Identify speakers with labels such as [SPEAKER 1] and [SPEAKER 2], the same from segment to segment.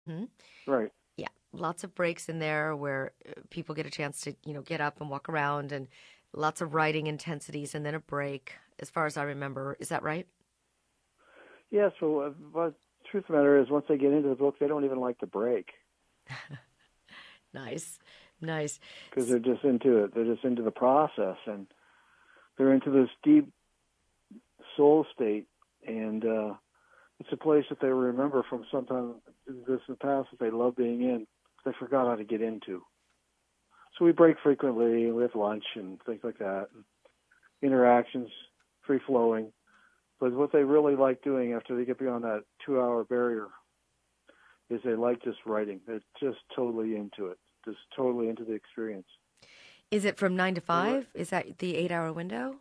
[SPEAKER 1] Hmm.
[SPEAKER 2] Right.
[SPEAKER 1] Yeah, lots of breaks in there where people get a chance to, get up and walk around, and lots of writing intensities and then a break, as far as I remember. Is that right?
[SPEAKER 2] Yeah. So, but truth of the matter is, once they get into the book, they don't even like to break
[SPEAKER 1] Nice. Nice.
[SPEAKER 2] because they're just into it. They're just into the process, and they're into this deep soul state, and it's a place that they remember from sometime in the distant past that they love being in. They forgot how to get into. So we break frequently, and we have lunch and things like that. And interactions, free flowing. But what they really like doing after they get beyond that 2-hour barrier is they like just writing. They're just totally into it, just totally into the experience.
[SPEAKER 1] Is it from 9 to
[SPEAKER 2] They like,
[SPEAKER 1] 5? Is that the 8-hour window?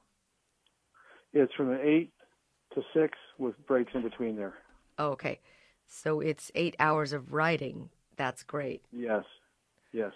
[SPEAKER 2] it's from 8 to 6 with breaks in between there.
[SPEAKER 1] Oh, okay. So it's 8 hours of writing. That's great.
[SPEAKER 2] Yes, yes.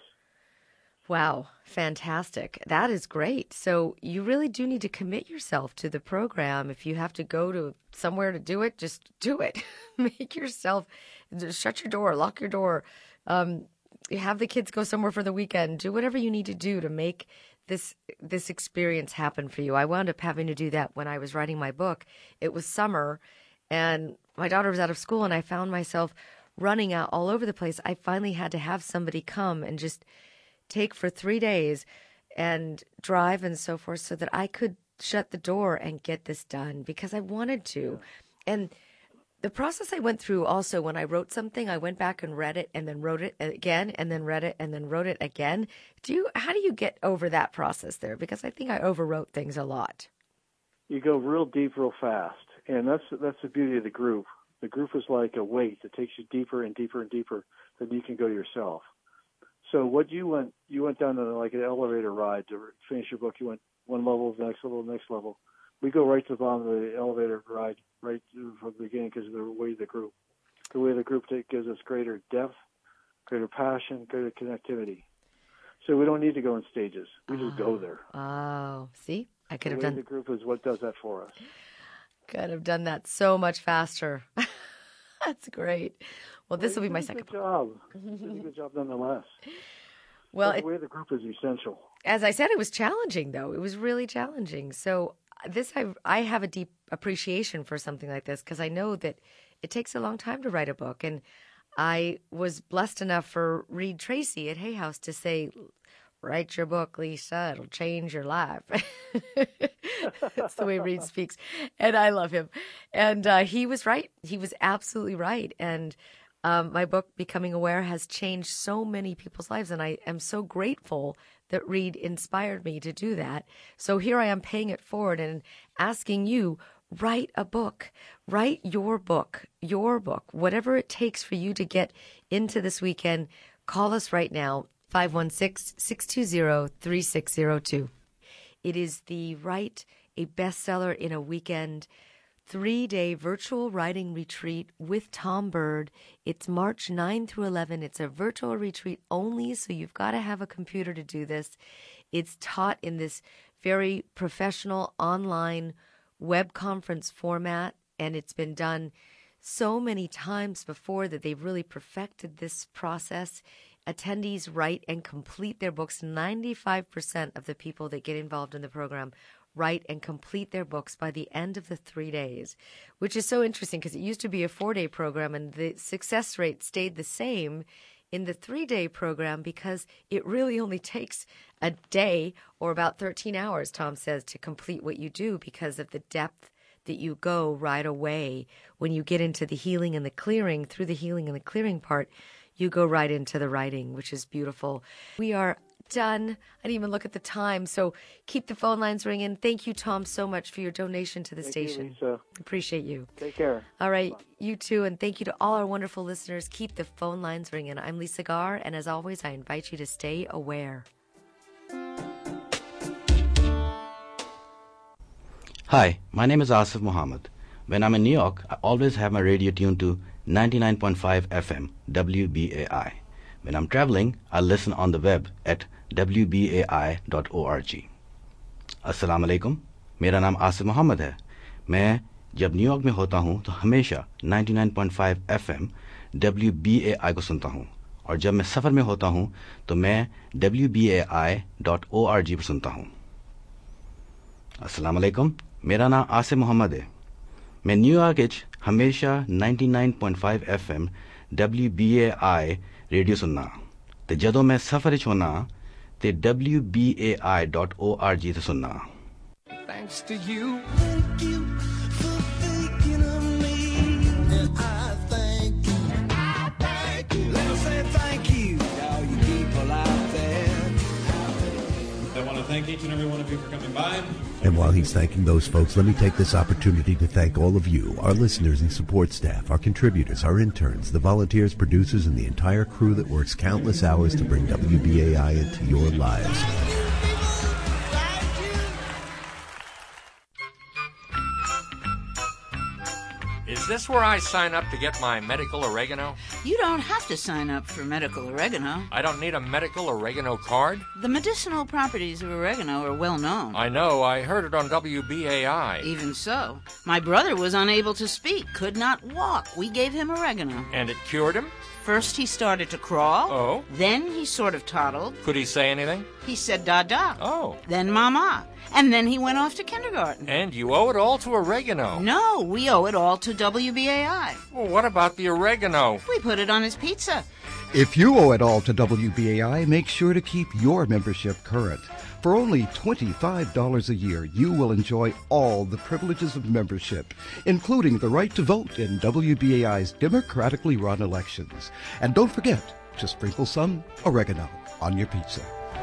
[SPEAKER 1] Wow, fantastic. That is great. So you really do need to commit yourself to the program. If you have to go to somewhere to do it, just do it. Make yourself, just shut your door, lock your door. Um, have the kids go somewhere for the weekend. Do whatever you need to do to make this experience happen for you. I wound up having to do that when I was writing my book. It was summer, and my daughter was out of school, and I found myself running out all over the place. I finally had to have somebody come and just take for 3 days and drive and so forth so that I could shut the door and get this done because I wanted to. And the process I went through also when I wrote something, I went back and read it and then wrote it again and then read it and then wrote it again. How do you get over that process there? Because I think I overwrote things a lot.
[SPEAKER 2] You go real deep, real fast, and that's the beauty of the group. The group is like a weight that takes you deeper and deeper and deeper than you can go yourself. So what you went down to like an elevator ride to finish your book. You went one level, the next level, the next level. We go right to the bottom of the elevator ride, right from the beginning because of the way of the group. The way the group gives us greater depth, greater passion, greater connectivity. So we don't need to go in stages. We just go there.
[SPEAKER 1] Oh, see? I
[SPEAKER 2] The way of the group is what does that for us.
[SPEAKER 1] Could have done that so much faster. That's great. Well, this will be my second
[SPEAKER 2] book. You did a good job nonetheless.
[SPEAKER 1] Well,
[SPEAKER 2] the way of the group is essential.
[SPEAKER 1] As I said, it was challenging, though. It was really challenging. So I have a deep appreciation for something like this because I know that it takes a long time to write a book. And I was blessed enough for Reed Tracy at Hay House to say, write your book, Lisa. It'll change your life. That's the way Reed speaks. And I love him. And he was right. He was absolutely right. And my book, Becoming Aware, has changed so many people's lives. And I am so grateful that Reed inspired me to do that. So here I am paying it forward and asking you, write a book. Write your book, whatever it takes for you to get into this weekend. Call us right now, 516-620-3602. It is the Write a Bestseller in a Weekend 3-day virtual writing retreat with Tom Bird. It's March 9 through 11. It's a virtual retreat only, so you've got to have a computer to do this. It's taught in this very professional online web conference format, and it's been done so many times before that they've really perfected this process. Attendees write and complete their books. 95% of the people that get involved in the program write and complete their books by the end of the 3 days, which is so interesting because it used to be a 4-day program and the success rate stayed the same in the 3-day program because it really only takes a day or about 13 hours, Tom says, to complete what you do because of the depth that you go right away. When you get into the healing and the clearing, through the healing and the clearing part, you go right into the writing, which is beautiful. We are done. I didn't even look at the time, so keep the phone lines ringing. Thank you, Tom, so much for your donation to the station.
[SPEAKER 2] Thank you, Lisa.
[SPEAKER 1] Appreciate you.
[SPEAKER 2] Take care.
[SPEAKER 1] All right, you too, and thank you to all our wonderful listeners. Keep the phone lines ringing. I'm Lisa Garr, and as always, I invite you to stay aware.
[SPEAKER 3] Hi, my name is Asif Muhammad. When I'm in New York, I always have my radio tuned to 99.5 FM, WBAI. When I'm traveling, I listen on the web at wbai.org. अस्सलाम वालेकुम, मेरा नाम आसिफ मोहम्मद है। मैं जब New York में होता हूँ तो हमेशा 99.5 FM WBAI को सुनता हूँ, और जब मैं सफ़र में होता हूँ तो मैं WBAI.org पर सुनता हूँ। अस्सलाम वालेकुम, मेरा नाम आसिफ मोहम्मद है। मैं न्यूयॉर्क ਵਿੱਚ हमेशा 99.5 FM WBAI रेडियो सुनना, ਤੇ ਜਦੋਂ ਮੈਂ ਸਫ਼ਰ ਵਿੱਚ ਹੋਣਾ ਤੇ WBAI.org ਤੇ ਸੁਣਨਾ।
[SPEAKER 4] Thanks to you. Thank you for thinking of me. And I thank you. Let us say thank you to all you people out there.
[SPEAKER 5] I want to thank each and every one of you for coming by.
[SPEAKER 6] And while he's thanking those folks, let me take this opportunity to thank all of you, our listeners and support staff, our contributors, our interns, the volunteers, producers, and the entire crew that works countless hours to bring WBAI into your lives.
[SPEAKER 7] Is this where I sign up to get my medical oregano?
[SPEAKER 8] You don't have to sign up for medical oregano.
[SPEAKER 7] I don't need a medical oregano card?
[SPEAKER 8] The medicinal properties of oregano are well known.
[SPEAKER 7] I know. I heard it on WBAI.
[SPEAKER 8] Even so. My brother was unable to speak, could not walk. We gave him oregano.
[SPEAKER 7] And it cured him?
[SPEAKER 8] First he started to crawl.
[SPEAKER 7] Oh.
[SPEAKER 8] Then he sort of toddled.
[SPEAKER 7] Could he say anything?
[SPEAKER 8] He said da-da.
[SPEAKER 7] Oh.
[SPEAKER 8] Then mama. And then he went off to kindergarten.
[SPEAKER 7] And you owe it all to oregano.
[SPEAKER 8] No, we owe it all to WBAI.
[SPEAKER 7] Well, what about the oregano?
[SPEAKER 8] We put it on his pizza.
[SPEAKER 9] If you owe it all to WBAI, make sure to keep your membership current. For only $25 a year, you will enjoy all the privileges of membership, including the right to vote in WBAI's democratically run elections. And don't forget to sprinkle some oregano on your pizza.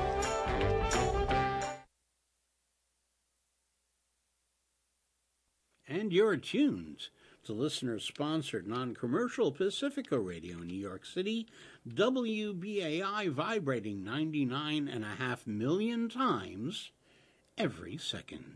[SPEAKER 10] And you're tuned to listener-sponsored non-commercial Pacifica Radio in New York City, WBAI vibrating 99.5 million times every second.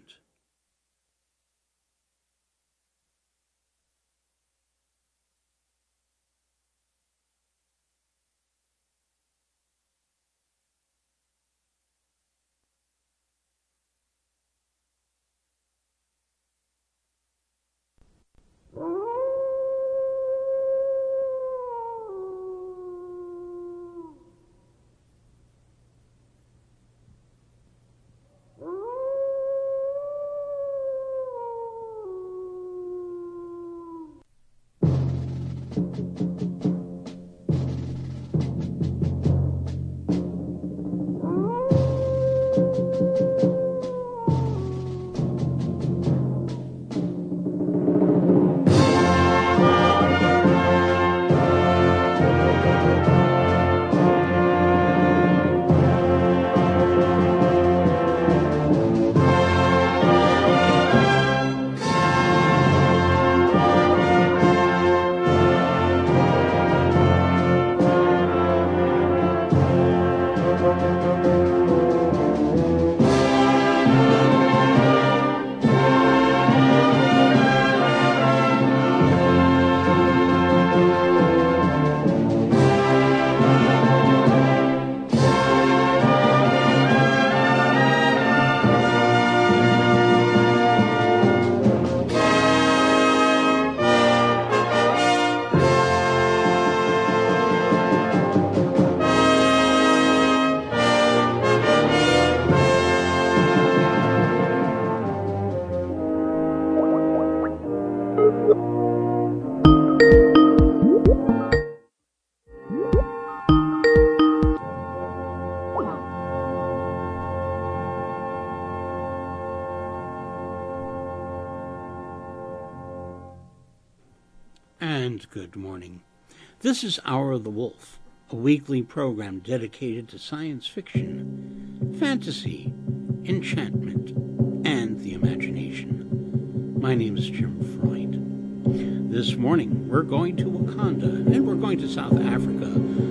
[SPEAKER 10] And good morning. This is Hour of the Wolf, a weekly program dedicated to science fiction, fantasy, enchantment, and the imagination. My name is Jim Freund. This morning we're going to Wakanda, and we're going to South Africa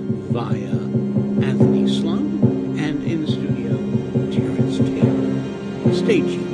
[SPEAKER 10] via Anthony Sloan, and in the studio, Terrence Taylor. Stay tuned.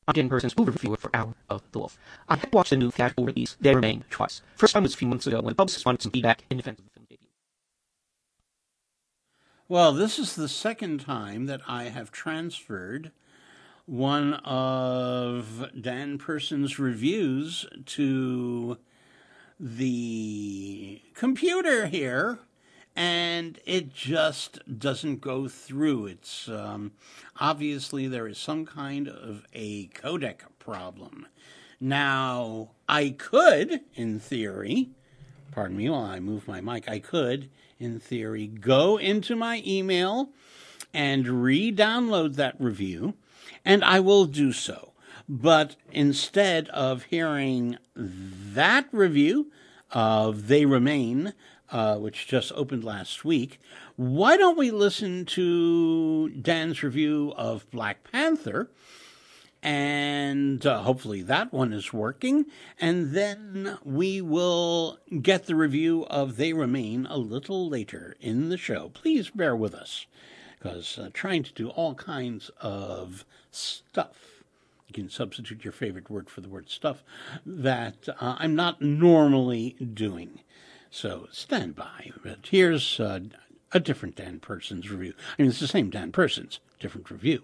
[SPEAKER 11] I'm Dan Persons, movie reviewer for Hour of the Wolf. I have watched the new theatrical release, They Remain, twice. First time was a few months ago when the publicist wanted some feedback in defense of the film debut.
[SPEAKER 10] Well, this is the second time that I have transferred one of Dan Persons' reviews to the computer here, and it just doesn't go through. It's obviously there is some kind of a codec problem. Now, I could, in theory, pardon me while I move my mic, I could, in theory, go into my email and re-download that review, and I will do so. But instead of hearing that review of They Remain, which just opened last week, why don't we listen to Dan's review of Black Panther? And hopefully that one is working. And then we will get the review of They Remain a little later in the show. Please bear with us, because trying to do all kinds of stuff, you can substitute your favorite word for the word stuff, that I'm not normally doing. So stand by. But here's a different Dan Persons review. I mean, it's the same Dan Persons, different review.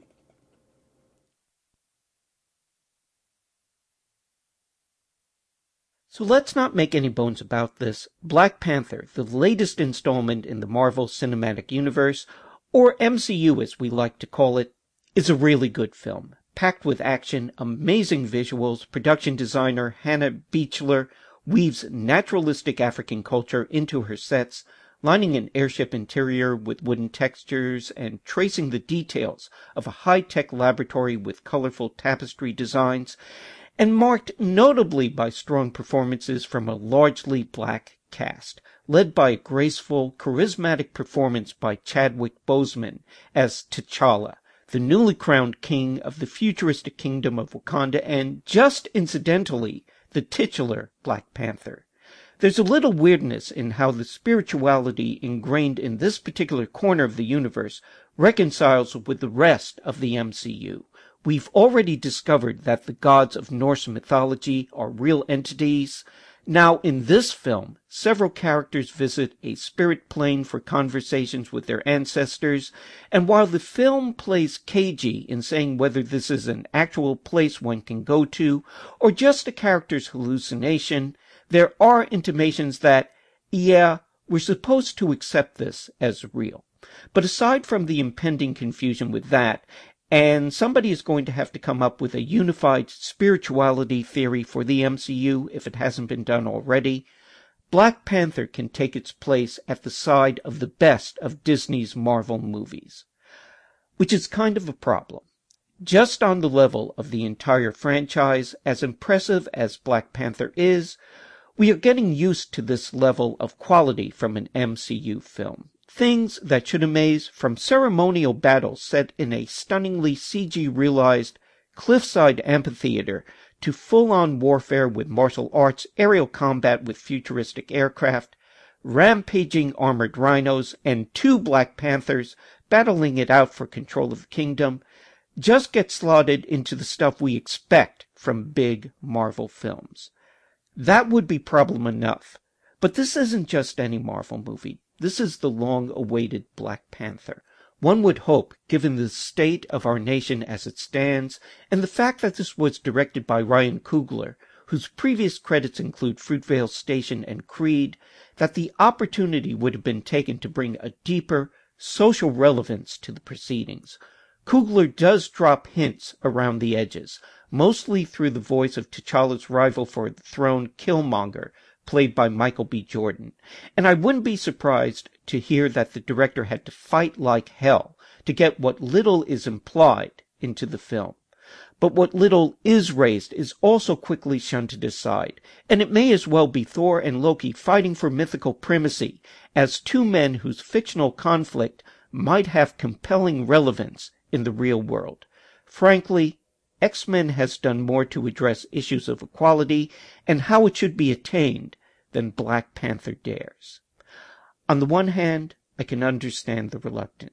[SPEAKER 11] So let's not make any bones about this. Black Panther, the latest installment in the Marvel Cinematic Universe, or MCU as we like to call it, is a really good film. Packed with action, amazing visuals, production designer Hannah Beachler weaves naturalistic African culture into her sets, lining an airship interior with wooden textures and tracing the details of a high-tech laboratory with colorful tapestry designs, and marked notably by strong performances from a largely black cast, led by a graceful, charismatic performance by Chadwick Boseman as T'Challa, the newly crowned king of the futuristic kingdom of Wakanda, and, just incidentally, the titular Black Panther. There's a little weirdness in how the spirituality ingrained in this particular corner of the universe reconciles with the rest of the MCU. We've already discovered that the gods of Norse mythology are real entities. Now, in this film, several characters visit a spirit plane for conversations with their ancestors, and while the film plays cagey in saying whether this is an actual place one can go to, or just a character's hallucination, there are intimations that, yeah, we're supposed to accept this as real. But aside from the impending confusion with that, and somebody is going to have to come up with a unified spirituality theory for the MCU if it hasn't been done already, Black Panther can take its place at the side of the best of Disney's Marvel movies. Which is kind of a problem. Just on the level of the entire franchise, as impressive as Black Panther is, we are getting used to this level of quality from an MCU film. Things that should amaze, from ceremonial battles set in a stunningly CG-realized cliffside amphitheater to full-on warfare with martial arts, aerial combat with futuristic aircraft, rampaging armored rhinos, and 2 Black Panthers battling it out for control of the kingdom, just get slotted into the stuff we expect from big Marvel films. That would be problem enough. But this isn't just any Marvel movie. This is the long-awaited Black Panther. One would hope, given the state of our nation as it stands, and the fact that this was directed by Ryan Coogler, whose previous credits include Fruitvale Station and Creed, that the opportunity would have been taken to bring a deeper social relevance to the proceedings. Coogler does drop hints around the edges, mostly through the voice of T'Challa's rival for the throne, Killmonger, played by Michael B. Jordan, and I wouldn't be surprised to hear that the director had to fight like hell to get what little is implied into the film. But what little is raised is also quickly shunted aside, and it may as well be Thor and Loki fighting for mythical primacy as 2 men whose fictional conflict might have compelling relevance in the real world. Frankly, X-Men has done more to address issues of equality and how it should be attained than Black Panther dares. On the one hand, I can understand the reluctance.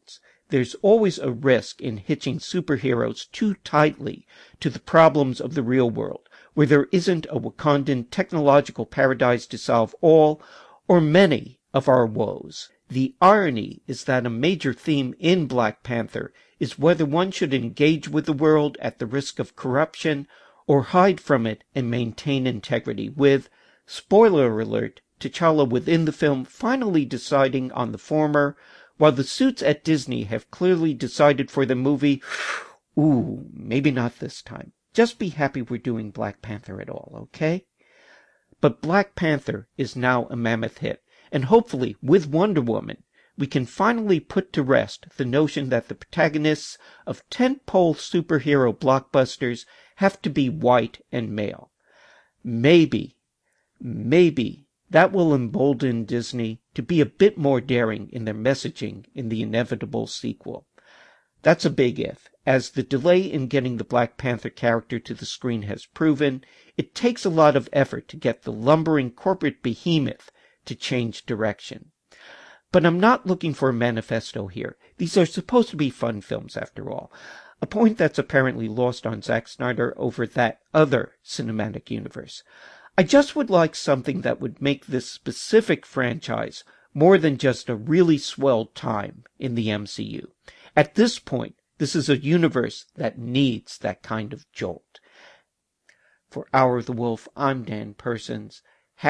[SPEAKER 11] there's always a risk in hitching superheroes too tightly to the problems of the real world, where there isn't a Wakandan technological paradise to solve all or many of our woes. The irony is that a major theme in Black Panther is whether one should engage with the world at the risk of corruption or hide from it and maintain integrity, with, spoiler alert, T'Challa within the film finally deciding on the former, while the suits at Disney have clearly decided for the movie, ooh, maybe not this time. Just be happy we're doing Black Panther at all, okay? But Black Panther is now a mammoth hit, and hopefully, with Wonder Woman, we can finally put to rest the notion that the protagonists of tentpole superhero blockbusters have to be white and male. Maybe that will embolden Disney to be a bit more daring in their messaging in the inevitable sequel. That's a big if. As the delay in getting the Black Panther character to the screen has proven, it takes a lot of effort to get the lumbering corporate behemoth to change direction. But I'm not looking for a manifesto here. These are supposed to be fun films, after all. A point that's apparently lost on Zack Snyder over that other cinematic universe. I just would like something that would make this specific franchise more than just a really swell time in the MCU. At this point, this is a universe that needs that kind of jolt. For Hour of the Wolf, I'm Dan Persons.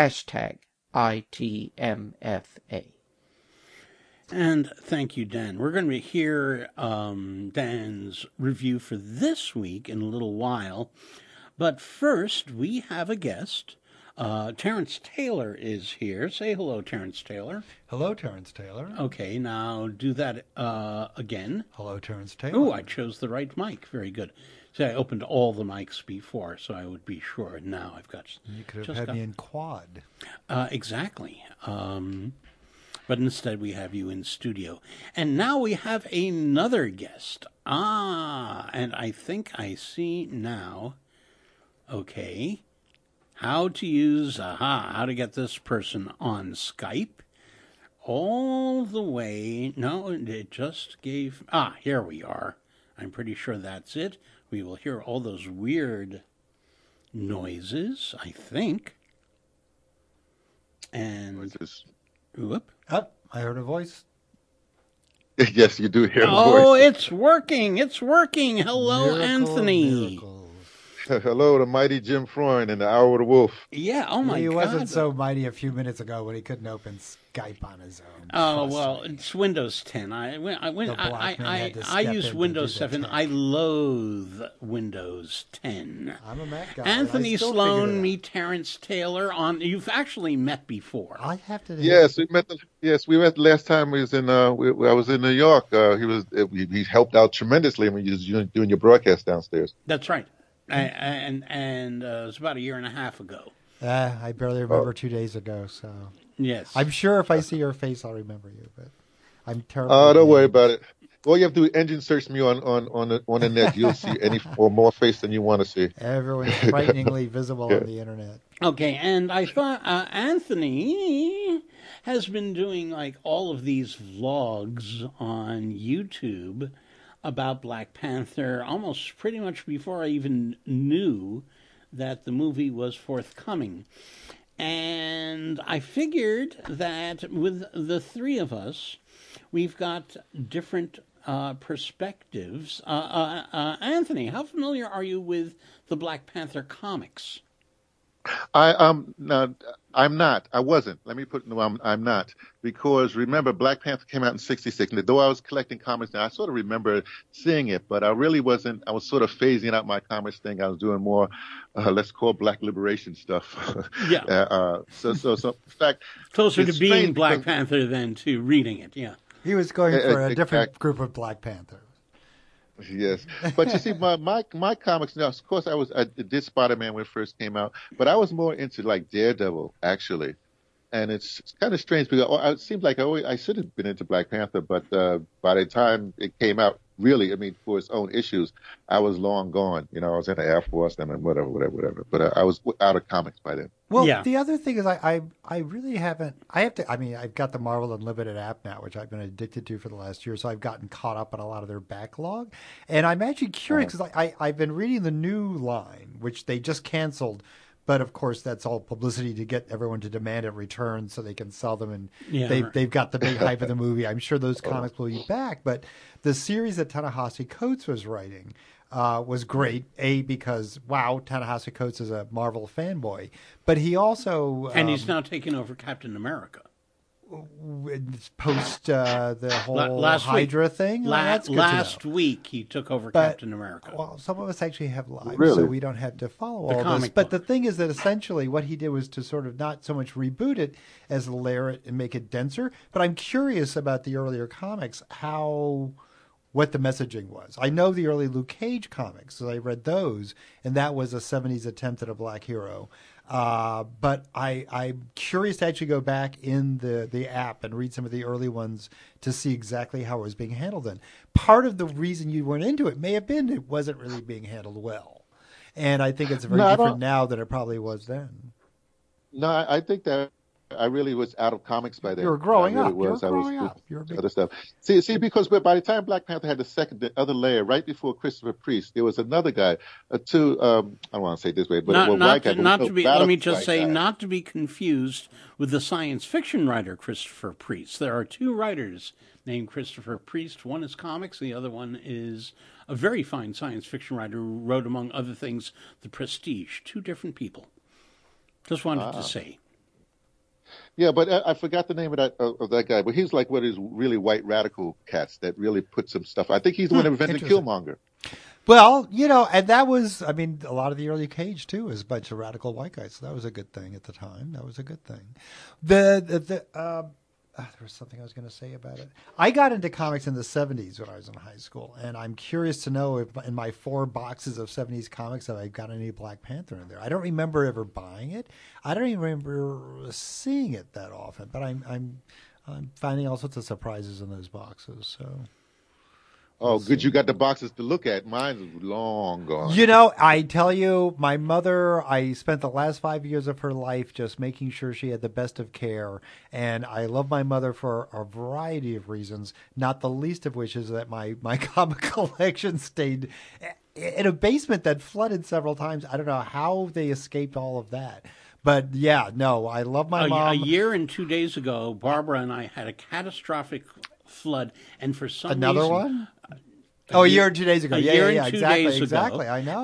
[SPEAKER 11] #ITMFA.
[SPEAKER 10] And thank you, Dan. We're going to hear Dan's review for this week in a little while. But first, we have a guest. Terrence Taylor is here. Say hello, Terrence Taylor.
[SPEAKER 12] Hello, Terrence Taylor.
[SPEAKER 10] Okay, now do that again.
[SPEAKER 12] Hello, Terrence Taylor.
[SPEAKER 10] Oh, I chose the right mic. Very good. See, I opened all the mics before, so I would be sure. Now I've got...
[SPEAKER 12] You could have had me in quad.
[SPEAKER 10] Exactly. But instead we have you in studio. And now we have another guest. And I think I see now... Okay. How to get this person on Skype. All the way... No, it just gave... here we are. I'm pretty sure that's it. We will hear all those weird noises, I think. And... Whoop.
[SPEAKER 12] Oh, I heard a voice.
[SPEAKER 13] Yes, you do hear a voice.
[SPEAKER 10] Oh, it's working. It's working. Hello, Anthony.
[SPEAKER 12] Miracles.
[SPEAKER 13] Hello, the mighty Jim Freund and the Hour of the Wolf.
[SPEAKER 10] Yeah, oh my God.
[SPEAKER 12] He wasn't so mighty a few minutes ago when he couldn't open Skype on his own.
[SPEAKER 10] Oh, well, it's Windows 10. I use Windows 7. I loathe Windows 10.
[SPEAKER 12] I'm a Mac guy.
[SPEAKER 10] Anthony Sloan, me, Terrence Taylor. You've actually met before.
[SPEAKER 12] I have to.
[SPEAKER 13] Yes, we met. We met the last time we was in. I was in New York. He helped out tremendously when you was doing your broadcast downstairs.
[SPEAKER 10] That's right. And it was about a year and a half ago.
[SPEAKER 12] I barely remember 2 days ago, so...
[SPEAKER 10] Yes.
[SPEAKER 12] I'm sure if I see your face, I'll remember you, but I'm terrible.
[SPEAKER 13] Don't worry about it. All you have to do is engine search me on the net. You'll see any or more face than you want to see.
[SPEAKER 12] Everyone's frighteningly visible on the internet.
[SPEAKER 10] Okay, and I thought Anthony has been doing like all of these vlogs on YouTube about Black Panther almost pretty much before I even knew that the movie was forthcoming. And I figured that with the three of us, we've got different perspectives. Anthony, how familiar are you with the Black Panther comics?
[SPEAKER 13] I'm not. I wasn't. Let me put I'm not, because remember Black Panther came out in '66, and though I was collecting comics now, I sort of remember seeing it, but I really wasn't. I was sort of phasing out my comics thing. I was doing more, let's call Black liberation stuff.
[SPEAKER 10] Yeah.
[SPEAKER 13] So in fact,
[SPEAKER 10] closer to being Black Panther than to reading it. Yeah.
[SPEAKER 12] He was going for a different group of Black Panthers.
[SPEAKER 13] Yes, but you see, my comics now. Of course, I did Spider-Man when it first came out, but I was more into like Daredevil actually, and it's kind of strange because it seems like I should have been into Black Panther, but by the time it came out, really, I mean, for its own issues, I was long gone. You know, I was in the Air Force and whatever. But I was out of comics by then.
[SPEAKER 12] Well, the other thing is I really haven't. I've got the Marvel Unlimited app now, which I've been addicted to for the last year. So I've gotten caught up on a lot of their backlog, and I'm actually curious because I've been reading the new line, which they just canceled. But of course, that's all publicity to get everyone to demand a return so they can sell them. And they've got the big hype of the movie. I'm sure those comics will be back. But the series that Ta-Nehisi Coates was writing was great. Because Ta-Nehisi Coates is a Marvel fanboy, but he also
[SPEAKER 10] and he's now taken over Captain America.
[SPEAKER 12] Post the whole Hydra thing?
[SPEAKER 10] Last week, he took over Captain America.
[SPEAKER 12] Well, some of us actually have lives, so we don't have to follow all this. But the thing is that essentially what he did was to sort of not so much reboot it as layer it and make it denser. But I'm curious about the earlier comics, what the messaging was. I know the early Luke Cage comics, so I read those, and that was a 70s attempt at a black hero. But I'm curious to actually go back in the app and read some of the early ones to see exactly how it was being handled then. Part of the reason you weren't into it may have been it wasn't really being handled well. And I think it's very different now than it probably was then.
[SPEAKER 13] No, I think that I really was out of comics by then.
[SPEAKER 12] You were growing up.
[SPEAKER 13] You were other stuff. See, because by the time Black Panther had the other layer, right before Christopher Priest, there was another guy, I don't want to say it this way, but
[SPEAKER 10] not to be confused with the science fiction writer Christopher Priest. There are two writers named Christopher Priest. One is comics, the other one is a very fine science fiction writer who wrote, among other things, The Prestige. Two different people. Just wanted to say.
[SPEAKER 13] Yeah, but I forgot the name of that guy. But he's like one of these really white radical cats that really put some stuff. I think he's the one who invented Killmonger.
[SPEAKER 12] Well, and that was, a lot of the early Cage too is a bunch of radical white guys. So that was a good thing at the time. That was a good thing. There was something I was going to say about it. I got into comics in the 70s when I was in high school, and I'm curious to know if in my 4 boxes of 70s comics have I got any Black Panther in there. I don't remember ever buying it. I don't even remember seeing it that often, but I'm finding all sorts of surprises in those boxes. So.
[SPEAKER 13] Oh, good. You got the boxes to look at. Mine is long gone.
[SPEAKER 12] I tell you, my mother, I spent the last 5 years of her life just making sure she had the best of care. And I love my mother for a variety of reasons, not the least of which is that my comic collection stayed in a basement that flooded several times. I don't know how they escaped all of that. But, I love my mom.
[SPEAKER 10] A year and 2 days ago, Barbara and I had a catastrophic flood. And for some reason...
[SPEAKER 12] Another one? A year and 2 days ago.
[SPEAKER 10] Exactly.
[SPEAKER 12] I know.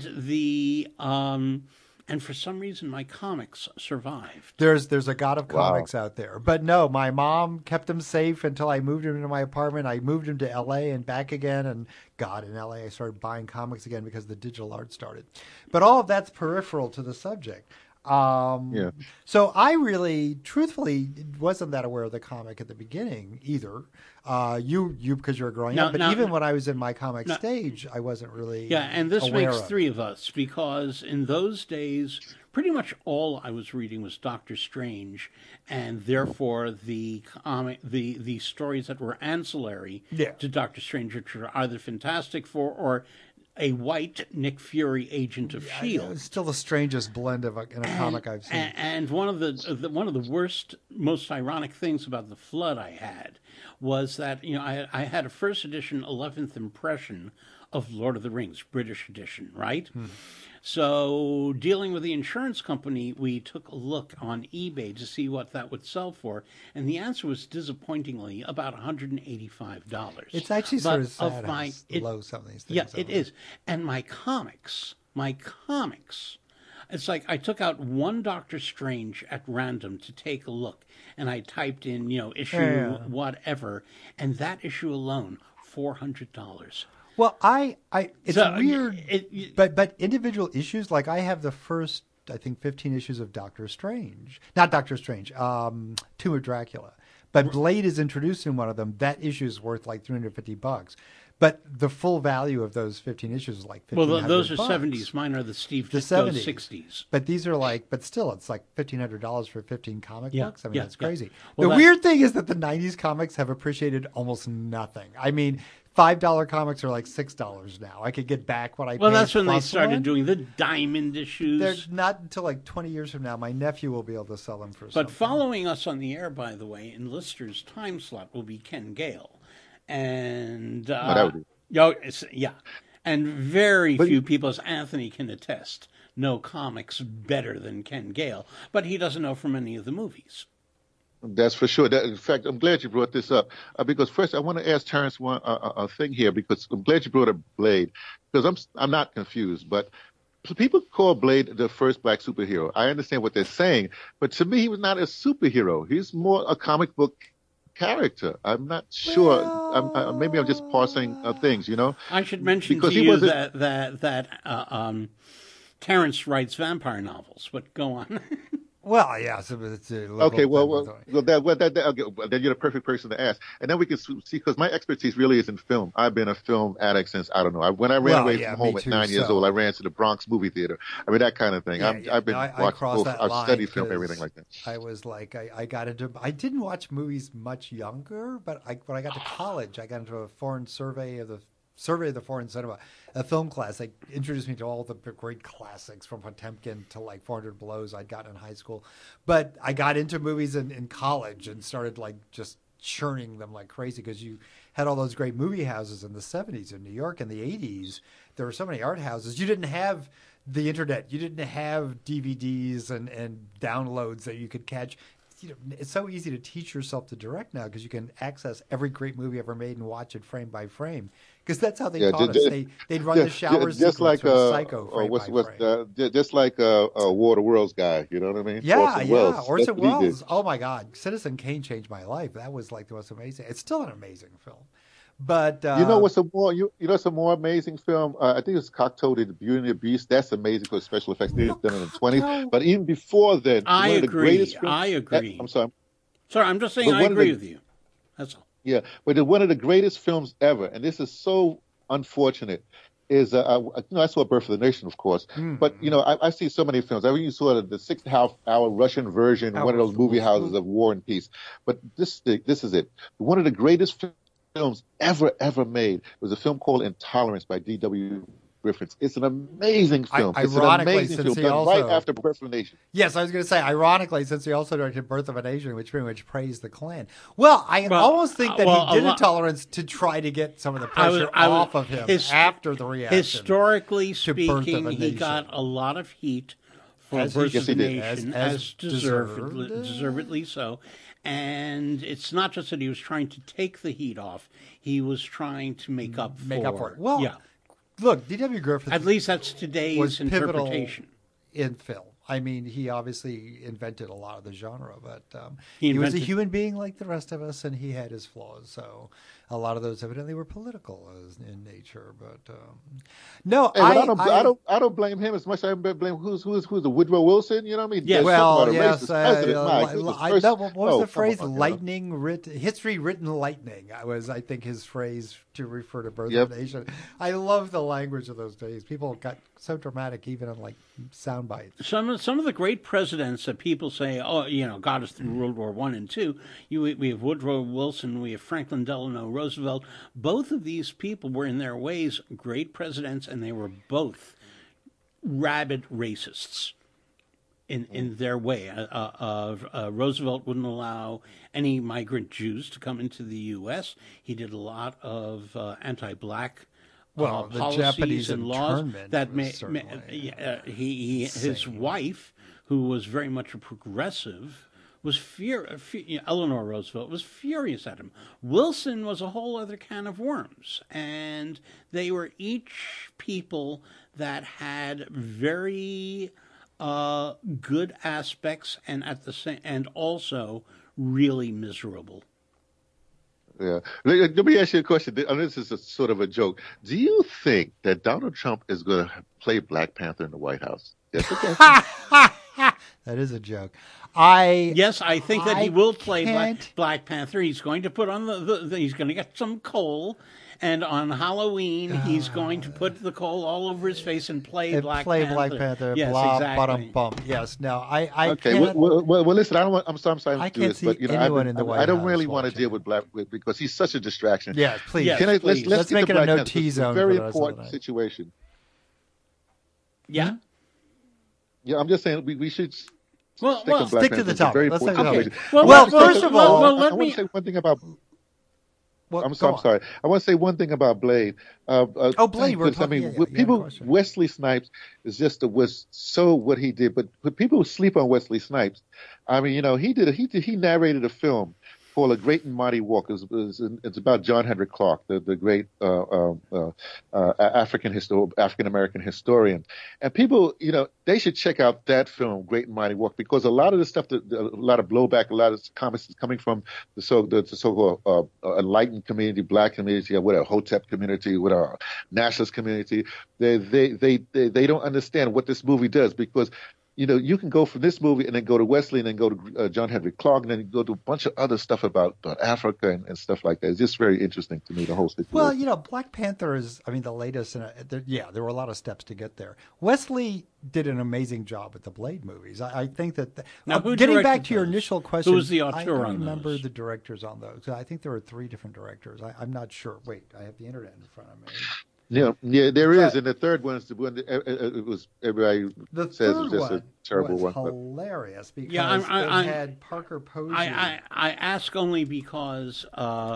[SPEAKER 10] And for some reason, my comics survived.
[SPEAKER 12] There's a god of comics out there. But no, my mom kept them safe until I moved him into my apartment. I moved him to L.A. and back again. And God, in L.A. I started buying comics again because the digital art started. But all of that's peripheral to the subject. So I really, truthfully, wasn't that aware of the comic at the beginning either. You because you were growing up, but even when I was in my comic stage, I wasn't really.
[SPEAKER 10] Yeah, and this makes 3 of us because in those days, pretty much all I was reading was Doctor Strange, and therefore the stories that were ancillary to Doctor Strange, which were either Fantastic Four or a white Nick Fury agent of S.H.I.E.L.D.
[SPEAKER 12] It's still the strangest blend in a comic I've seen.
[SPEAKER 10] And one of the worst, most ironic things about the flood I had was that I had a first edition 11th impression of Lord of the Rings, British edition, right? So dealing with the insurance company, we took a look on eBay to see what that would sell for, and the answer was disappointingly about $185.
[SPEAKER 12] It's actually sort of sad how low some of these things
[SPEAKER 10] are. Yeah, it is. And my comics, it's like I took out one Doctor Strange at random to take a look, and I typed in, issue whatever, and that issue alone, $400.
[SPEAKER 12] Well, it's weird, but individual issues, like I have the first, I think, 15 issues of Doctor Strange. Not Doctor Strange, Tomb of Dracula. But Blade is introduced in one of them. That issue is worth like $350. But the full value of those 15 issues is like $1,500.
[SPEAKER 10] Well, those are 70s. Mine are the 60s.
[SPEAKER 12] But these are but still, it's like $1,500 for 15 comic books. That's crazy.
[SPEAKER 10] Well,
[SPEAKER 12] the weird thing is that the 90s comics have appreciated almost nothing. $5 comics are like $6 now. I could get back what I paid.
[SPEAKER 10] Well, that's when they started doing the diamond issues.
[SPEAKER 12] They're not until like 20 years from now. My nephew will be able to sell them for something.
[SPEAKER 10] But following us on the air, by the way, in Lister's time slot will be Ken Gale. And, yeah. And very few people, as Anthony can attest, know comics better than Ken Gale. But he doesn't know from any of the movies.
[SPEAKER 13] That's for sure. In fact, I'm glad you brought this up because first I want to ask Terrence one a thing here because I'm glad you brought up Blade because I'm not confused, but people call Blade the first black superhero. I understand what they're saying, but to me, he was not a superhero. He's more a comic book character. I'm not sure. Maybe I'm just parsing things, you know.
[SPEAKER 10] I should mention because to you that Terrence writes vampire novels, but go on.
[SPEAKER 12] Well, yeah. So it's
[SPEAKER 13] okay. Well, then you're the perfect person to ask, and then we can see because my expertise really is in film. I've been a film addict since I don't know. When I ran away from home at 9 years old, I ran to the Bronx movie theater. I mean that kind of thing. I've been watching. I've studied film, everything like that.
[SPEAKER 12] I was like, I got into. I didn't watch movies much younger, but when I got to college, I got into a foreign survey of the Foreign Cinema, a film class. They introduced me to all the great classics from Potemkin to like 400 Blows I'd gotten in high school. But I got into movies in college and started like just churning them like crazy because you had all those great movie houses in the 70s in New York in the 80s. There were so many art houses. You didn't have the internet. You didn't have DVDs and downloads that you could catch. You know, it's so easy to teach yourself to direct now because you can access every great movie ever made and watch it frame by frame. Because that's how they taught us. They'd run the shower
[SPEAKER 13] just like
[SPEAKER 12] Psycho frame by frame.
[SPEAKER 13] Just like a War of the Worlds guy. You know what I mean?
[SPEAKER 12] Yeah, Orson Welles. Oh my God, Citizen Kane changed my life. That was like the most amazing. It's still an amazing film. But
[SPEAKER 13] you know what's a more amazing film? I think it's Cocteau, The Beauty and the Beast. That's amazing for special effects. They did them in the 20s. But even before then,
[SPEAKER 10] I agree.
[SPEAKER 13] I'm sorry.
[SPEAKER 10] Sorry, I'm just saying I agree with you. That's all.
[SPEAKER 13] Yeah, but one of the greatest films ever, and this is so unfortunate, is I saw Birth of the Nation, of course, but I see so many films. I mean, you saw the 6.5-hour Russian version, one of those movie houses of War and Peace. But this is it. One of the greatest films ever made was a film called Intolerance by D.W. Griffiths. It's an amazing film. It's an amazing film done right after Birth of a Nation.
[SPEAKER 12] Yes, I was going to say, ironically, since he also directed Birth of a Nation, which pretty much praised the Klan. Well, I almost think that he did Intolerance to try to get some of the pressure off of him after the reaction.
[SPEAKER 10] Historically speaking, he got a lot of heat for Birth of a Nation, as deservedly so. And it's not just that he was trying to take the heat off; he was trying to make up for it.
[SPEAKER 12] Well, yeah. Look, D.W. Griffith.
[SPEAKER 10] At least that's today's interpretation
[SPEAKER 12] in film. I mean, he obviously invented a lot of the genre, but he was a human being like the rest of us, and he had his flaws. So a lot of those evidently were political in nature. But no,
[SPEAKER 13] I don't blame him as much as I blame who's the Woodrow Wilson. You know what I mean?
[SPEAKER 12] Yeah, well, yes. What was the phrase? History written lightning. I think his phrase to refer to Birth of a Nation. I love the language of those days. People got so dramatic, even on like sound bites.
[SPEAKER 10] Some of the great presidents that people say, got us through World War I and II. We have Woodrow Wilson, we have Franklin Delano Roosevelt. Both of these people were in their ways great presidents, and they were both rabid racists in their way. Roosevelt wouldn't allow any migrant Jews to come into the U.S. He did a lot of anti-black
[SPEAKER 12] the Japanese
[SPEAKER 10] and laws that his wife, who was very much a progressive, was Eleanor Roosevelt was furious at him. Wilson was a whole other can of worms, and they were each people that had very good aspects and also really miserable.
[SPEAKER 13] Yeah. Let me ask you a question. This is a sort of a joke. Do you think that Donald Trump is going to play Black Panther in the White House? Yes,
[SPEAKER 12] that is a joke.
[SPEAKER 10] I think that he will play Black Panther. He's going to put on he's going to get some coal, And on Halloween, he's going to put the coal all over his face and play Black Panther.
[SPEAKER 12] Yes,
[SPEAKER 10] blah,
[SPEAKER 12] exactly. Bum. Yes. Now, I
[SPEAKER 13] okay.
[SPEAKER 12] Can't,
[SPEAKER 13] well, listen. I'm sorry.
[SPEAKER 12] I can't see anyone in the White
[SPEAKER 13] I don't
[SPEAKER 12] House
[SPEAKER 13] really want to deal with Black because he's such a distraction.
[SPEAKER 12] Yeah, please.
[SPEAKER 13] Yes, please. Let's
[SPEAKER 12] make it a no
[SPEAKER 13] T
[SPEAKER 12] zone.
[SPEAKER 13] Very important situation.
[SPEAKER 10] Yeah.
[SPEAKER 13] Yeah, I'm just saying we should.
[SPEAKER 12] Stick to the topic. Let's take
[SPEAKER 10] okay.
[SPEAKER 12] Well, first of all,
[SPEAKER 13] I want to say one thing about. I'm sorry. I want to say one thing about Blade.
[SPEAKER 12] Blade.
[SPEAKER 13] Wesley Snipes is was so what he did, but people sleep on Wesley Snipes. I mean, he narrated a film called A Great and Mighty Walk. It's about John Henrik Clarke, the great African American historian. And people, they should check out that film, Great and Mighty Walk, because a lot of the stuff, a lot of blowback, a lot of comments is coming from the so-called enlightened community, Black community, with a Hotep community, with a nationalist community. They don't understand what this movie does, because you can go from this movie and then go to Wesley and then go to John Henrik Clarke and then go to a bunch of other stuff about Africa and stuff like that. It's just very interesting to me, the whole situation.
[SPEAKER 12] Well, Black Panther is, the latest. There were a lot of steps to get there. Wesley did an amazing job with the Blade movies. I think that.
[SPEAKER 10] Now,
[SPEAKER 12] getting back to your initial question,
[SPEAKER 10] who was the auteur on those?
[SPEAKER 12] I don't remember the directors on those. I think there were 3 different directors. I'm not sure. Wait, I have the internet in front of me.
[SPEAKER 13] Yeah, there is, and the third one is the one that it was everybody says was just a terrible one.
[SPEAKER 12] Hilarious because it had Parker Posey.
[SPEAKER 10] I ask only because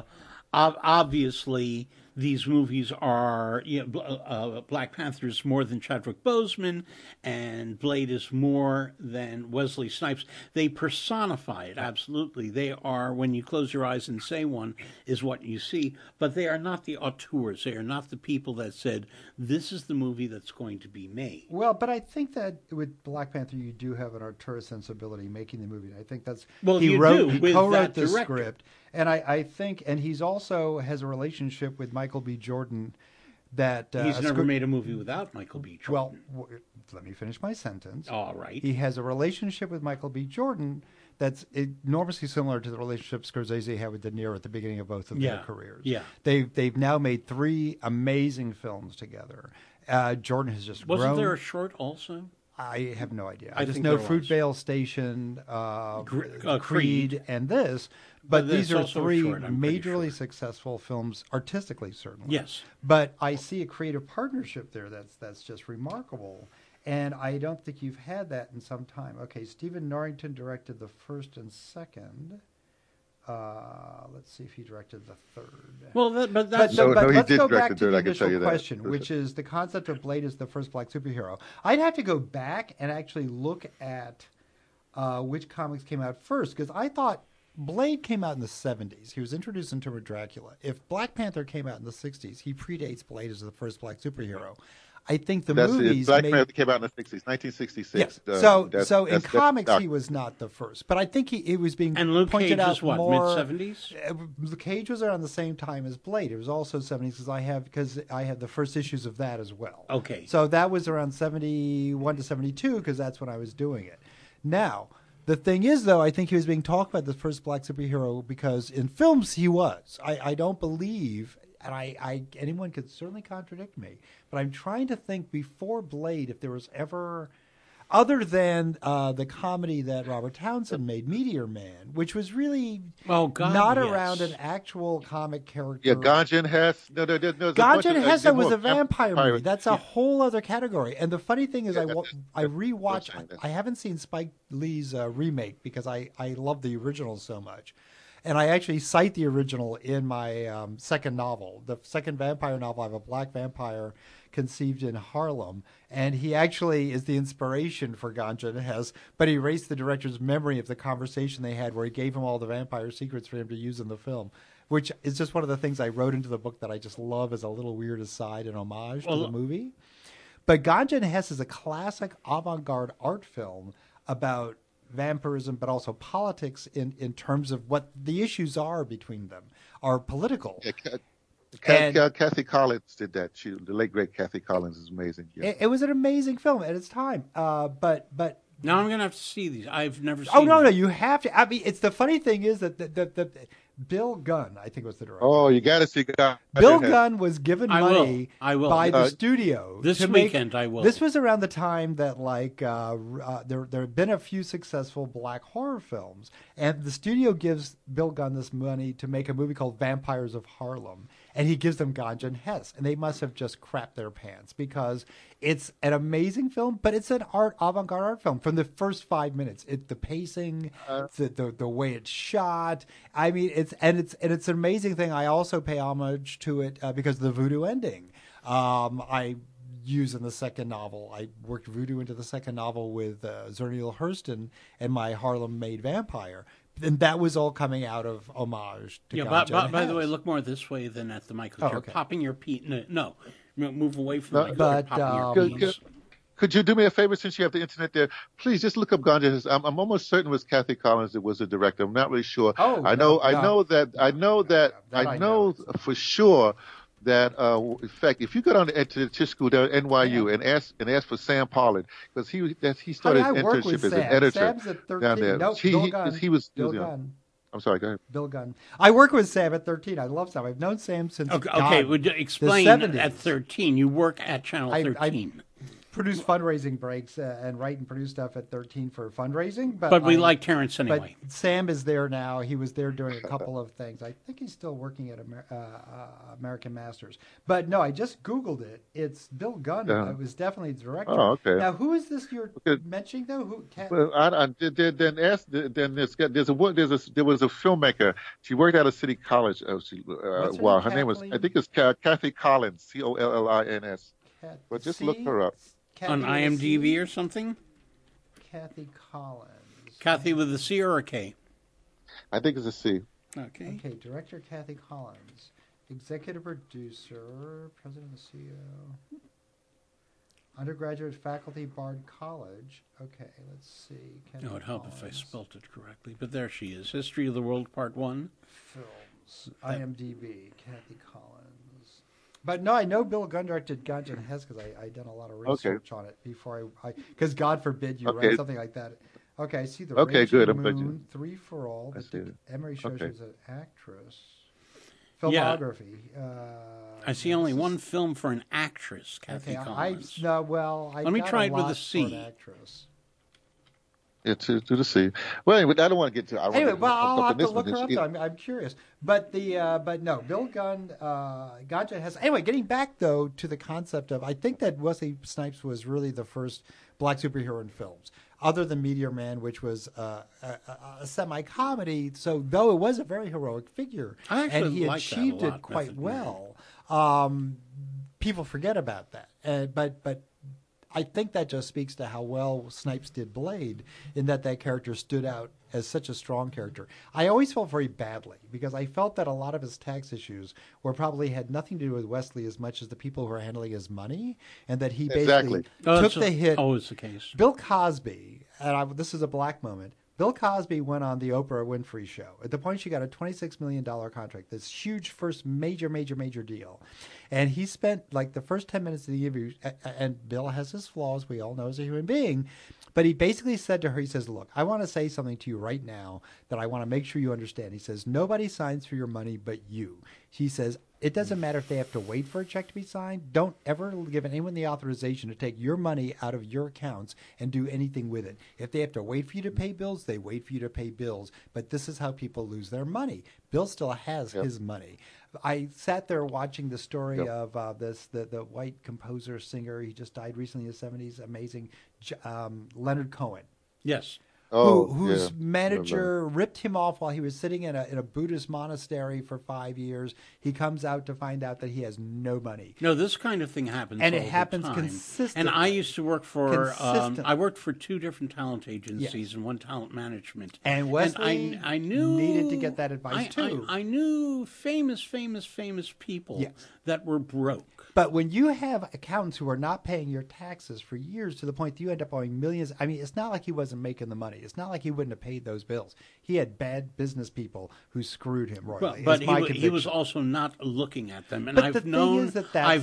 [SPEAKER 10] obviously these movies are Black Panther is more than Chadwick Boseman, and Blade is more than Wesley Snipes. They personify it, absolutely. They are, when you close your eyes and say one, is what you see. But they are not the auteurs. They are not the people that said, this is the movie that's going to be made.
[SPEAKER 12] Well, but I think that with Black Panther, you do have an auteur sensibility making the movie. I think that's...
[SPEAKER 10] He
[SPEAKER 12] co-wrote the script. And I think, and he's also has a relationship with Michael B. Jordan that...
[SPEAKER 10] he's never made a movie without Michael B. Jordan.
[SPEAKER 12] Well, let me finish my sentence.
[SPEAKER 10] All right.
[SPEAKER 12] He has a relationship with Michael B. Jordan that's enormously similar to the relationship Scorsese had with De Niro at the beginning of both of their careers.
[SPEAKER 10] Yeah.
[SPEAKER 12] They've now made 3 amazing films together. Jordan has just
[SPEAKER 10] Wasn't
[SPEAKER 12] grown.
[SPEAKER 10] there a short also?
[SPEAKER 12] I have no idea. I just know Fruitvale Station, Creed, and this. But these are 3 majorly successful films, artistically certainly.
[SPEAKER 10] Yes.
[SPEAKER 12] But I see a creative partnership there that's just remarkable. And I don't think you've had that in some time. Okay, Stephen Norrington directed the first and second. Let's see if he directed the third.
[SPEAKER 10] Well, but let's
[SPEAKER 13] go back
[SPEAKER 12] to the initial question, which is the concept of Blade as the first Black superhero. I'd have to go back and actually look at which comics came out first, because I thought Blade came out in the 70s. He was introduced in Tomb of Dracula. If Black Panther came out in the 60s, he predates Blade as the first Black superhero. I think movies...
[SPEAKER 13] Black Panther came out in the 60s, 1966.
[SPEAKER 12] Yes. So in comics, he was not the first. But I think it was being pointed out more...
[SPEAKER 10] And Luke Cage was what, mid-70s?
[SPEAKER 12] Luke Cage was around the same time as Blade. It was also 70s because I have the first issues of that as well.
[SPEAKER 10] Okay.
[SPEAKER 12] So that was around 71 to 72 because that's when I was doing it. Now... The thing is, though, I think he was being talked about the first Black superhero because in films he was. I don't believe, and anyone could certainly contradict me, but I'm trying to think before Blade if there was ever, other than the comedy that Robert Townsend made, Meteor Man, which was really around an actual comic character.
[SPEAKER 13] Yeah, Ganja and Hess. No,
[SPEAKER 12] Ganja and Hess was a vampire movie. That's a whole other category. And the funny thing is, I rewatched. I haven't seen Spike Lee's remake because I love the original so much. And I actually cite the original in my second novel. The second vampire novel, I have a black vampire conceived in Harlem. And he actually is the inspiration for Ganja and Hess, but he erased the director's memory of the conversation they had where he gave him all the vampire secrets for him to use in the film, which is just one of the things I wrote into the book that I just love as a little weird aside and homage to the movie. But Ganja and Hess is a classic avant-garde art film about vampirism, but also politics in terms of what the issues are between them are political.
[SPEAKER 13] Kathy Collins did that. The late great Kathy Collins is amazing. Yeah.
[SPEAKER 12] It was an amazing film at its time. But
[SPEAKER 10] now I'm going to have to see these. I've never seen.
[SPEAKER 12] Oh no, you have to. I mean, it's the funny thing is that Bill Gunn, I think was the director.
[SPEAKER 13] Oh, you got to see Gunn.
[SPEAKER 12] Bill Gunn was given money
[SPEAKER 10] I will.
[SPEAKER 12] by the studio.
[SPEAKER 10] This weekend I will.
[SPEAKER 12] This was around the time that there had been a few successful black horror films, and the studio gives Bill Gunn this money to make a movie called Vampires of Harlem, and he gives them Ganja and Hess, and they must have just crapped their pants because it's an amazing film, but it's an avant-garde art film from the first 5 minutes. The pacing, the way it's shot. I mean, it's an amazing thing. I also pay homage to it because of the voodoo ending. I use in the second novel. I worked voodoo into the second novel with Zernial Hurston and my Harlem-made vampire. And that was all coming out of homage to Ganja.
[SPEAKER 10] By the way, look more this way than at the mic. You're popping your No, move away from the mic.
[SPEAKER 13] Could you do me a favor, since you have the internet there? Please just look up Ganja. I'm almost certain it was Kathy Collins that was the director. I'm not really sure. I know for sure that in fact, if you go down to the Tisch School down at NYU and ask for Sam Pollard, because he started his internship as an editor
[SPEAKER 12] Sam's at 13.
[SPEAKER 13] down there.
[SPEAKER 12] Nope,
[SPEAKER 13] He was
[SPEAKER 12] Bill Gunn.
[SPEAKER 13] I'm sorry, go ahead.
[SPEAKER 12] Bill Gunn. I work with Sam at 13. I love Sam. I've known Sam since
[SPEAKER 10] would you explain at 13? You work at Channel 13.
[SPEAKER 12] I produce fundraising breaks and write and produce stuff at 13 for fundraising.
[SPEAKER 10] But we like Terrence anyway.
[SPEAKER 12] But Sam is there now. He was there doing a couple of things. I think he's still working at American Masters. But no, I just Googled it. It's Bill Gunn. It was definitely the director.
[SPEAKER 13] Oh, okay.
[SPEAKER 12] Now, who is this you're mentioning, though?
[SPEAKER 13] There was a filmmaker. She worked out of City College. Her name was, I think it's Kathy Collins, Collins. But just look her up.
[SPEAKER 10] On IMDb or something?
[SPEAKER 12] Kathy Collins.
[SPEAKER 10] Kathy with a C or a K?
[SPEAKER 13] I think it's a C.
[SPEAKER 10] Okay.
[SPEAKER 12] Okay, director Kathy Collins. Executive producer, president and CEO. Undergraduate faculty, Bard College. Okay, let's see.
[SPEAKER 10] It would help if I spelt it correctly. But there she is. History of the World, Part 1.
[SPEAKER 12] Films. IMDb, Kathy Collins. But no, I know Bill Gunn directed Ganja and Hess because I done a lot of research on it before because God forbid you write something like that. Okay, I see the Rachel Moon, Three for All. Emery shows her as an actress. Filmography.
[SPEAKER 10] I see only one film for an actress, Kathy Collins.
[SPEAKER 12] Let
[SPEAKER 10] me try it with a C.
[SPEAKER 12] For an actress.
[SPEAKER 13] Yeah, to the C. Well, anyway, I don't want to get to.
[SPEAKER 12] I'll have to look her up. Though. I'm curious, but no, Bill Gunn, Ganja has. Anyway, getting back though to the concept of, I think that Wesley Snipes was really the first black superhero in films, other than Meteor Man, which was a semi-comedy. So though it was a very heroic figure, and he achieved it quite well, people forget about that. But I think that just speaks to how well Snipes did Blade, in that character stood out as such a strong character. I always felt very badly because I felt that a lot of his tax issues probably had nothing to do with Wesley as much as the people who were handling his money, and that he basically took the hit.
[SPEAKER 10] Always the case.
[SPEAKER 12] Bill Cosby, and this is a black moment, Bill Cosby went on the Oprah Winfrey Show. At the point, she got a $26 million contract, this huge first major deal. And he spent like the first 10 minutes of the interview, and Bill has his flaws, we all know as a human being, but he basically said to her, he says, look, I want to say something to you right now that I want to make sure you understand. He says, nobody signs for your money but you. He says, it doesn't matter if they have to wait for a check to be signed. Don't ever give anyone the authorization to take your money out of your accounts and do anything with it. If they have to wait for you to pay bills, they wait for you to pay bills. But this is how people lose their money. Bill still has his money. I sat there watching the story of the white composer, singer. He just died recently in the 70s. Amazing. Leonard Cohen.
[SPEAKER 10] Yes.
[SPEAKER 12] Whose manager ripped him off while he was sitting in a Buddhist monastery for 5 years. He comes out to find out that he has no money.
[SPEAKER 10] No, this kind of thing happens,
[SPEAKER 12] and
[SPEAKER 10] all
[SPEAKER 12] it happens
[SPEAKER 10] the time.
[SPEAKER 12] consistently.
[SPEAKER 10] And I used to work for. I worked for 2 different talent agencies and 1 talent management.
[SPEAKER 12] And Wesley needed to get that advice too.
[SPEAKER 10] I knew famous people that were broke.
[SPEAKER 12] But when you have accountants who are not paying your taxes for years to the point that you end up owing millions, I mean, it's not like he wasn't making the money. It's not like he wouldn't have paid those bills. He had bad business people who screwed him royally.
[SPEAKER 10] But he was also not looking at them. And
[SPEAKER 12] but
[SPEAKER 10] I've known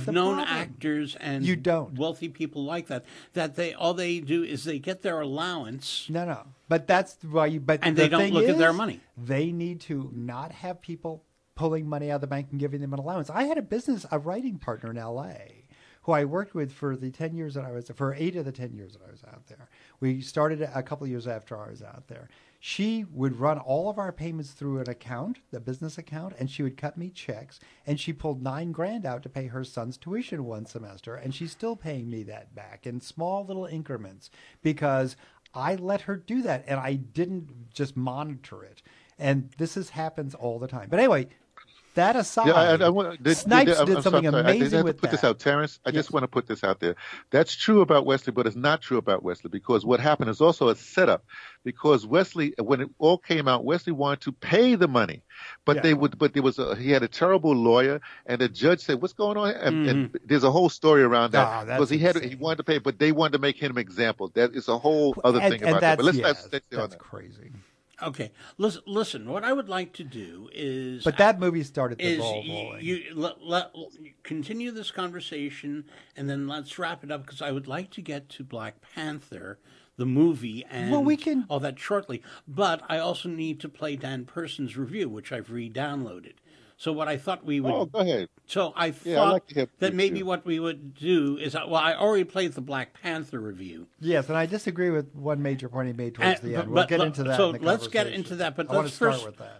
[SPEAKER 10] actors and wealthy people like that all they do is they get their allowance.
[SPEAKER 12] No. But that's why
[SPEAKER 10] and they don't look at their money.
[SPEAKER 12] They need to not have people pulling money out of the bank and giving them an allowance. I had a writing partner in L.A. who I worked with for the 10 years that I was, for 8 of the 10 years that I was out there. We started a couple of years after I was out there. She would run all of our payments through an account, the business account, and she would cut me checks, and she pulled $9,000 out to pay her son's tuition one semester, and she's still paying me that back in small little increments because I let her do that, and I didn't just monitor it. And happens all the time. But anyway, that aside, Snipes did something amazing with that.
[SPEAKER 13] Put this out, Terrence. I just want to put this out there. That's true about Wesley, but it's not true about Wesley because what happened is also a setup. Because Wesley, when it all came out, Wesley wanted to pay the money, but he had a terrible lawyer, and the judge said, "What's going on?" And there's a whole story around that because he wanted to pay, but they wanted to make him an example. That is a whole other thing about that. But let's not stay on that.
[SPEAKER 12] Crazy.
[SPEAKER 10] Okay, listen. What I would like to do is,
[SPEAKER 12] but that movie started the ball rolling.
[SPEAKER 10] You continue this conversation, and then let's wrap it up because I would like to get to Black Panther, the movie, and all that shortly. But I also need to play Dan Person's review, which I've re-downloaded. So what I thought we would...
[SPEAKER 13] Oh, go ahead.
[SPEAKER 10] So I thought that maybe what we would do is... Well, I already played the Black Panther review.
[SPEAKER 12] Yes, and I disagree with one major point he made towards the end. We'll get into that in the
[SPEAKER 10] let's get into that, but let's start with that.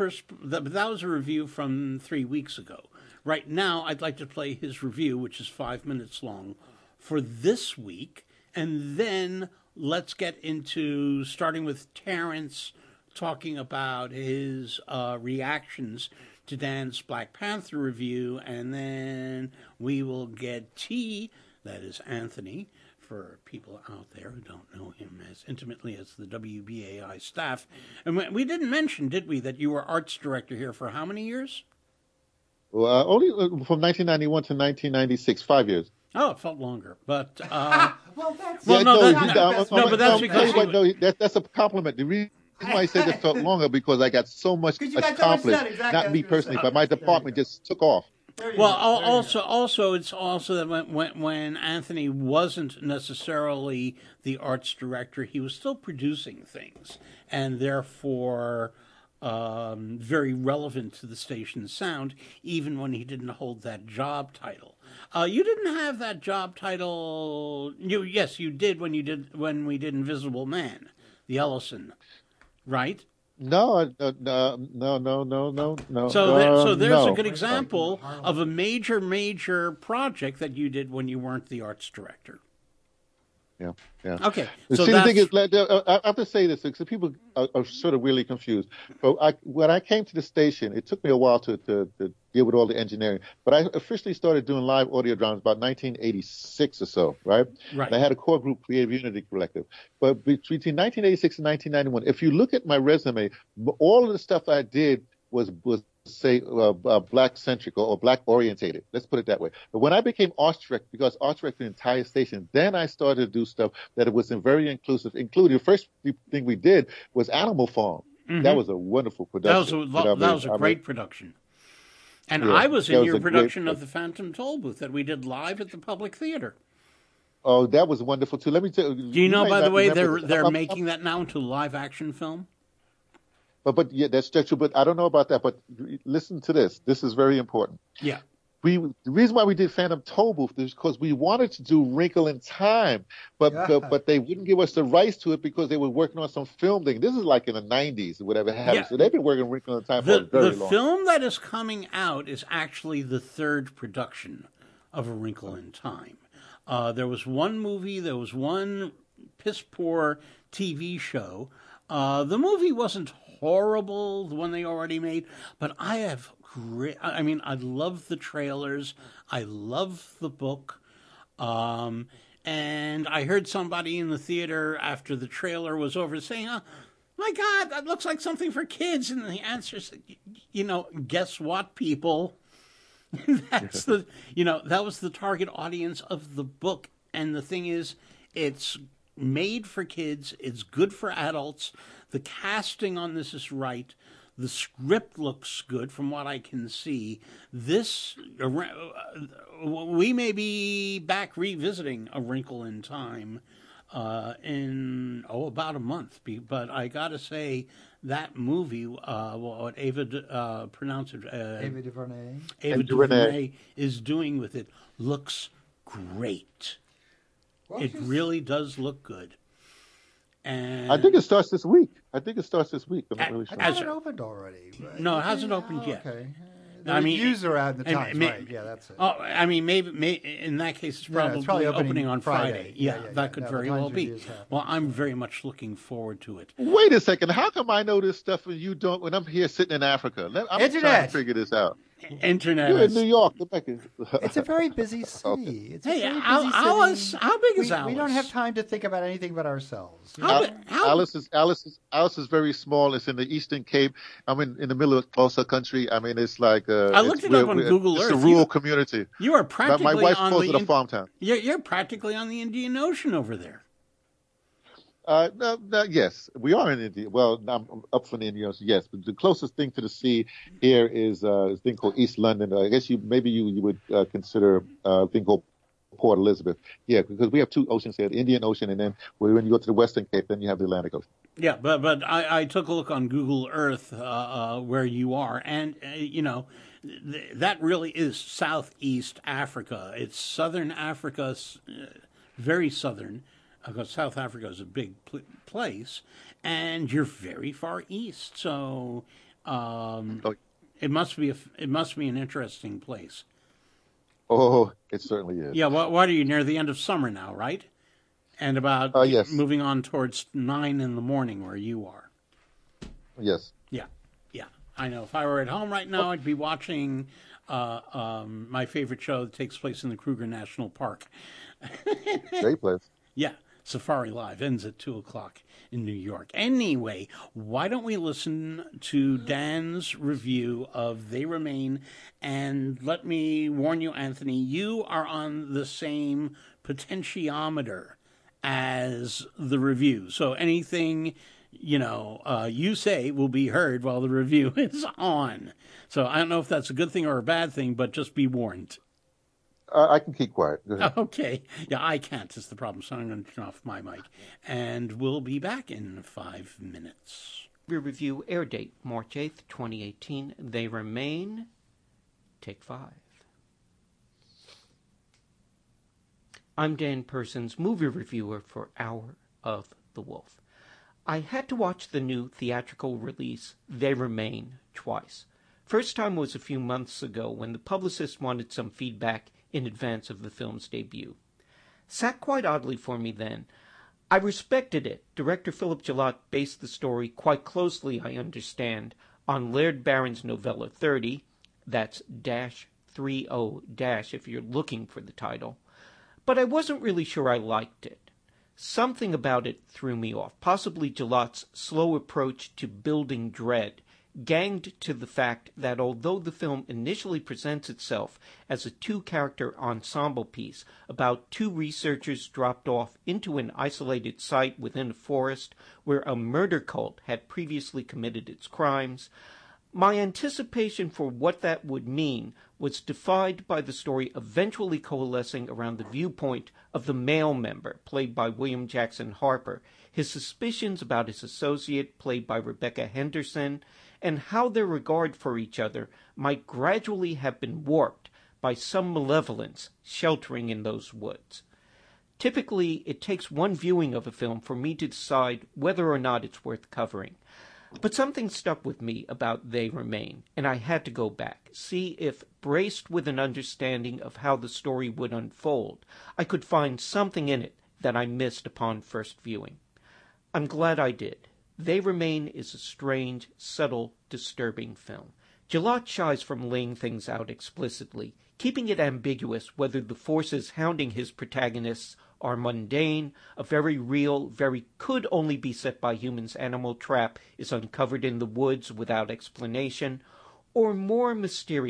[SPEAKER 10] That was a review from 3 weeks ago. Right now, I'd like to play his review, which is 5 minutes long, for this week, and then let's get into, starting with Terrence, talking about his reactions to Dan's Black Panther review, and then we will get T, that is Anthony, for people out there who don't know him as intimately as the WBAI staff. And we didn't mention, did we, that you were arts director here for how many years?
[SPEAKER 13] Well, only from 1991 to 1996, 5 years.
[SPEAKER 10] Oh, it felt longer, but
[SPEAKER 13] that's a compliment. The reason why I said it felt longer because I got so much accomplished, not me personally, but my department just took off.
[SPEAKER 10] Well, also, it's also that when Anthony wasn't necessarily the arts director, he was still producing things, and therefore very relevant to the station's sound, even when he didn't hold that job title. You didn't have that job title. Yes, you did when we did Invisible Man, the Ellison, right?
[SPEAKER 13] No.
[SPEAKER 10] So there's a good example of a major project that you did when you weren't the arts director.
[SPEAKER 13] Yeah.
[SPEAKER 10] Okay.
[SPEAKER 13] So the thing is, I have to say this because people are sort of really confused. But when I came to the station, it took me a while to deal with all the engineering. But I officially started doing live audio dramas about 1986 or so, right?
[SPEAKER 10] Right.
[SPEAKER 13] And I had a core group, Creative Unity Collective. But between 1986 and 1991, if you look at my resume, all of the stuff I did was say black-centric or black-orientated. Let's put it that way. But when I became arts director, because arts director the entire station, then I started to do stuff that was very inclusive, including the first thing we did was Animal Farm. Mm-hmm. That was a wonderful production.
[SPEAKER 10] That was a great production. And I was in your production of the Phantom Toll Booth that we did live at the Public Theater.
[SPEAKER 13] Oh, that was wonderful, too. Let me tell you.
[SPEAKER 10] Do you know, by the way, they're making that now into a live-action film?
[SPEAKER 13] But yeah, that's true. But I don't know about that. But listen to this. This is very important.
[SPEAKER 10] Yeah.
[SPEAKER 13] The reason why we did Phantom Toll Booth is because we wanted to do Wrinkle in Time, but they wouldn't give us the rights to it because they were working on some film thing. This is like in the 90s or whatever happened. Yeah. So they've been working on Wrinkle in Time for a very long time.
[SPEAKER 10] The film that is coming out is actually the third production of A Wrinkle in Time. There was one movie. There was one piss-poor TV show. The movie wasn't horrible, the one they already made, but I love the trailers, I love the book, and I heard somebody in the theater after the trailer was over saying, "Oh, my God, that looks like something for kids," and the answer is, guess what, people? That's that was the target audience of the book. And the thing is, it's made for kids. It's good for adults. The casting on this is right. The script looks good from what I can see. We may be back revisiting A Wrinkle in Time in about a month. But I got to say, that movie, what Ava pronounced it,
[SPEAKER 12] Ava DuVernay.
[SPEAKER 10] Ava DuVernay is doing with it looks great. Well, it really does look good. And
[SPEAKER 13] I think it starts this week. I'm not really sure.
[SPEAKER 12] Has it opened already? Right?
[SPEAKER 10] No, it hasn't opened yet.
[SPEAKER 12] Okay. The reviews are out in the Times, right? Yeah, that's it.
[SPEAKER 10] Oh, I mean, maybe in that case, it's probably opening on Friday. Yeah, that could very well be. Well, I'm very much looking forward to it.
[SPEAKER 13] Wait a second. How come I know this stuff and you don't? When I'm here sitting in Africa, I'm trying to figure this out.
[SPEAKER 10] Internet.
[SPEAKER 13] You're in New York.
[SPEAKER 12] It's a very busy city. It's
[SPEAKER 10] hey, Alice, how big is Alice?
[SPEAKER 12] We don't have time to think about anything but ourselves.
[SPEAKER 13] Alice is very small. It's in the Eastern Cape. I'm in the middle of Tulsa country. I mean, it's like
[SPEAKER 10] I looked it up on Google Earth.
[SPEAKER 13] It's a rural community.
[SPEAKER 10] You are practically
[SPEAKER 13] my wife calls it a farm town.
[SPEAKER 10] You're practically on the Indian Ocean over there.
[SPEAKER 13] No, yes, we are in India. Well, I'm up from the Indian Ocean, yes. But the closest thing to the sea here is a thing called East London. I guess you would consider a thing called Port Elizabeth. Yeah, because we have two oceans here, the Indian Ocean, and then when you go to the Western Cape, then you have the Atlantic Ocean.
[SPEAKER 10] Yeah, but I took a look on Google Earth where you are, and, that really is Southeast Africa. It's Southern Africa, very southern. Because South Africa is a big place, and you're very far east, so it must be an interesting place.
[SPEAKER 13] Oh, it certainly is.
[SPEAKER 10] Yeah, what are you near the end of summer now, right? And about moving on towards 9 in the morning where you are.
[SPEAKER 13] Yes.
[SPEAKER 10] Yeah. I know. If I were at home right now, I'd be watching my favorite show that takes place in the Kruger National Park.
[SPEAKER 13] Great place.
[SPEAKER 10] Yeah. Safari Live ends at 2:00 in New York. Anyway, why don't we listen to Dan's review of They Remain? And let me warn you, Anthony, you are on the same potentiometer as the review. So anything, you say will be heard while the review is on. So I don't know if that's a good thing or a bad thing, but just be warned.
[SPEAKER 13] I can keep quiet. Go ahead.
[SPEAKER 10] Okay. Yeah, I can't. Is the problem. So I'm going to turn off my mic. And we'll be back in 5 minutes.
[SPEAKER 11] Review air date, March 8th, 2018. They Remain. Take 5. I'm Dan Persons, movie reviewer for Hour of the Wolf. I had to watch the new theatrical release, They Remain, twice. First time was a few months ago when the publicist wanted some feedback in advance of the film's debut. Sat quite oddly for me then. I respected it. Director Philip Gillott based the story quite closely, I understand, on Laird Barron's novella 30, that's -30- if you're looking for the title, but I wasn't really sure I liked it. Something about it threw me off, possibly Gillott's slow approach to building dread, ganged to the fact that although the film initially presents itself as a two-character ensemble piece about two researchers dropped off into an isolated site within a forest where a murder cult had previously committed its crimes, my anticipation for what that would mean was defied by the story eventually coalescing around the viewpoint of the male member, played by William Jackson Harper, his suspicions about his associate, played by Rebecca Henderson, and how their regard for each other might gradually have been warped by some malevolence sheltering in those woods. Typically, it takes one viewing of a film for me to decide whether or not it's worth covering. But something stuck with me about They Remain, and I had to go back, see if, braced with an understanding of how the story would unfold, I could find something in it that I missed upon first viewing. I'm glad I did. They Remain is a strange, subtle, disturbing film. Gillott shies from laying things out explicitly, keeping it ambiguous whether the forces hounding his protagonists are mundane, a very real, very could only be set by humans animal trap is uncovered in the woods without explanation, or more mysterious,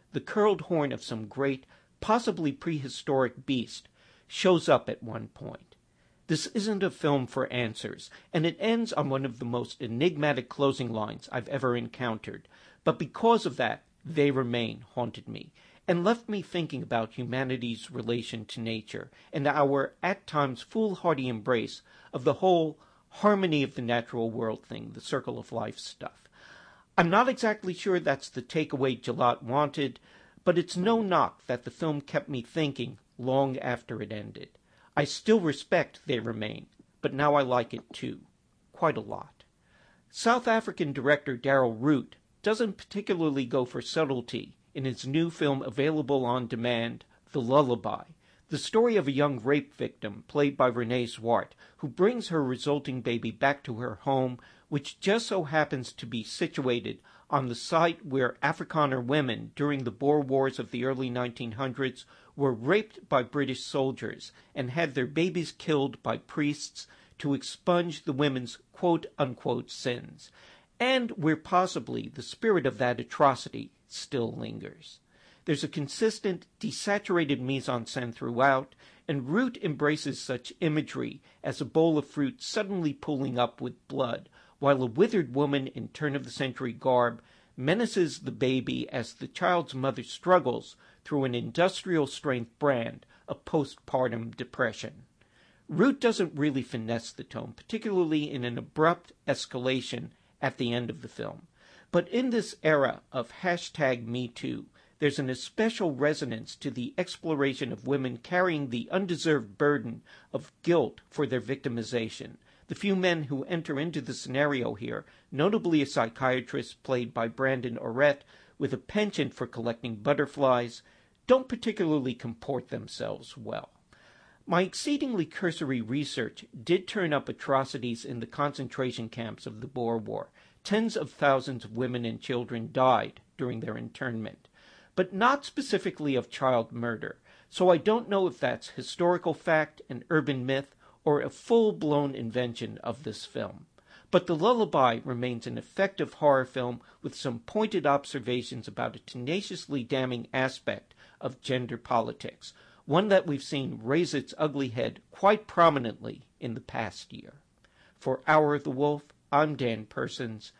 [SPEAKER 11] the curled horn of some great, possibly prehistoric beast shows up at one point. This isn't a film for answers, and it ends on one of the most enigmatic closing lines I've ever encountered. But because of that, They Remain haunted me, and left me thinking about humanity's relation to nature, and our, at times, foolhardy embrace of the whole harmony of the natural world thing, the circle of life stuff. I'm not exactly sure that's the takeaway Gillotte wanted, but it's no knock that the film kept me thinking long after it ended. I still respect They Remain, but now I like it too. Quite a lot. South African director Daryl Root doesn't particularly go for subtlety in his new film available on demand, The Lullaby, the story of a young rape victim played by Renee Zwart, who brings her resulting baby back to her home, which just so happens to be situated on the site where Afrikaner women during the Boer Wars of the early 1900s were raped by British soldiers and had their babies killed by priests to expunge the women's quote-unquote sins, and where possibly the spirit of that atrocity still lingers. There's a consistent, desaturated mise-en-scène throughout, and Root embraces such imagery as a bowl of fruit suddenly pooling up with blood, while a withered woman in turn-of-the-century garb menaces the baby as the child's mother struggles through an industrial-strength brand of postpartum depression. Root doesn't really finesse the tone, particularly in an abrupt escalation at the end of the film. But in this era of #MeToo, there's an especial resonance to the exploration of women carrying the undeserved burden of guilt for their victimization. The few men who enter into the scenario here, notably a psychiatrist played by Brandon Orette with a penchant for collecting butterflies, don't particularly comport themselves well. My exceedingly cursory research did turn up atrocities in the concentration camps of the Boer War. Tens of thousands of women and children died during their internment, but not specifically of child murder, so I don't know if that's historical fact, an urban myth, or a full-blown invention of this film. But The Lullaby remains an effective horror film with some pointed observations about a tenaciously damning aspect of gender politics, one that we've seen raise its ugly head quite prominently in the past year. For Hour of the Wolf, I'm Dan Persons,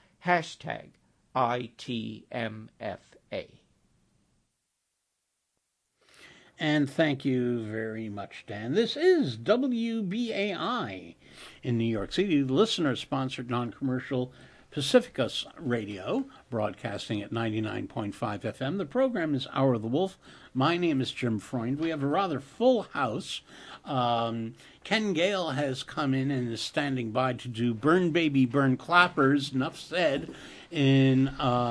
[SPEAKER 11] #ITMFA.
[SPEAKER 10] And thank you very much, Dan. This is WBAI in New York City, listener-sponsored non-commercial Pacificus Radio, broadcasting at 99.5 FM. The program is Hour of the Wolf. My name is Jim Freund. We have a rather full house. Ken Gale has come in and is standing by to do Burn Baby Burn Clappers, enough said, in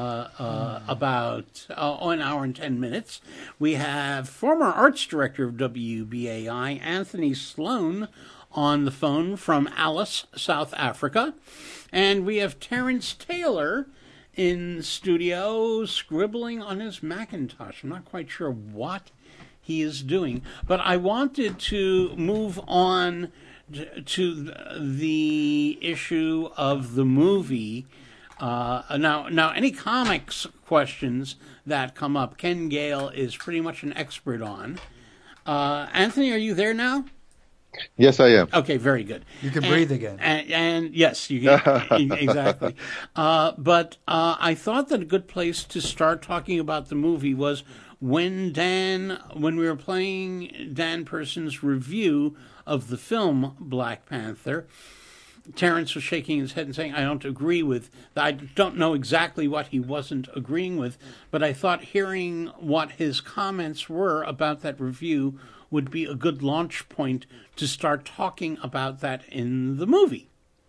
[SPEAKER 10] about an hour and 10 minutes. We have former arts director of WBAI, Anthony Sloan, on the phone from Alice, South Africa. And we have Terence Taylor in studio scribbling on his Macintosh. I'm not quite sure what he is doing, but I wanted to move on to the issue of the movie. Now, any comics questions that come up, Ken Gale is pretty much an expert on. Anthony, are you there now?
[SPEAKER 13] Yes, I am.
[SPEAKER 10] Okay, very good.
[SPEAKER 12] You can breathe again.
[SPEAKER 10] And yes, you can, exactly. But I thought that a good place to start talking about the movie was when we were playing Dan Persons' review of the film Black Panther. Terence was shaking his head and saying, I don't agree with, I don't know exactly what he wasn't agreeing with, but I thought hearing what his comments were about that review would be a good launch point to start talking about that in the movie.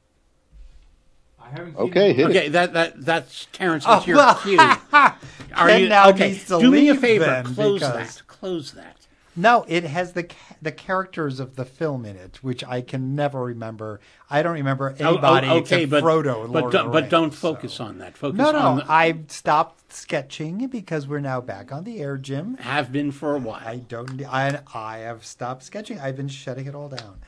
[SPEAKER 5] I haven't
[SPEAKER 13] seen okay,
[SPEAKER 10] that's Terence. It's your cue. Are you
[SPEAKER 12] now
[SPEAKER 10] okay?
[SPEAKER 12] Needs to
[SPEAKER 10] Do me a
[SPEAKER 12] leave
[SPEAKER 10] favor.
[SPEAKER 12] then,
[SPEAKER 10] Close
[SPEAKER 12] because...
[SPEAKER 10] that. Close that.
[SPEAKER 12] No, it has the characters of the film in it, which I can never remember. I don't remember anybody except Frodo and Lord of the Rings.
[SPEAKER 10] But don't focus on that. Focus
[SPEAKER 12] no,
[SPEAKER 10] on
[SPEAKER 12] I stopped sketching because we're now back on the air, Jim.
[SPEAKER 10] Have been for a while.
[SPEAKER 12] I have stopped sketching. I've been shutting it all down.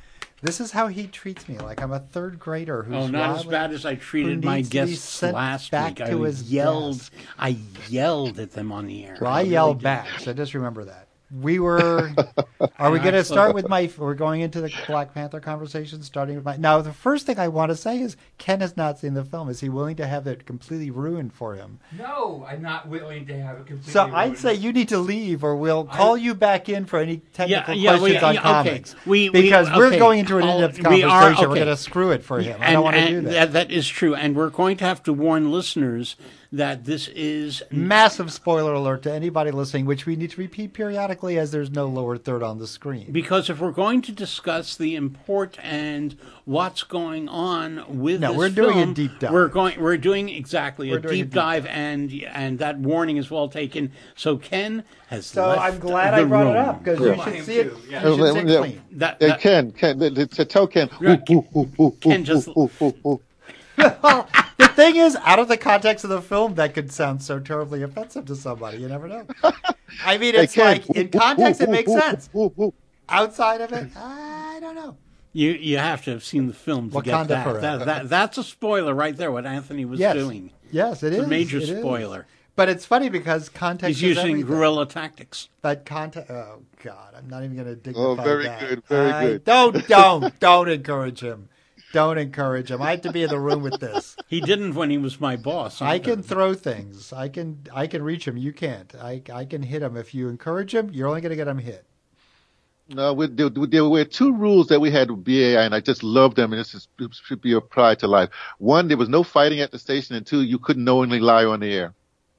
[SPEAKER 12] This is how he treats me, like I'm a third grader who's
[SPEAKER 10] not as bad as I treated my guests last week. I yelled at them on the air.
[SPEAKER 12] Well, I yelled back, so just remember that. Are we going to start with we're going into the Black Panther conversation, starting with now the first thing I want to say is Ken has not seen the film. Is he willing to have it completely ruined for him?
[SPEAKER 14] No, I'm not willing to have it completely
[SPEAKER 12] ruined.
[SPEAKER 14] So
[SPEAKER 12] I'd say you need to leave, or we'll call you back in for any technical questions on comics. Because we're going into an in-depth conversation. We're going to screw it for him. I don't want to do that.
[SPEAKER 10] That is true, and we're going to have to warn listeners that this is
[SPEAKER 12] massive spoiler alert to anybody listening, which we need to repeat periodically as there's no lower third on the screen.
[SPEAKER 10] Because if we're going to discuss the import and what's going on with this
[SPEAKER 12] we're doing a deep dive.
[SPEAKER 10] We're doing a deep dive, and that warning is well taken. So Ken has left
[SPEAKER 12] I'm glad I brought it up because you should see it. Yeah. You should see it clean.
[SPEAKER 13] Ken, tell Ken.
[SPEAKER 10] Ken just.
[SPEAKER 12] Well, the thing is, out of the context of the film, that could sound so terribly offensive to somebody. You never know. I mean, it's like, in context, it makes sense. Outside of it, I don't know.
[SPEAKER 10] You have to have seen the film to get that. That's a spoiler right there, what Anthony was doing.
[SPEAKER 12] Yes, it is.
[SPEAKER 10] It's a major spoiler.
[SPEAKER 12] But it's funny because context
[SPEAKER 10] He's using guerrilla tactics.
[SPEAKER 12] But context... Oh, God, I'm not even going to dignify
[SPEAKER 13] that. Oh, very good, very good.
[SPEAKER 12] Don't encourage him. Don't encourage him. I have to be in the room with this.
[SPEAKER 10] He didn't when he was my boss.
[SPEAKER 12] I can throw things. I can reach him. You can't. I can hit him. If you encourage him, you're only going to get him hit.
[SPEAKER 13] No, there were two rules that we had with BAI, and I just loved them, and this should be applied to life. One, there was no fighting at the station, and two, you couldn't knowingly lie on the air.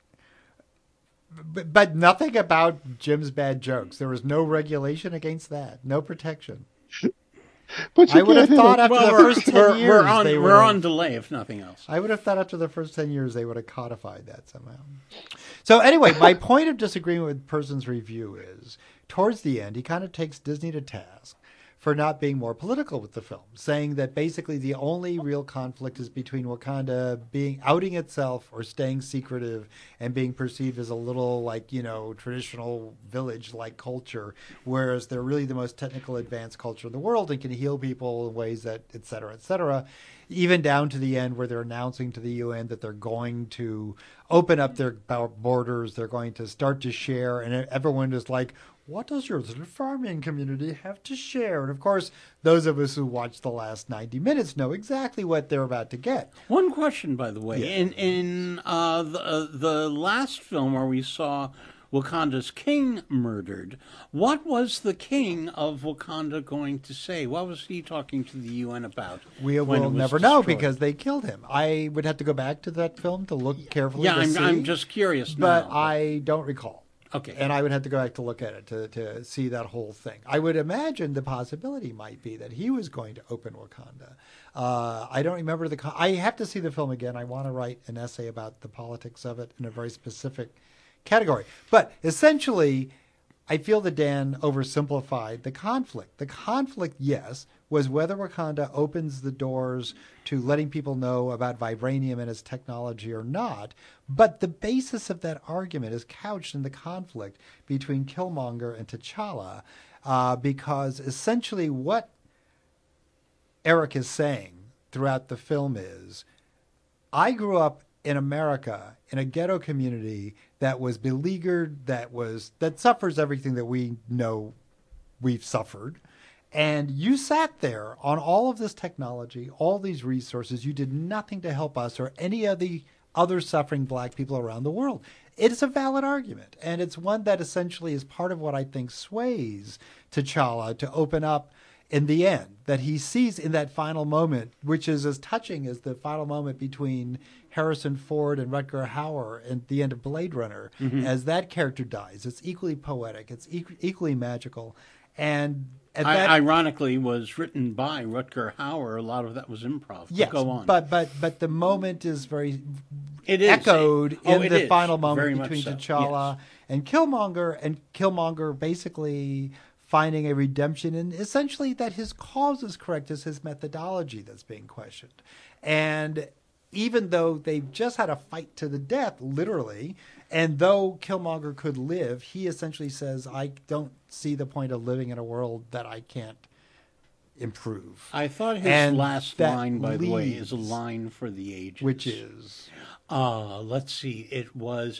[SPEAKER 12] But nothing about Jim's bad jokes. There was no regulation against that. No protection.
[SPEAKER 13] But
[SPEAKER 12] I would have thought after the first 10 years
[SPEAKER 10] we're on delay, if nothing else.
[SPEAKER 12] I would have thought after the first 10 years they would have codified that somehow. So anyway, my point of disagreement with Person's review is, towards the end, he kind of takes Disney to task for not being more political with the film, saying that basically the only real conflict is between Wakanda outing itself or staying secretive and being perceived as a little traditional village-like culture, whereas they're really the most technical advanced culture in the world and can heal people in ways that, et cetera, even down to the end where they're announcing to the UN that they're going to open up their borders, they're going to start to share, and everyone is like, what does your little farming community have to share? And of course, those of us who watched the last 90 minutes know exactly what they're about to get.
[SPEAKER 10] One question, by the way. Yeah. In the last film where we saw Wakanda's king murdered, what was the king of Wakanda going to say? What was he talking to the UN about?
[SPEAKER 12] We will never know because they killed him. I would have to go back to that film to look carefully to see.
[SPEAKER 10] I'm just curious now.
[SPEAKER 12] But I don't recall.
[SPEAKER 10] Okay.
[SPEAKER 12] And I would have to go back to look at it to see that whole thing. I would imagine the possibility might be that he was going to open Wakanda. I don't remember I have to see the film again. I want to write an essay about the politics of it in a very specific category. But essentially, I feel that Dan oversimplified the conflict. The conflict, yes, was whether Wakanda opens the doors to letting people know about vibranium and its technology or not. But the basis of that argument is couched in the conflict between Killmonger and T'Challa, because essentially what Eric is saying throughout the film is, I grew up in America in a ghetto community that was beleaguered, that suffers everything that we know we've suffered. And you sat there on all of this technology, all these resources. You did nothing to help us or any of the other suffering black people around the world. It's a valid argument. And it's one that essentially is part of what I think sways T'Challa to open up in the end, that he sees in that final moment, which is as touching as the final moment between Harrison Ford and Rutger Hauer at the end of Blade Runner, as that character dies. It's equally poetic. It's equally magical. And that,
[SPEAKER 10] ironically, was written by Rutger Hauer. A lot of that was improv.
[SPEAKER 12] Yes,
[SPEAKER 10] go on.
[SPEAKER 12] But the moment is echoed in the final moment between T'Challa and Killmonger basically finding a redemption, and essentially that his cause is correct, is his methodology that's being questioned. And even though they've just had a fight to the death, literally, and though Killmonger could live, he essentially says, I don't see the point of living in a world that I can't improve.
[SPEAKER 10] I thought his last line, by the way, is a line for the ages.
[SPEAKER 12] Which is?
[SPEAKER 10] Let's see. It was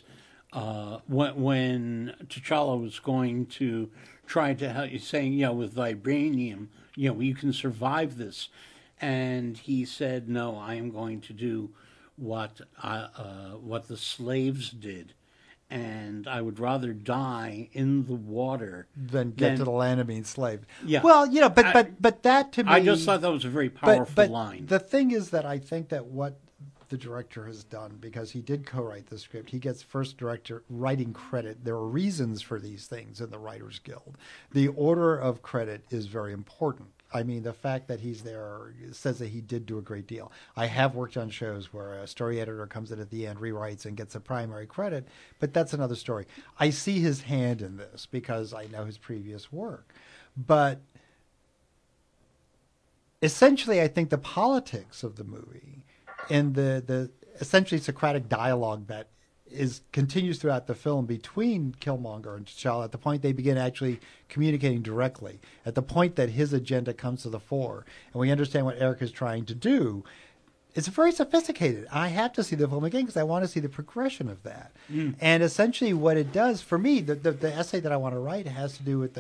[SPEAKER 10] when T'Challa was going to try to help you, saying, with vibranium, you can survive this. And he said, no, I am going to do what the slaves did. And I would rather die in the water
[SPEAKER 12] than get to the land and be enslaved.
[SPEAKER 10] Yeah.
[SPEAKER 12] Well, but that to me,
[SPEAKER 10] I just thought that was a very powerful line.
[SPEAKER 12] The thing is that I think that what the director has done, because he did co-write the script, he gets first director writing credit. There are reasons for these things in the Writers Guild. The order of credit is very important. I mean, the fact that he's there says that he did do a great deal. I have worked on shows where a story editor comes in at the end, rewrites, and gets a primary credit, but that's another story. I see his hand in this because I know his previous work. But essentially, I think the politics of the movie and the essentially Socratic dialogue that continues throughout the film between Killmonger and T'Challa, at the point they begin actually communicating directly, at the point that his agenda comes to the fore, and we understand what Eric is trying to do, it's very sophisticated. I have to see the film again because I want to see the progression of that. And essentially what it does, for me, the essay that I want to write has to do with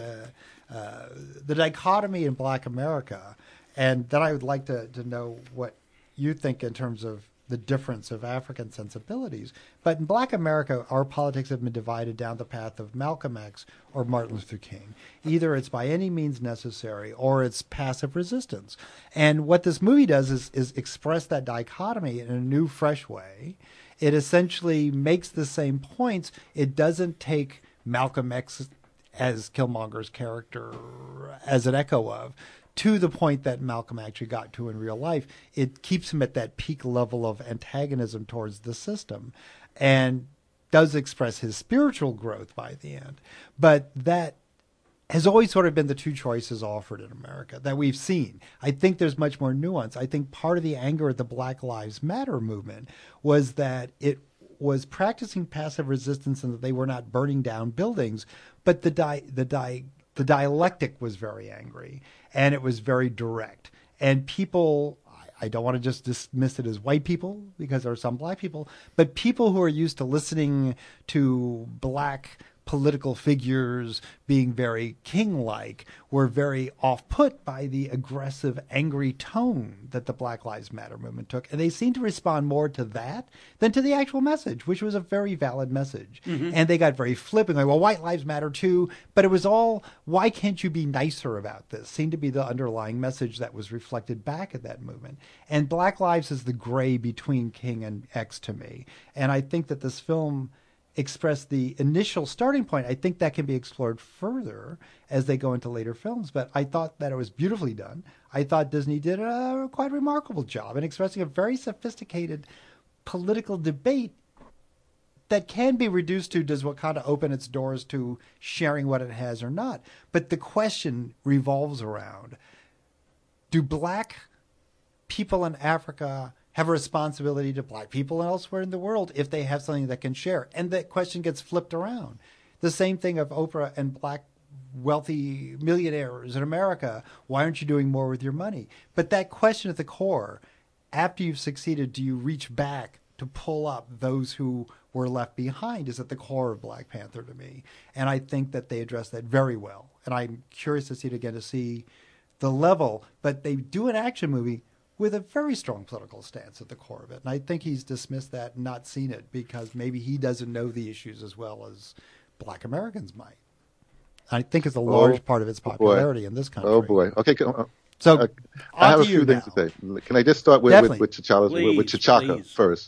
[SPEAKER 12] the dichotomy in Black America, and then I would like to know what you think in terms of the difference of African sensibilities. But in Black America, our politics have been divided down the path of Malcolm X or Martin Luther King. Either it's by any means necessary or it's passive resistance. And what this movie does is express that dichotomy in a new, fresh way. It essentially makes the same points. It doesn't take Malcolm X as Killmonger's character as an echo of, to the point that Malcolm actually got to in real life. It keeps him at that peak level of antagonism towards the system and does express his spiritual growth by the end. But that has always sort of been the two choices offered in America that we've seen. I think there's much more nuance. I think part of the anger at the Black Lives Matter movement was that it was practicing passive resistance and that they were not burning down buildings, but the dialectic was very angry, and it was very direct. And people, I don't want to just dismiss it as white people, because there are some black people, but people who are used to listening to black political figures being very king-like were very off-put by the aggressive, angry tone that the Black Lives Matter movement took. And they seemed to respond more to that than to the actual message, which was a very valid message. And they got very flippant, like, well, white lives matter too. But it was all, why can't you be nicer about this? Seemed to be the underlying message that was reflected back at that movement. And Black Lives is the gray between King and X to me. And I think that this film express the initial starting point. I think that can be explored further as they go into later films, but I thought that it was beautifully done. I thought Disney did a quite remarkable job in expressing a very sophisticated political debate that can be reduced to, does Wakanda open its doors to sharing what it has or not? But the question revolves around, do black people in Africa have a responsibility to black people elsewhere in the world if they have something that can share? And that question gets flipped around. The same thing of Oprah and black wealthy millionaires in America. Why aren't you doing more with your money? But that question at the core, after you've succeeded, do you reach back to pull up those who were left behind, is at the core of Black Panther to me. And I think that they address that very well. And I'm curious to see it again, to see the level. But they do an action movie with a very strong political stance at the core of it. And I think he's dismissed that and not seen it because maybe he doesn't know the issues as well as black Americans might. I think it's a large part of its popularity in this country.
[SPEAKER 13] Oh, boy. Okay.
[SPEAKER 12] So
[SPEAKER 13] I have a few things to say. Can I just start with T'Chaka first?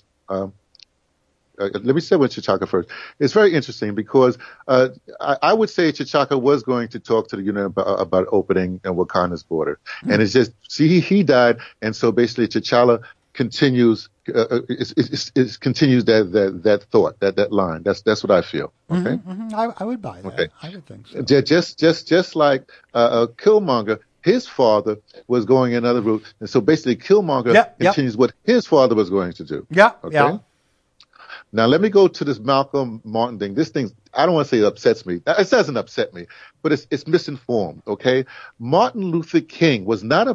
[SPEAKER 13] Let me say with T'Chaka first. It's very interesting because I would say T'Chaka was going to talk to the UN about opening Wakanda's border. Mm-hmm. And it's just, see, he died, and so basically T'Challa continues continues that thought, that line. That's what I feel. Okay?
[SPEAKER 12] Mm-hmm, mm-hmm. I would buy that. Okay. I would think so.
[SPEAKER 13] Just like Killmonger, his father was going another route, and so basically Killmonger continues what his father was going to do.
[SPEAKER 12] Yeah.
[SPEAKER 13] Okay?
[SPEAKER 12] Yeah.
[SPEAKER 13] Now, let me go to this Malcolm Martin thing. This thing, I don't want to say it upsets me. It doesn't upset me, but it's misinformed, okay? Martin Luther King was not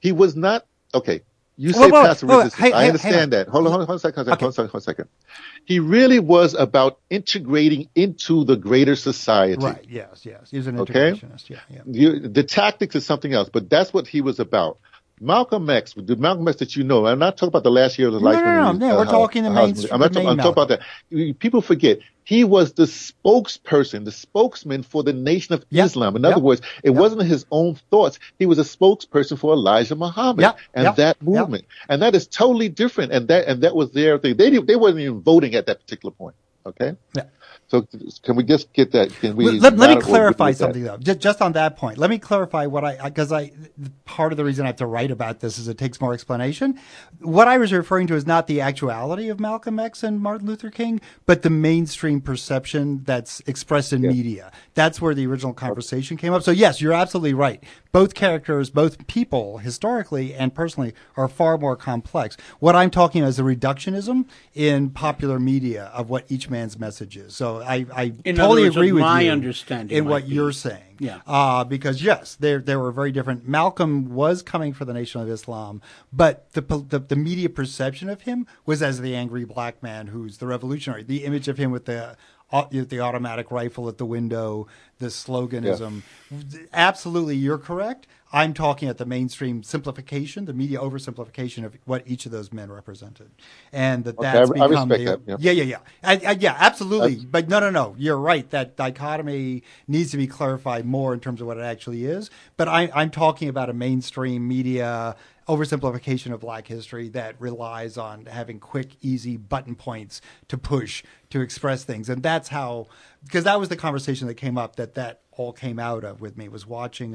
[SPEAKER 13] okay. You say passive resistance. I understand that. Hold on a second. He really was about integrating into the greater society.
[SPEAKER 12] Right, yes. He was an integrationist, yeah.
[SPEAKER 13] The tactics is something else, but that's what he was about. Malcolm X, the Malcolm X that you know, I'm not talking about the last year of his life.
[SPEAKER 12] No, we're talking the main.
[SPEAKER 13] I'm talking about that. People forget he was the spokesperson, the spokesman for the Nation of Islam. In other words, it wasn't his own thoughts. He was a spokesperson for Elijah Muhammad and that movement, and that is totally different. And that was their thing. They wasn't even voting at that particular point. Okay.
[SPEAKER 12] Yeah.
[SPEAKER 13] So can we just get that?
[SPEAKER 12] Let me clarify something though, just on that point. Let me clarify because part of the reason I have to write about this is it takes more explanation. What I was referring to is not the actuality of Malcolm X and Martin Luther King, but the mainstream perception that's expressed in media. That's where the original conversation came up. So yes, you're absolutely right. Both characters, both people, historically and personally, are far more complex. What I'm talking about is the reductionism in popular media of what each man's message is. So I totally agree with you
[SPEAKER 10] understanding
[SPEAKER 12] in what you're saying.
[SPEAKER 10] Yeah.
[SPEAKER 12] Because yes, they were very different. Malcolm was coming for the Nation of Islam, but the media perception of him was as the angry black man who's the revolutionary. The image of him with the automatic rifle at the window, the sloganism. Yeah. Absolutely, you're correct. I'm talking at the mainstream simplification, the media oversimplification of what each of those men represented, and that's become
[SPEAKER 13] I respect that.
[SPEAKER 12] Yeah, absolutely. But no, you're right. That dichotomy needs to be clarified more in terms of what it actually is. But I'm talking about a mainstream media oversimplification of black history that relies on having quick, easy button points to push to express things. And that's how, because that was the conversation that came up that all came out of with me, was watching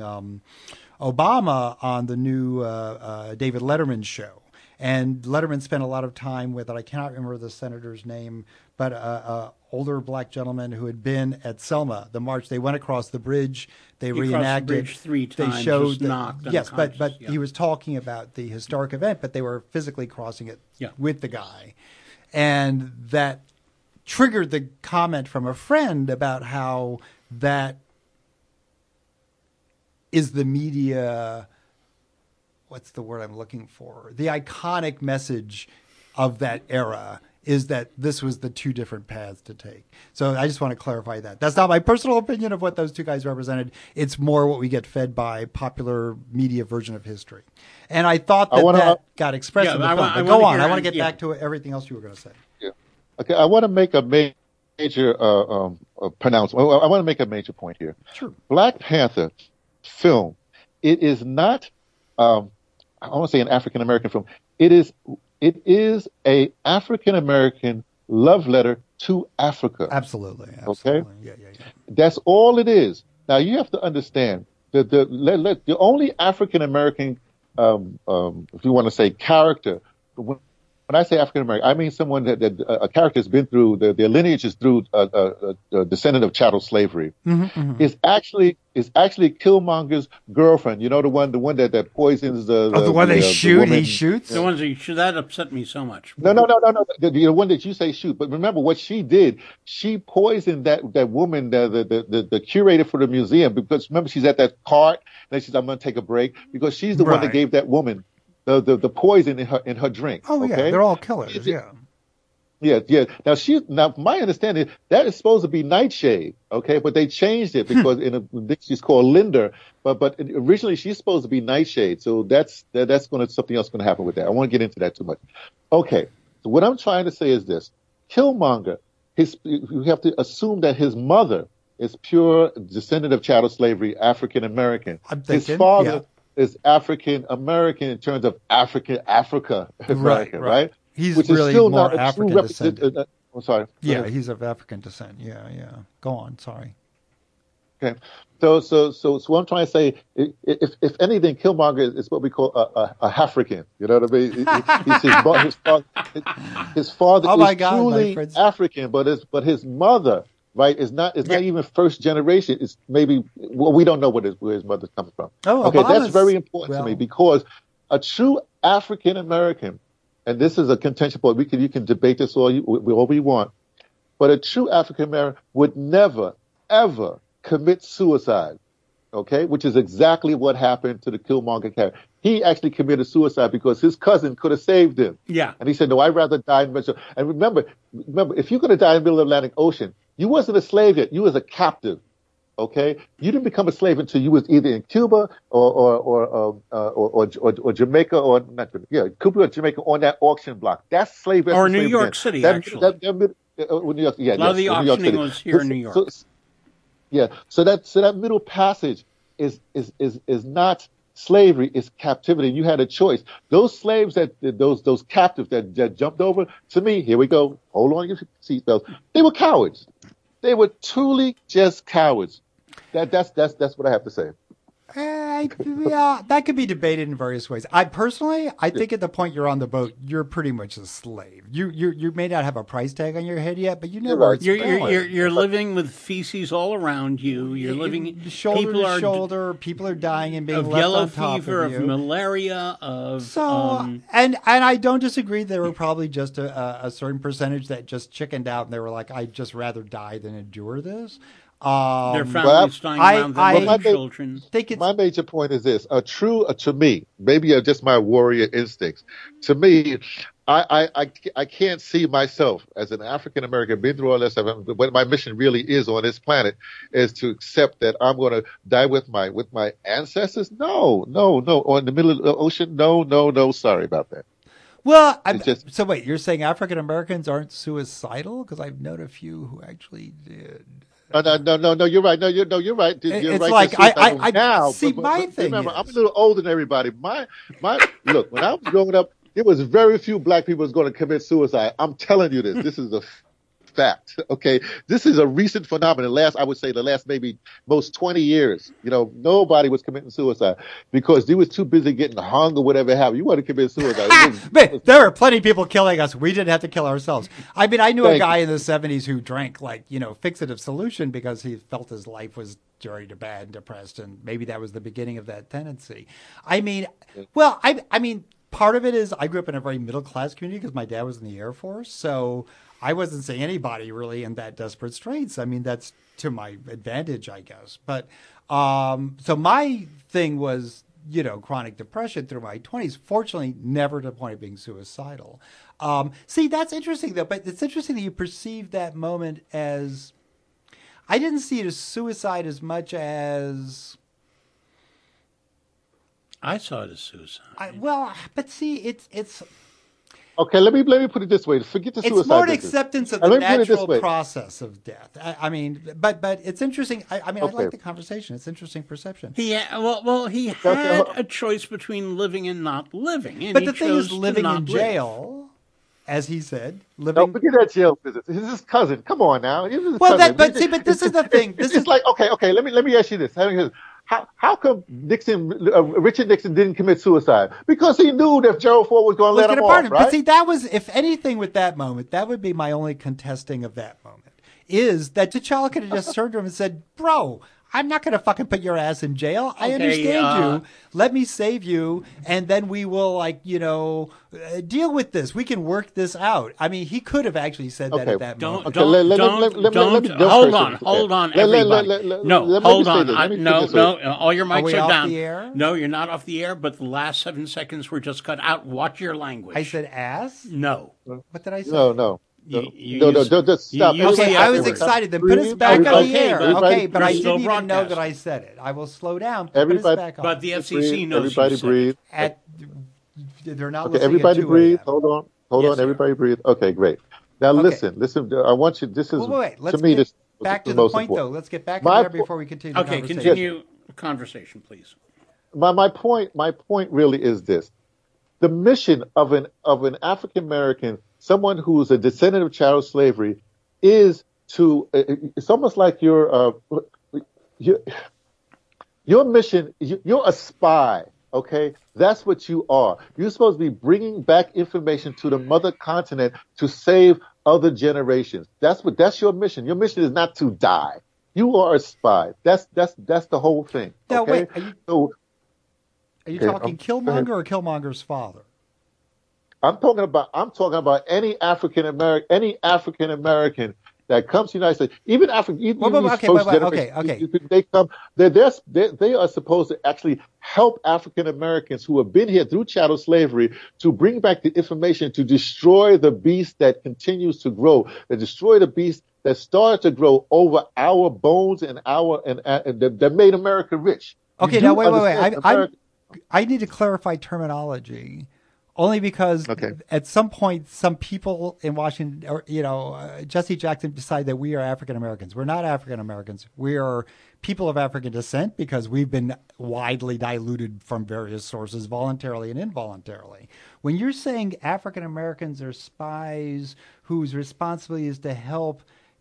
[SPEAKER 12] Obama on the new David Letterman show. And Letterman spent a lot of time with, I cannot remember the senator's name, but an older black gentleman who had been at Selma, the march. They went across the bridge. They reenacted.
[SPEAKER 10] The bridge 3 times.
[SPEAKER 12] They showed
[SPEAKER 10] Yes,
[SPEAKER 12] but he was talking about the historic event, but they were physically crossing it with the guy. And that triggered the comment from a friend about how that is the media, what's the word I'm looking for? The iconic message of that era is that this was the two different paths to take. So I just want to clarify that. That's not my personal opinion of what those two guys represented. It's more what we get fed by popular media version of history. And I thought that got expressed in the film. But go on. I want to get back to everything else you were going to say.
[SPEAKER 13] Yeah. Okay, I want to make a major pronouncement. I want to make a major point here.
[SPEAKER 12] Sure.
[SPEAKER 13] Black Panther film, it is not, I want to say an African-American film. It is a African-American love letter to Africa.
[SPEAKER 12] Absolutely.
[SPEAKER 13] Okay?
[SPEAKER 12] Yeah.
[SPEAKER 13] That's all it is. Now, you have to understand that the only African-American, if you want to say character, when I say African-American, I mean someone that a character has been through, their lineage is through a descendant of chattel slavery.
[SPEAKER 12] Mm-hmm.
[SPEAKER 13] Is actually Killmonger's girlfriend. You know, the one that poisons the
[SPEAKER 12] one they shoot.
[SPEAKER 13] The
[SPEAKER 12] he shoots.
[SPEAKER 10] The ones that shoot. That upset me so much.
[SPEAKER 13] No. The one that you say shoot. But remember what she did. She poisoned that woman, the curator for the museum, because remember she's at that cart and she says, "I'm going to take a break," because she's the one that gave that woman the poison in her drink.
[SPEAKER 12] Oh, yeah, they're all killers. Yeah.
[SPEAKER 13] Now my understanding, that is supposed to be Nightshade, okay, but they changed it because she's called Linda, but originally she's supposed to be Nightshade. So that's something else going to happen with that. I won't get into that too much. Okay, so what I'm trying to say is this: Killmonger, you have to assume that his mother is pure descendant of chattel slavery, African American. His father is African American in terms of Africa American, right?
[SPEAKER 12] He's
[SPEAKER 13] which
[SPEAKER 12] really
[SPEAKER 13] is still
[SPEAKER 12] more
[SPEAKER 13] not
[SPEAKER 12] African descent.
[SPEAKER 13] I'm sorry.
[SPEAKER 12] Yeah, he's of African descent. Yeah. Go on. Sorry.
[SPEAKER 13] Okay. So what I'm trying to say, if anything, Killmonger is what we call a African. You know what I mean? His father is truly African, but his mother, right, is not even first generation. It's maybe, we don't know where his mother comes from.
[SPEAKER 12] Oh,
[SPEAKER 13] okay, that's very important to me, because a true African American and this is a contention point. You can debate this all we want, but a true African American would never, ever commit suicide. Okay, which is exactly what happened to the Killmonger character. He actually committed suicide because his cousin could have saved him.
[SPEAKER 10] Yeah.
[SPEAKER 13] And he said, no, I'd rather die in the middle. And remember, if you're going to die in the middle of the Atlantic Ocean, you wasn't a slave yet. You was a captive. Okay? You didn't become a slave until you was either in Cuba or Jamaica or not Jamaica. Yeah, Cuba or Jamaica on that auction block. That's slavery.
[SPEAKER 10] Or New York City, actually.
[SPEAKER 13] New York, yeah,
[SPEAKER 10] a lot of the auctioning was here in New York.
[SPEAKER 13] So that middle passage is not slavery, it's captivity. You had a choice. Those slaves those captives that jumped over, to me, here we go, hold on your seatbelts. They were cowards. They were truly just cowards. That's what I have to say.
[SPEAKER 12] Yeah, that could be debated in various ways. I think at the point you're on the boat, you're pretty much a slave. You may not have a price tag on your head yet, but you know where it's going.
[SPEAKER 10] You're living with feces all around you. You're living
[SPEAKER 12] shoulder to shoulder. People are dying and being
[SPEAKER 10] of
[SPEAKER 12] left
[SPEAKER 10] yellow
[SPEAKER 12] on top
[SPEAKER 10] fever,
[SPEAKER 12] of you.
[SPEAKER 10] of malaria, of
[SPEAKER 12] and I don't disagree. There were probably just a certain percentage that just chickened out and they were like, I'd just rather die than endure this.
[SPEAKER 10] Their families dying around their children.
[SPEAKER 13] My major point is this: to me, maybe just my warrior instincts. To me, I can't see myself as an African American being through all this stuff. What my mission really is on this planet is to accept that I'm going to die with my ancestors. No. Or in the middle of the ocean. No. Sorry about that.
[SPEAKER 12] Well, so wait, you're saying African Americans aren't suicidal? Because I've known a few who actually did.
[SPEAKER 13] No, you're right. You're right.
[SPEAKER 12] It's
[SPEAKER 13] right.
[SPEAKER 12] Like I
[SPEAKER 13] now,
[SPEAKER 12] see. My thing
[SPEAKER 13] remember,
[SPEAKER 12] is,
[SPEAKER 13] I'm a little older than everybody. My look. When I was growing up, there was very few black people was going to commit suicide. I'm telling you this. This is a fact. Okay, this is a recent phenomenon. I would say the last maybe most 20 years. Nobody was committing suicide because they was too busy getting hung or whatever have you. You want to commit suicide?
[SPEAKER 12] But there are plenty of people killing us. We didn't have to kill ourselves. I mean, I knew a guy in the 70s who drank fixative solution because he felt his life was very bad and depressed, and maybe that was the beginning of that tendency. I mean, well, I mean, part of it is I grew up in a very middle class community because my dad was in the Air Force, so I wasn't seeing anybody really in that desperate straits. I mean, that's to my advantage, I guess. But so my thing was, chronic depression through my 20s. Fortunately, never to the point of being suicidal. See, that's interesting, though. But it's interesting that you perceive that moment as... I didn't see it as suicide as much as...
[SPEAKER 10] I saw it as suicide.
[SPEAKER 12] But see, it's...
[SPEAKER 13] Okay, let me put it this way. Forget the suicide.
[SPEAKER 12] It's more an acceptance of the natural process of death. I mean, but it's interesting. I like the conversation. It's interesting perception.
[SPEAKER 10] He had a choice between living and not living.
[SPEAKER 12] But the thing is, living in jail, as he said, living.
[SPEAKER 13] No, forget that jail visit. This is his cousin. Come on now.
[SPEAKER 12] But this is the thing. This is
[SPEAKER 13] like okay. Let me ask you this. How come Richard Nixon didn't commit suicide? Because he knew that Gerald Ford was going to let him off, right?
[SPEAKER 12] But see, that was, if anything with that moment, that would be my only contesting of that moment, is that T'Challa could have just turned to him and said, bro, I'm not going to fucking put your ass in jail. I understand you. Let me save you, and then we will, deal with this. We can work this out. I mean, he could have actually said that at that moment.
[SPEAKER 10] Hold on, everybody. No, hold on. No, all your mics are down.
[SPEAKER 12] The air?
[SPEAKER 10] No, you're not off the air, but the last 7 seconds were just cut out. Watch your language.
[SPEAKER 12] I said ass?
[SPEAKER 10] No.
[SPEAKER 12] What did I say?
[SPEAKER 13] No. Just stop.
[SPEAKER 12] Okay, I was excited. Then put us back on the air. Okay, but I didn't even know that I said it. I will slow down. Put us back on.
[SPEAKER 10] But the FCC knows.
[SPEAKER 13] Everybody breathe.
[SPEAKER 12] They're not
[SPEAKER 13] listening. Everybody breathe. Hold on. Everybody breathe. Okay, great. Now listen. I want you. This is to me. This
[SPEAKER 12] back to the point, though. Let's get back to there before we continue.
[SPEAKER 10] Okay, continue the conversation, please.
[SPEAKER 13] My point really is this: the mission of an African American, someone who's a descendant of child slavery, is to. It's almost like your mission. You're a spy. Okay, that's what you are. You're supposed to be bringing back information to the mother continent to save other generations. That's your mission. Your mission is not to die. You are a spy. That's the whole thing.
[SPEAKER 12] Now,
[SPEAKER 13] okay?
[SPEAKER 12] wait, are you talking Killmonger or Killmonger's father?
[SPEAKER 13] I'm talking about any African American that comes to the United States, even African, they come. They are supposed to actually help African Americans who have been here through chattel slavery to bring back the information to destroy the beast that continues to grow, to destroy the beast that started to grow over our bones and that made America rich.
[SPEAKER 12] Okay, now wait. I need to clarify terminology. Only because at some point, some people in Washington, or Jesse Jackson, decide that we are African Americans. We're not African Americans. We are people of African descent because we've been widely diluted from various sources, voluntarily and involuntarily. When you're saying African Americans are spies whose responsibility is to help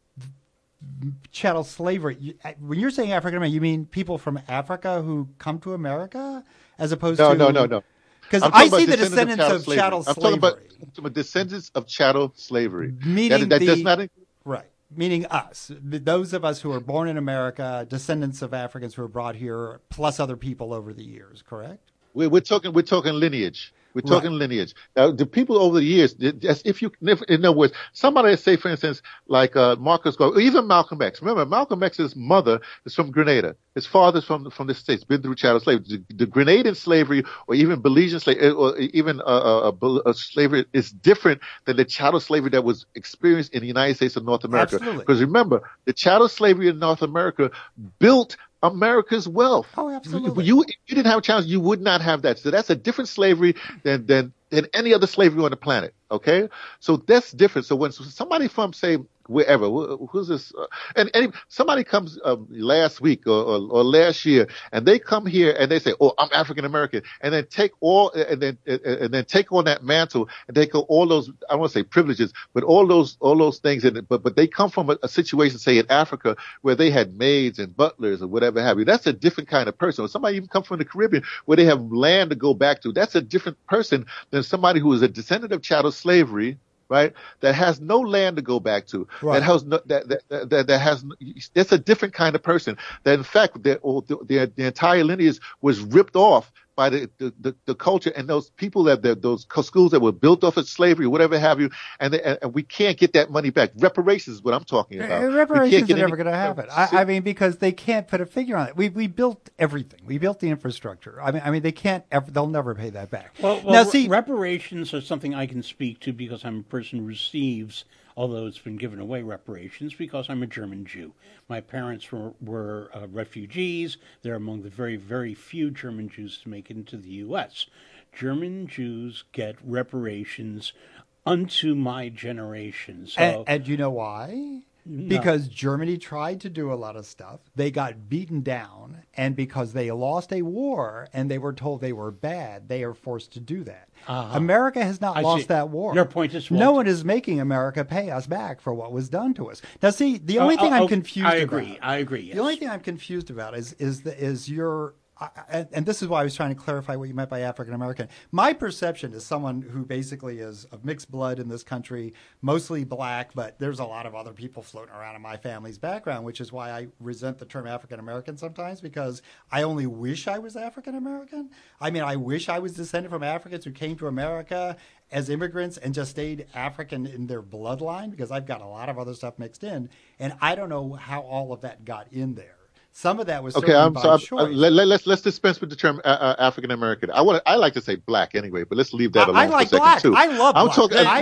[SPEAKER 12] chattel slavery, when you're saying African American, you mean people from Africa who come to America, as opposed to
[SPEAKER 13] no.
[SPEAKER 12] Because I see the descendants of chattel slavery.
[SPEAKER 13] I'm talking about descendants of chattel slavery.
[SPEAKER 12] Meaning
[SPEAKER 13] that does not
[SPEAKER 12] right. Meaning us, those of us who are born in America, descendants of Africans who were brought here, plus other people over the years. Correct?
[SPEAKER 13] We're talking lineage. We're talking lineage. Now, the people over the years, in other words, somebody say, for instance, like Marcus Garvey, or even Malcolm X. Remember, Malcolm X's mother is from Grenada. His father's from the States, been through chattel slavery. The Grenadian slavery, or even Belizean slavery, or even slavery is different than the chattel slavery that was experienced in the United States of North America.
[SPEAKER 12] Absolutely.
[SPEAKER 13] Because remember, the chattel slavery in North America built America's wealth.
[SPEAKER 12] Oh, absolutely.
[SPEAKER 13] If you didn't have a challenge, you would not have that. So that's a different slavery than any other slavery on the planet. Okay, so that's different. So when somebody from, say, wherever, who's this, and somebody comes last week or last year, and they come here and they say, "Oh, I'm African American," and then take take on that mantle and take all those, I don't want to say privileges, but all those things. But they come from a situation, say in Africa, where they had maids and butlers or whatever have you. That's a different kind of person. Or somebody even come from the Caribbean where they have land to go back to. That's a different person than somebody who is a descendant of chattel slavery, right? That has no land to go back to. Right. That's a different kind of person. That in fact, the entire lineage was ripped off by the culture and those people those schools that were built off of slavery, whatever have you, and we can't get that money back. Reparations is what I'm talking about.
[SPEAKER 12] Reparations are never going to happen. I mean, because they can't put a figure on it. We built everything. We built the infrastructure. I mean, they can't. They'll never pay that back.
[SPEAKER 10] Well, now, see, reparations are something I can speak to because I'm a person who receives, although it's been given away, reparations, because I'm a German Jew. My parents were refugees. They're among the very, very few German Jews to make it into the U.S. German Jews get reparations unto my generation. So,
[SPEAKER 12] and you know why? No. Because Germany tried to do a lot of stuff. They got beaten down, and because they lost a war and they were told they were bad, they are forced to do that. America has not lost that war.
[SPEAKER 10] Your point is,
[SPEAKER 12] no one is making America pay us back for what was done to us. Now, see, the only thing I'm confused about.
[SPEAKER 10] I agree. Yes.
[SPEAKER 12] The only thing I'm confused about is your. And this is why I was trying to clarify what you meant by African American. My perception is someone who basically is of mixed blood in this country, mostly black, but there's a lot of other people floating around in my family's background, which is why I resent the term African American sometimes, because I only wish I was African American. I mean, I wish I was descended from Africans who came to America as immigrants and just stayed African in their bloodline, because I've got a lot of other stuff mixed in, and I don't know how all of that got in there. Some of that was by choice.
[SPEAKER 13] Let's dispense with the term African American. I like to say black anyway, but let's leave that alone
[SPEAKER 12] for a
[SPEAKER 13] second
[SPEAKER 12] black.
[SPEAKER 13] too.
[SPEAKER 12] I love black.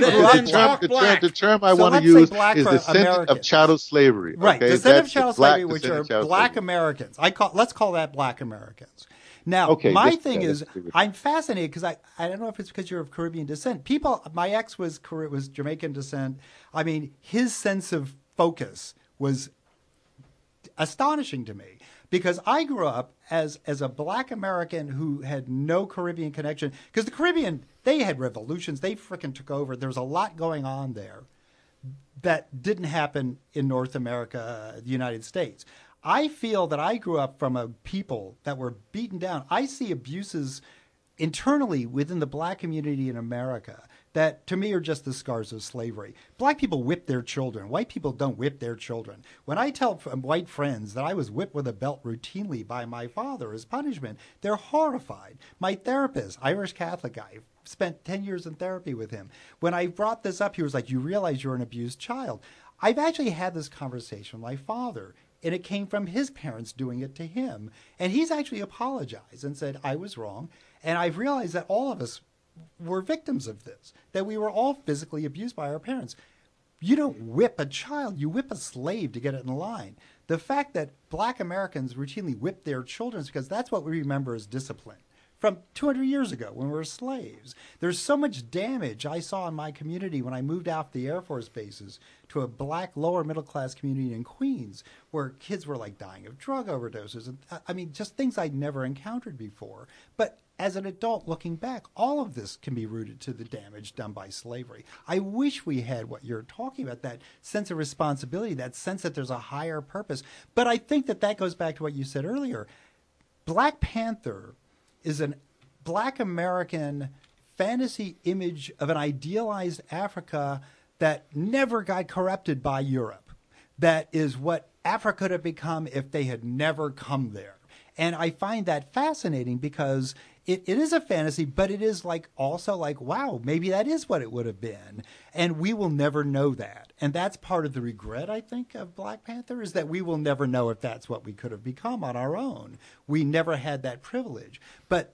[SPEAKER 13] The term I want to use is descendant of chattel slavery.
[SPEAKER 12] Right,
[SPEAKER 13] okay?
[SPEAKER 12] descendant of chattel slavery, which are black Americans. Let's call that black Americans. Now, my thing is, I'm fascinated because I don't know if it's because you're of Caribbean descent. My ex was Jamaican descent. I mean, his sense of focus was astonishing to me, because I grew up as a black American who had no Caribbean connection, because the Caribbean, they had revolutions, they frickin' took over. There was a lot going on there that didn't happen in North America, the United States. I feel that I grew up from a people that were beaten down. I see abuses internally within the black community in America that to me are just the scars of slavery. Black people whip their children. White people don't whip their children. When I tell white friends that I was whipped with a belt routinely by my father as punishment, they're horrified. My therapist, Irish Catholic guy, spent 10 years in therapy with him. When I brought this up, he was like, you realize you're an abused child. I've actually had this conversation with my father, and it came from his parents doing it to him. And he's actually apologized and said, I was wrong. And I've realized that all of us were victims of this, that we were all physically abused by our parents. You don't whip a child, you whip a slave to get it in line. The fact that Black Americans routinely whip their children is because that's what we remember as discipline from 200 years ago when we were slaves. There's so much damage I saw in my community when I moved off the Air Force bases to a Black lower middle class community in Queens where kids were like dying of drug overdoses. And I mean, just things I'd never encountered before. But as an adult looking back, all of this can be rooted to the damage done by slavery. I wish we had what you're talking about, that sense of responsibility, that sense that there's a higher purpose. But I think that goes back to what you said earlier. Black Panther is an Black American fantasy image of an idealized Africa that never got corrupted by Europe. That is what Africa could have become if they had never come there. And I find that fascinating because it is a fantasy, but it is like also like, wow, maybe that is what it would have been. And we will never know that. And that's part of the regret, I think, of Black Panther, is that we will never know if that's what we could have become on our own. We never had that privilege. But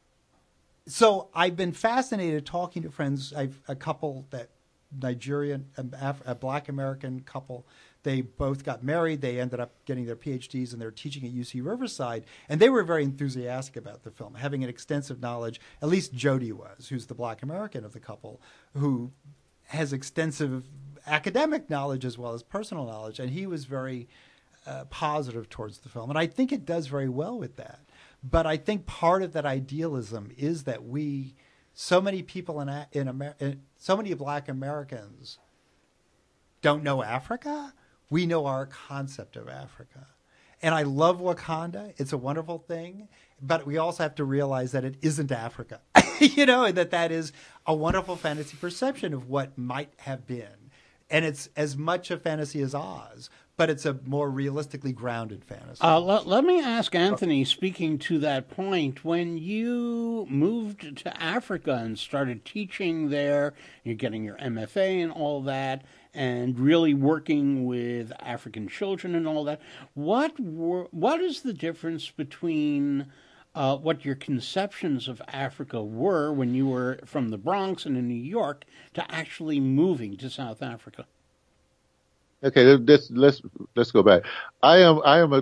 [SPEAKER 12] so I've been fascinated talking to friends. I've a couple that Nigerian, a Black American couple. They both got married. They ended up getting their PhDs, and they're teaching at UC Riverside. And they were very enthusiastic about the film, having an extensive knowledge. At least Jody was, who's the Black American of the couple, who has extensive academic knowledge as well as personal knowledge. And he was very positive towards the film. And I think it does very well with that. But I think part of that idealism is that so many people so many Black Americans don't know Africa. We know our concept of Africa. And I love Wakanda. It's a wonderful thing. But we also have to realize that it isn't Africa, and that is a wonderful fantasy perception of what might have been. And it's as much a fantasy as Oz, but it's a more realistically grounded fantasy.
[SPEAKER 10] Let me ask Anthony, speaking to that point, when you moved to Africa and started teaching there, you're getting your MFA and all that, and really working with African children and all that, what is the difference between what your conceptions of Africa were when you were from the Bronx and in New York to actually moving to South Africa?
[SPEAKER 13] Okay, let's go back. I'm a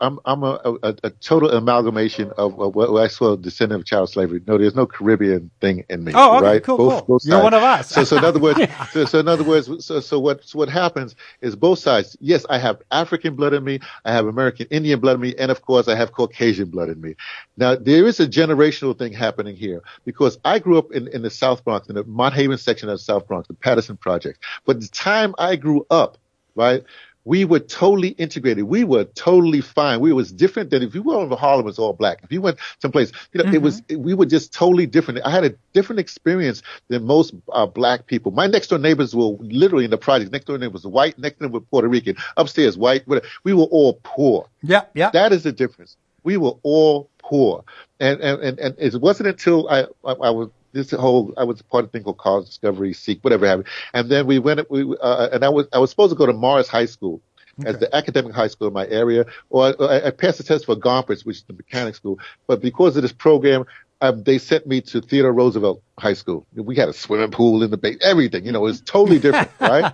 [SPEAKER 13] total amalgamation of what I saw descendant of child slavery. No, there's no Caribbean thing in me.
[SPEAKER 12] Oh, okay,
[SPEAKER 13] right?
[SPEAKER 12] Cool.
[SPEAKER 13] Both
[SPEAKER 12] You're one of us.
[SPEAKER 13] So in other words, what happens is both sides. Yes, I have African blood in me. I have American Indian blood in me, and of course, I have Caucasian blood in me. Now, there is a generational thing happening here because I grew up in the South Bronx, in the Mont Haven section of the South Bronx, the Patterson Project. But the time I grew up, right, we were totally integrated. We were totally fine. We was different than if you were over Harlem, it's all black. If you went someplace, we were just totally different. I had a different experience than most black people. My next door neighbors were literally in the project. Next door neighbor was white. Next door was Puerto Rican. Upstairs, white. Whatever. We were all poor.
[SPEAKER 12] Yeah.
[SPEAKER 13] That is the difference. We were all poor. And it wasn't until I was part of a thing called College Discovery, Seek, whatever happened. And then and I was supposed to go to Morris High School as the academic high school in my area, or I passed the test for Gompers, which is the mechanic school. But because of this program, they sent me to Theodore Roosevelt High School. We had a swimming pool in the bay, everything, it was totally different, right?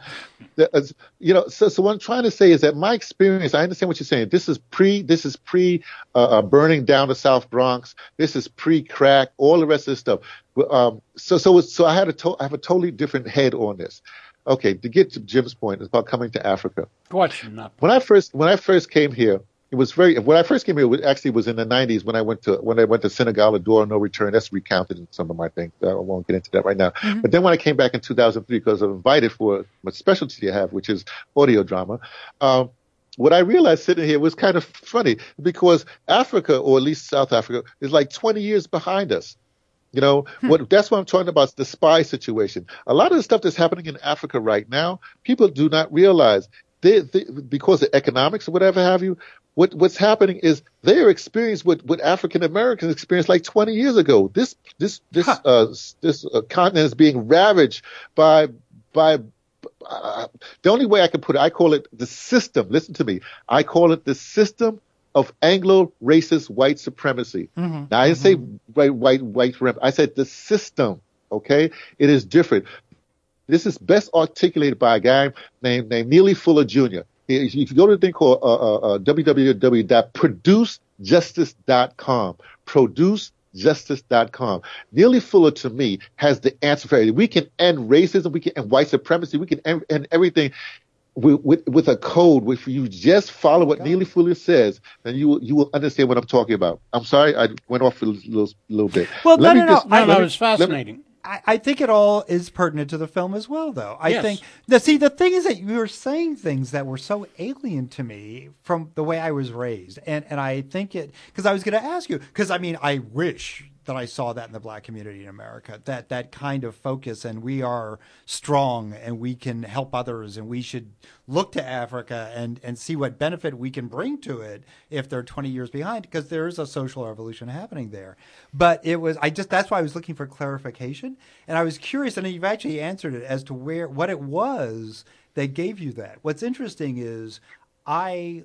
[SPEAKER 13] So what I'm trying to say is that my experience, I understand what you're saying. This is pre burning down the South Bronx. This is pre-crack, all the rest of this stuff. So I have a totally different head on this. Okay, to get to Jim's point, it's about coming to Africa.
[SPEAKER 10] Question up.
[SPEAKER 13] When I first came here, when I first came here, it actually was in the 90s when I went to Senegal, a door of no return. That's recounted in some of my things. I won't get into that right now. Mm-hmm. But then when I came back in 2003, because I'm invited for a specialty I have, which is audio drama, what I realized sitting here was kind of funny because Africa, or at least South Africa, is like 20 years behind us. You know, that's what I'm talking about, the spy situation. A lot of the stuff that's happening in Africa right now, people do not realize. Because of economics or whatever have you, what's happening is they are experiencing what African Americans experienced like 20 years ago. This continent is being ravaged by the only way I can put it, I call it the system. Listen to me. I call it the system of Anglo-racist white supremacy. Mm-hmm. Now, I didn't say white supremacy. I said the system, okay? It is different. This is best articulated by a guy named Neely Fuller Jr. If you go to the thing called www.producejustice.com, producejustice.com. Neely Fuller, to me, has the answer for everything. We can end racism, we can end white supremacy, we can end everything with a code. If you just follow what Neely Fuller says, then you will understand what I'm talking about. I'm sorry, I went off a little bit.
[SPEAKER 12] Well, no,
[SPEAKER 10] it was fascinating.
[SPEAKER 12] I think it all is pertinent to the film as well, though. I think the thing is that you were saying things that were so alien to me from the way I was raised, and I think it because I was going to ask you because I mean I wish that I saw that in the black community in America, that kind of focus, and we are strong and we can help others and we should look to Africa and see what benefit we can bring to it if they're 20 years behind, because there is a social revolution happening there. But that's why I was looking for clarification, and I was curious, and you've actually answered it as to what it was that gave you that. What's interesting is I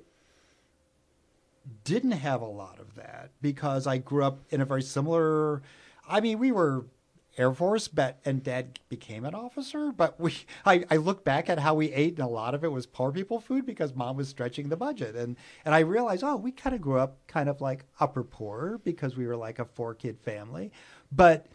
[SPEAKER 12] didn't have a lot of that because I grew up in a very similar, I mean, we were Air Force, and Dad became an officer, but I look back at how we ate, and a lot of it was poor people food because Mom was stretching the budget. And I realized, we kind of grew up kind of like upper poor because we were like a 4-kid family. But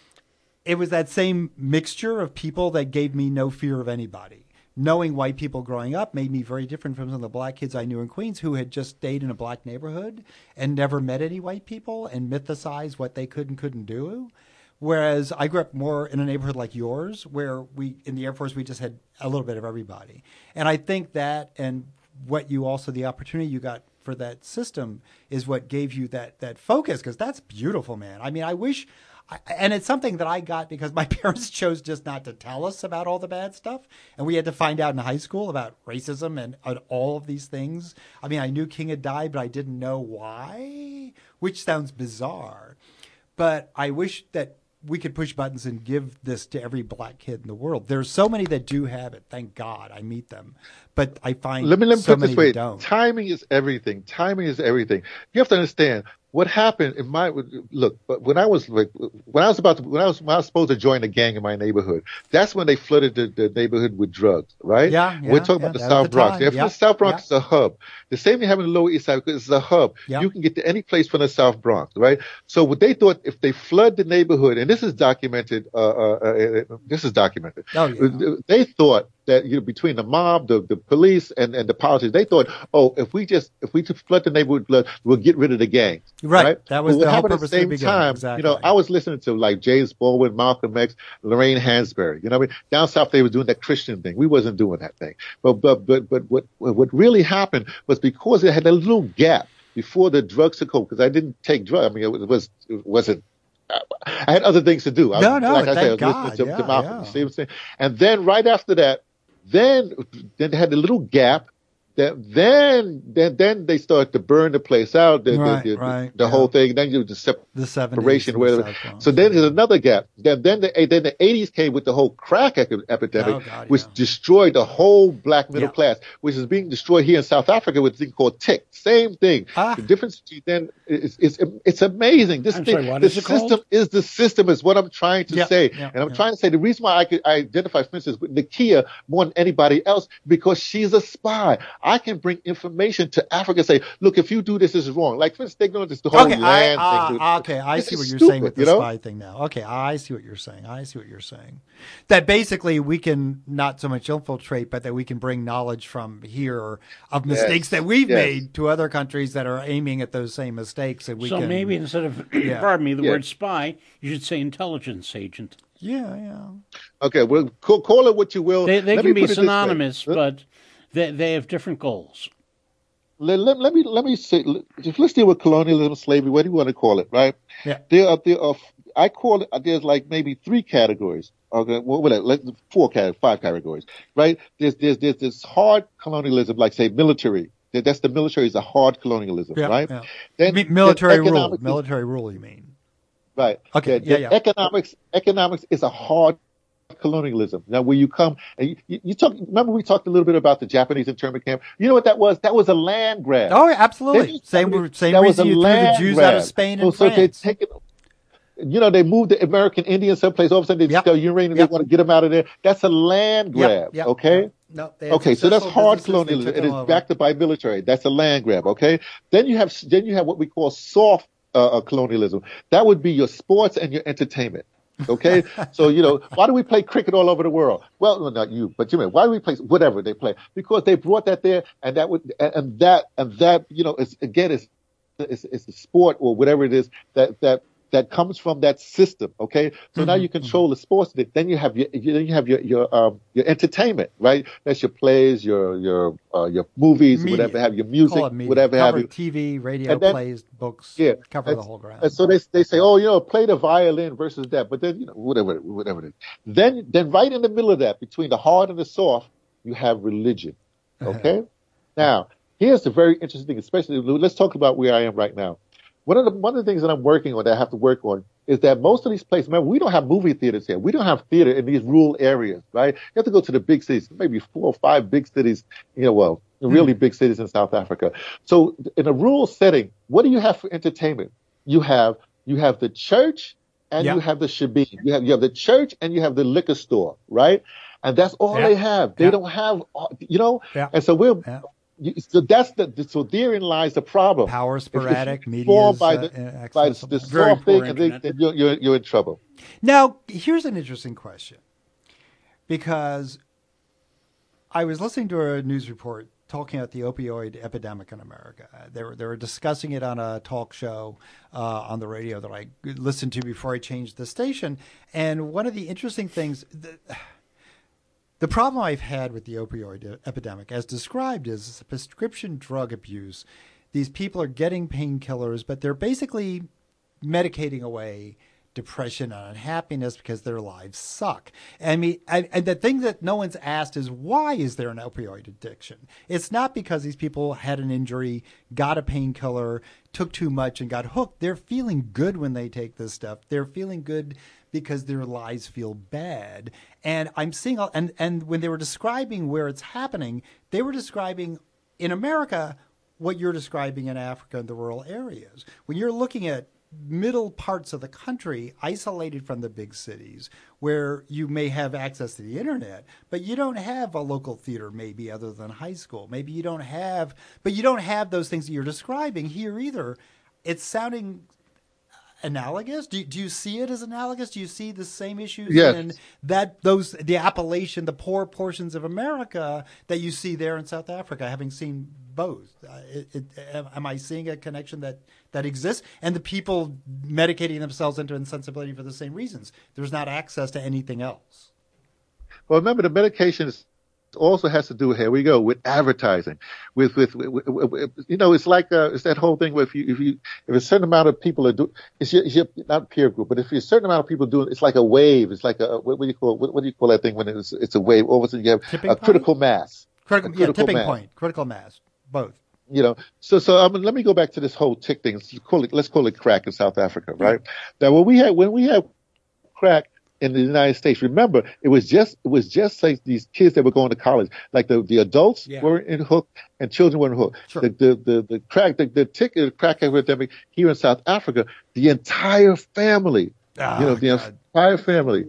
[SPEAKER 12] it was that same mixture of people that gave me no fear of anybody. Knowing white people growing up made me very different from some of the black kids I knew in Queens who had just stayed in a black neighborhood and never met any white people and mythicized what they could and couldn't do. Whereas I grew up more in a neighborhood like yours where in the Air Force, we just had a little bit of everybody. And I think that and the opportunity you got for that system is what gave you that focus, because that's beautiful, man. I mean, and it's something that I got because my parents chose just not to tell us about all the bad stuff. And we had to find out in high school about racism and all of these things. I mean, I knew King had died, but I didn't know why, which sounds bizarre. But I wish that we could push buttons and give this to every black kid in the world. There's so many that do have it. Thank God I meet them. But I find
[SPEAKER 13] let me
[SPEAKER 12] so
[SPEAKER 13] put
[SPEAKER 12] many
[SPEAKER 13] this way.
[SPEAKER 12] don't.
[SPEAKER 13] Timing is everything. Timing is everything. You have to understand what happened in my look. When I was supposed to join a gang in my neighborhood, that's when they flooded the neighborhood with drugs, right?
[SPEAKER 12] Yeah.
[SPEAKER 13] We're talking about the South Bronx. The South Bronx is a hub. The same thing happened in the Lower East Side because it's a hub. Yeah. You can get to any place from the South Bronx, right? So what they thought, if they flood the neighborhood, and this is documented. Oh, yeah. They thought that between the mob, the police, and the politics, they thought, if we just flood the neighborhood, we'll get rid of the gangs.
[SPEAKER 12] Right. That was the whole purpose
[SPEAKER 13] at the same time.
[SPEAKER 12] Exactly.
[SPEAKER 13] I was listening to like James Baldwin, Malcolm X, Lorraine Hansberry. You know what I mean? Down south they were doing that Christian thing. We wasn't doing that thing. But what really happened was because it had a little gap before the drugs took over, because I didn't take drugs. I mean, it wasn't. I had other things to do.
[SPEAKER 12] Like I said, I was listening
[SPEAKER 13] to Malcolm. You see what I'm saying? And then right after that, then they had a little gap. Then they start to burn the place out, the whole thing. Then you the separation, whatever. So then there's another gap. Then the 80s came with the whole crack epidemic, which destroyed the whole black middle class, which is being destroyed here in South Africa with a thing called tick. Same thing. The difference then it's amazing. The system is the system is what I'm trying to say, and I'm trying to say the reason why I identify, for instance, with Nakia more than anybody else because she's a spy. I can bring information to Africa and say, look, if you do this, this is wrong. Like, for instance, they know this the whole land thing.
[SPEAKER 12] Okay, I see what you're saying with the spy thing now. Okay, I see what you're saying. That basically we can not so much infiltrate, but that we can bring knowledge from here of mistakes that we've made to other countries that are aiming at those same mistakes. And
[SPEAKER 10] maybe instead of, pardon me, the word spy, you should say intelligence agent.
[SPEAKER 12] Yeah.
[SPEAKER 13] Okay, well, call it what you will.
[SPEAKER 10] They can be synonymous, but they have different goals.
[SPEAKER 13] Let me say. Let's deal with colonialism, slavery. What do you want to call it, right?
[SPEAKER 12] Yeah.
[SPEAKER 13] There are I call it, there's like maybe 3 categories. Okay, well, 5 categories, right? There's this hard colonialism, like say military. That's the military is a hard colonialism, right?
[SPEAKER 12] Yeah.
[SPEAKER 13] Then
[SPEAKER 12] Military rule, you mean?
[SPEAKER 13] Right.
[SPEAKER 12] Okay.
[SPEAKER 13] Yeah. Economics is a hard colonialism. Now, where you come and you talk. Remember, we talked a little bit about the Japanese internment camp. You know what that was? That was a land grab.
[SPEAKER 12] Oh, yeah, absolutely. Same reason you threw the Jews out of Spain and France.
[SPEAKER 13] They take it. They moved the American Indians someplace. All of a sudden, they discover uranium. They want to get them out of there. That's a land grab. Okay.
[SPEAKER 12] No,
[SPEAKER 13] okay, so that's hard colonialism. It is backed by military. That's a land grab. Okay. Then you have what we call soft colonialism. That would be your sports and your entertainment. Okay. So, why do we play cricket all over the world? Well, not you, but why do we play whatever they play? Because they brought that there, and that it's a sport or whatever it is that comes from that system. Okay. So now you control the sports. Then you have your entertainment, right? That's your plays, your movies, media. Whatever have your music, whatever have you.
[SPEAKER 12] TV, radio, plays, books, cover the whole ground.
[SPEAKER 13] And so they say, play the violin versus that, but then, whatever it is. Then right in the middle of that, between the hard and the soft, you have religion. Okay. Now, here's the very interesting thing, especially, let's talk about where I am right now. One of the things that I'm working on, that I have to work on, is that most of these places, remember, we don't have movie theaters here. We don't have theater in these rural areas, right? You have to go to the big cities, maybe 4 or 5 big cities, really big cities in South Africa. So in a rural setting, what do you have for entertainment? You have the church and you have the shebeen. You have the church and you have the liquor store, right? And that's all they have. They don't have, and so so therein lies the problem.
[SPEAKER 12] Power sporadic, media
[SPEAKER 13] by the soft thing, and then you're in trouble.
[SPEAKER 12] Now, here's an interesting question, because I was listening to a news report talking about the opioid epidemic in America. They were discussing it on a talk show on the radio that I listened to before I changed the station. And one of the interesting things. The problem I've had with the opioid epidemic, as described, is prescription drug abuse. These people are getting painkillers, but they're basically medicating away depression and unhappiness because their lives suck. I mean, and the thing that no one's asked is, why is there an opioid addiction? It's not because these people had an injury, got a painkiller, took too much, and got hooked. They're feeling good when they take this stuff. They're feeling good because their lives feel bad. And I'm seeing, and when they were describing where it's happening, they were describing in America what you're describing in Africa and the rural areas. When you're looking at middle parts of the country, isolated from the big cities, where you may have access to the internet, but you don't have a local theater, maybe, other than high school. Maybe you don't have those things that you're describing here either. It's sounding analogous? Do you see it as analogous? Do you see the same issues in the Appalachian, the poor portions of America that you see there in South Africa, having seen both? Am I seeing a connection that exists? And the people medicating themselves into insensibility for the same reasons. There's not access to anything else.
[SPEAKER 13] Well, remember, the medications also has to do, here we go, with advertising, with it's like it's that whole thing where if a certain amount of people are doing, it's your not peer group, but if a certain amount of people doing, it's like a wave. It's like a what do you call that thing when it's a wave? All of a sudden you have a critical mass.
[SPEAKER 12] Tipping point, critical mass, both.
[SPEAKER 13] So let me go back to this whole tick thing. Let's call it crack in South Africa, right? Now when we had crack in the United States, remember, it was just like these kids that were going to college, like the adults were in hook and children were in hook. Sure. The crack epidemic here in South Africa, the entire family, entire family,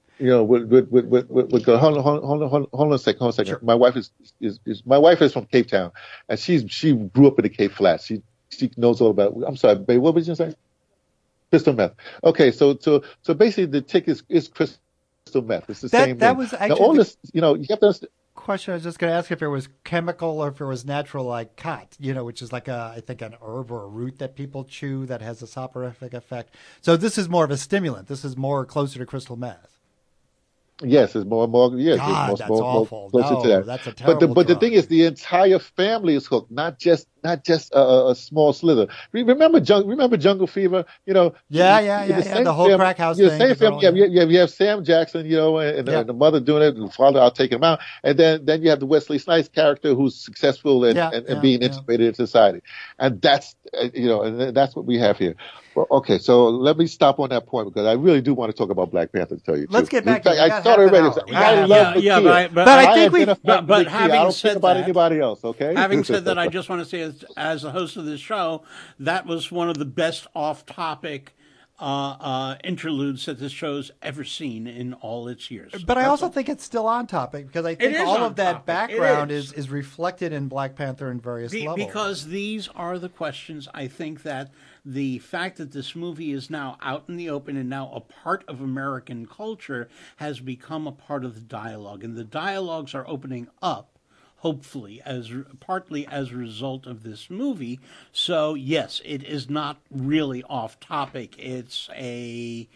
[SPEAKER 13] would go. Hold on a second. Sure. My wife is from Cape Town, and she grew up in the Cape Flats. She knows all about. I'm sorry, babe, what was you saying? Crystal meth. Okay, so basically the tick is crystal meth. It's the same. That was actually now, all this. You have to understand.
[SPEAKER 12] Question I was just going to ask if it was chemical or if it was natural, like khat, which is like I think an herb or a root that people chew that has a soporific effect. So this is more of a stimulant. This is more closer to crystal meth.
[SPEAKER 13] Yes, it's more. Yes,
[SPEAKER 12] God,
[SPEAKER 13] it's
[SPEAKER 12] that's awful.
[SPEAKER 13] Closer to that.
[SPEAKER 12] That's a terrible
[SPEAKER 13] But the thing is, the entire family is hooked, not just not just a small slither. Remember Jungle Fever? You know.
[SPEAKER 12] The whole crack house thing.
[SPEAKER 13] Same film. You have Sam Jackson, you know, and the mother doing it, and the father out taking him out, and then you have the Wesley Snipes character who's successful and being integrated into society, and that's and that's what we have here. Well, okay, so let me stop on that point because I really do want to talk about Black Panther. To tell you,
[SPEAKER 12] let's get back to it.
[SPEAKER 13] I started already.
[SPEAKER 10] But I think But having said
[SPEAKER 13] about
[SPEAKER 10] that,
[SPEAKER 13] anybody else, okay?
[SPEAKER 10] Having said that, I just want to say, as the host of this show, that was one of the best off-topic interludes that this show's ever seen in all its years.
[SPEAKER 12] But I also think it's still on topic because I think all of that background is reflected in Black Panther in various levels.
[SPEAKER 10] Because these are the questions. I think that the fact that this movie is now out in the open and now a part of American culture has become a part of the dialogue. And the dialogues are opening up, hopefully, partly as a result of this movie. So, yes, it is not really off topic. It's a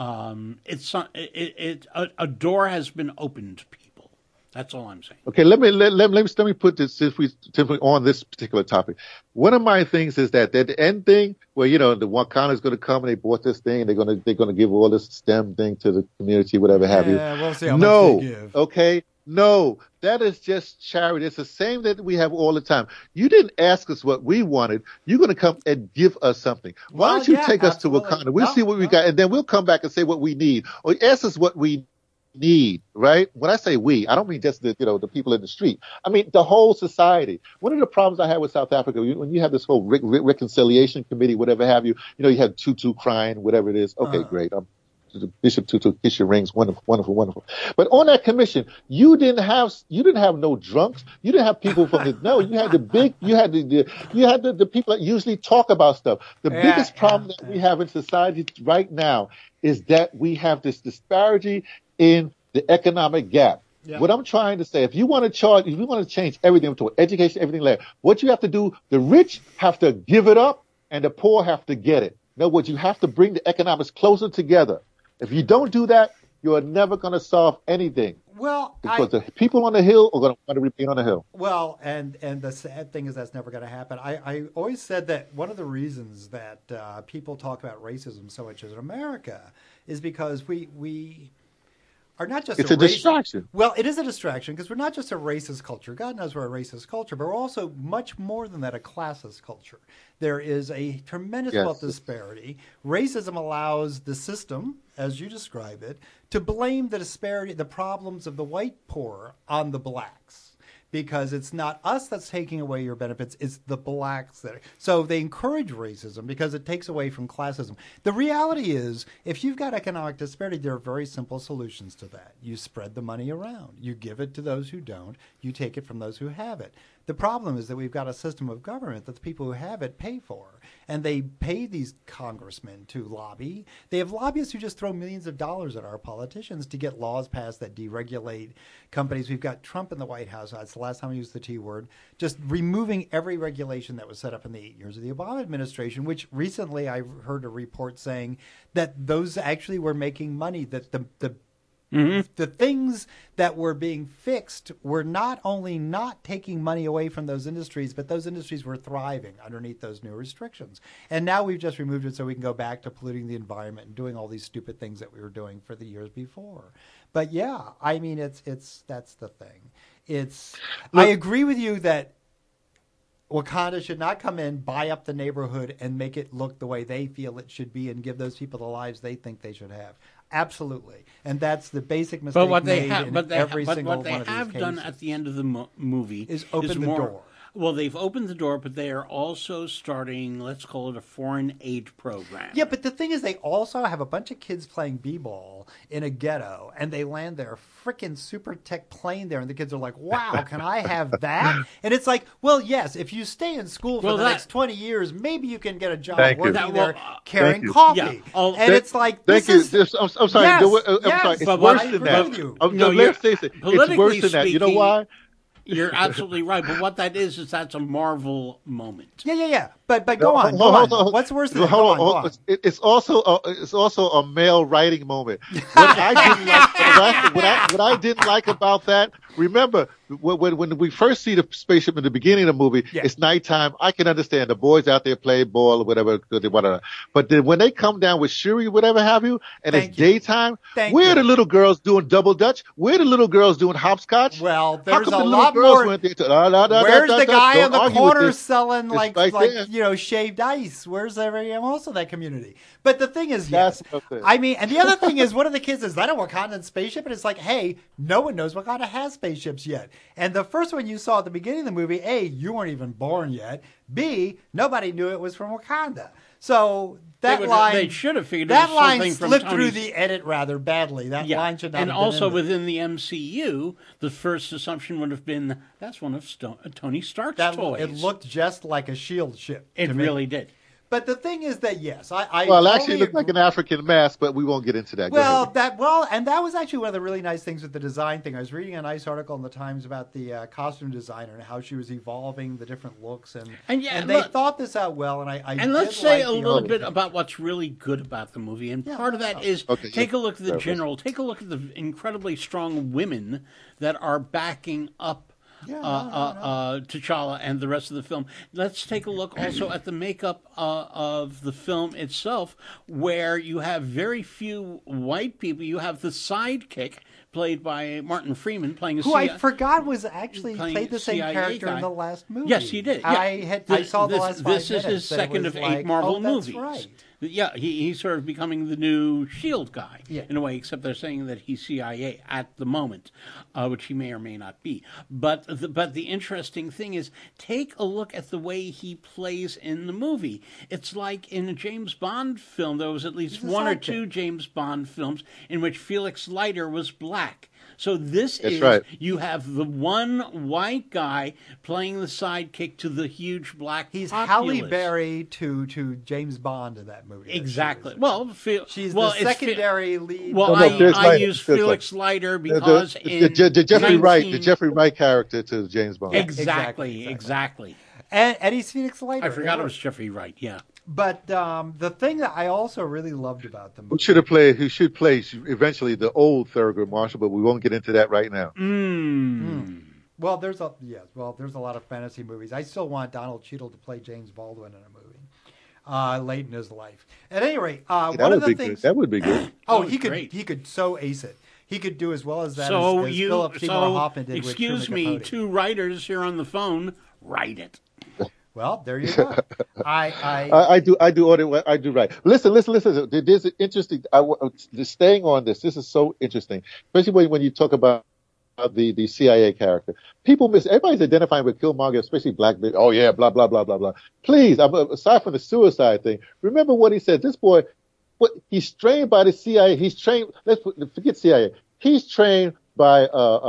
[SPEAKER 10] door has been opened to people. That's all I'm saying.
[SPEAKER 13] Okay, let me put this since we on this particular topic. One of my things is that the end thing where the Wakanda's going to come and they bought this thing and they're going to give all this STEM thing to the community, whatever have you.
[SPEAKER 12] Yeah, we'll see how much they give.
[SPEAKER 13] Okay. No, that is just charity. It's the same that we have all the time. You didn't ask us what we wanted. You're going to come and give us something. Why don't you take us to Wakanda? We'll see what we got, and then we'll come back and say what we need, or ask us what we need. Right? When I say we, I don't mean just the people in the street. I mean the whole society. One of the problems I had with South Africa, when you have this whole reconciliation committee, whatever have you, you had Tutu crying, whatever it is. Okay, great. Bishop Tutu, kiss your rings, wonderful, wonderful, wonderful. But on that commission, you didn't have no drunks. You didn't have people from you had the people that usually talk about stuff. The biggest problem that we have in society right now is that we have this disparity in the economic gap. Yeah. What I'm trying to say, if you want to change everything to education, everything like that, what you have to do, the rich have to give it up and the poor have to get it. In other words, you have to bring the economics closer together. If you don't do that, you are never going to solve anything.
[SPEAKER 12] Well,
[SPEAKER 13] because the people on the hill are going to want to remain on the hill.
[SPEAKER 12] Well, and the sad thing is that's never going to happen. I always said that one of the reasons that people talk about racism so much in America is because we are not just
[SPEAKER 13] a distraction.
[SPEAKER 12] Well, it is a distraction because we're not just a racist culture. God knows we're a racist culture, but we're also much more than that, a classist culture. There is a tremendous wealth disparity. Racism allows the system, as you describe it, to blame the disparity, the problems of the white poor on the blacks. Because it's not us that's taking away your benefits, it's the blacks that. So they encourage racism because it takes away from classism. The reality is, if you've got economic disparity, there are very simple solutions to that. You spread the money around. You give it to those who don't. You take it from those who have it. The problem is that we've got a system of government that the people who have it pay for. And they pay these congressmen to lobby. They have lobbyists who just throw millions of dollars at our politicians to get laws passed that deregulate companies. We've got Trump in the White House. That's the last time I used the T word. Just removing every regulation that was set up in the 8 years of the Obama administration, which recently I heard a report saying that those actually were making money, that the things that were being fixed were not only not taking money away from those industries, but those industries were thriving underneath those new restrictions. And now we've just removed it so we can go back to polluting the environment and doing all these stupid things that we were doing for the years before. But yeah, I mean, it's that's the thing. I agree with you that Wakanda should not come in, buy up the neighborhood, and make it look the way they feel it should be and give those people the lives they think they should have. Absolutely. And that's the basic mistake made in every single one of these cases.
[SPEAKER 10] What they have done at the end of the movie
[SPEAKER 12] is open the door.
[SPEAKER 10] Well, they've opened the door, but they are also starting, let's call it a foreign aid program.
[SPEAKER 12] Yeah, but the thing is they also have a bunch of kids playing b-ball in a ghetto, and they land their frickin' super tech plane there, and the kids are like, wow, can I have that? And it's like, well, yes, if you stay in school for the next 20 years, maybe you can get a job working there carrying coffee. Yeah. And it's like, I'm sorry.
[SPEAKER 13] Yes, I'm sorry. It's worse than that. Let's face it. It's worse than that. You know why?
[SPEAKER 10] You're absolutely right. But what that is that's a Marvel moment.
[SPEAKER 12] Yeah. But go on. What's worse than that? Go on.
[SPEAKER 13] It's also a male writing moment. What I didn't like about that. Remember, when we first see the spaceship in the beginning of the movie, it's nighttime. I can understand the boys out there playing ball or whatever. But then when they come down with Shuri, whatever have you, and it's daytime, where are the little girls doing double dutch? Where are the little girls doing hopscotch?
[SPEAKER 12] Well, there's a lot more. Where's the guy in the corner selling like shaved ice? Where's also that community? But the thing is, yes. I mean, and the other thing is, one of the kids is that a Wakandan spaceship? And it's like, hey, no one knows Wakanda has spaceships yet. And the first one you saw at the beginning of the movie, A, you weren't even born yet. B, nobody knew it was from Wakanda. So
[SPEAKER 10] they should have figured
[SPEAKER 12] that
[SPEAKER 10] it was
[SPEAKER 12] line
[SPEAKER 10] something from
[SPEAKER 12] slipped through the edit rather badly. That line should not have been
[SPEAKER 10] also
[SPEAKER 12] in
[SPEAKER 10] within the MCU, the first assumption would have been that's one of Tony Stark's toys.
[SPEAKER 12] It looked just like a SHIELD ship.
[SPEAKER 10] It really did.
[SPEAKER 12] But the thing is that yes, I
[SPEAKER 13] actually it looked like an African mask, but we won't get into that.
[SPEAKER 12] And that was actually one of the really nice things with the design thing. I was reading a nice article in the Times about the costume designer and how she was evolving the different looks, and they thought this out well. And
[SPEAKER 10] let's say a little bit about what's really good about the movie, and part of that is take a look at the general, take a look at the incredibly strong women that are backing up T'Challa and the rest of the film. Let's take a look also at the makeup of the film itself, where you have very few white people. You have the sidekick played by Martin Freeman playing
[SPEAKER 12] I forgot was actually played the same character in the last movie.
[SPEAKER 10] Yes, he did.
[SPEAKER 12] Yeah. I saw the last 5 minutes.
[SPEAKER 10] This is his second of 8 Marvel movies.
[SPEAKER 12] Right.
[SPEAKER 10] Yeah, he's sort of becoming the new SHIELD guy in a way, except they're saying that he's CIA at the moment, which he may or may not be. But the interesting thing is, take a look at the way he plays in the movie. It's like in a James Bond film, there was at least one or two James Bond films in which Felix Leiter was black. So you have the one white guy playing the sidekick to the huge black
[SPEAKER 12] He's
[SPEAKER 10] populace.
[SPEAKER 12] Halle Berry to James Bond in that movie.
[SPEAKER 10] Exactly.
[SPEAKER 12] She's the secondary lead.
[SPEAKER 10] Well, I use Felix Leiter because
[SPEAKER 13] the Jeffrey Wright character to James Bond.
[SPEAKER 10] Exactly.
[SPEAKER 12] And he's Felix Leiter.
[SPEAKER 10] I forgot it was Jeffrey Wright. Yeah.
[SPEAKER 12] But the thing that I also really loved about the movie,
[SPEAKER 13] who should play eventually the old Thurgood Marshall, but we won't get into that right now.
[SPEAKER 12] Well, there's a lot of fantasy movies. I still want Donald Cheadle to play James Baldwin in a movie late in his life. At any rate, one of the things
[SPEAKER 13] that would be good.
[SPEAKER 12] He could so ace it. He could do as well as that as Philip Seymour Hoffman did with Truman Capote.
[SPEAKER 10] Two writers here on the phone, write it.
[SPEAKER 12] Well, there you go.
[SPEAKER 13] I do right. Listen. There's an interesting. Staying on this. This is so interesting, especially when you talk about the CIA character. Everybody's identifying with Killmonger, especially black. Oh yeah, blah blah blah blah blah. Please, aside from the suicide thing, remember what he said. This boy, he's trained by the CIA. He's trained. Forget CIA. He's trained by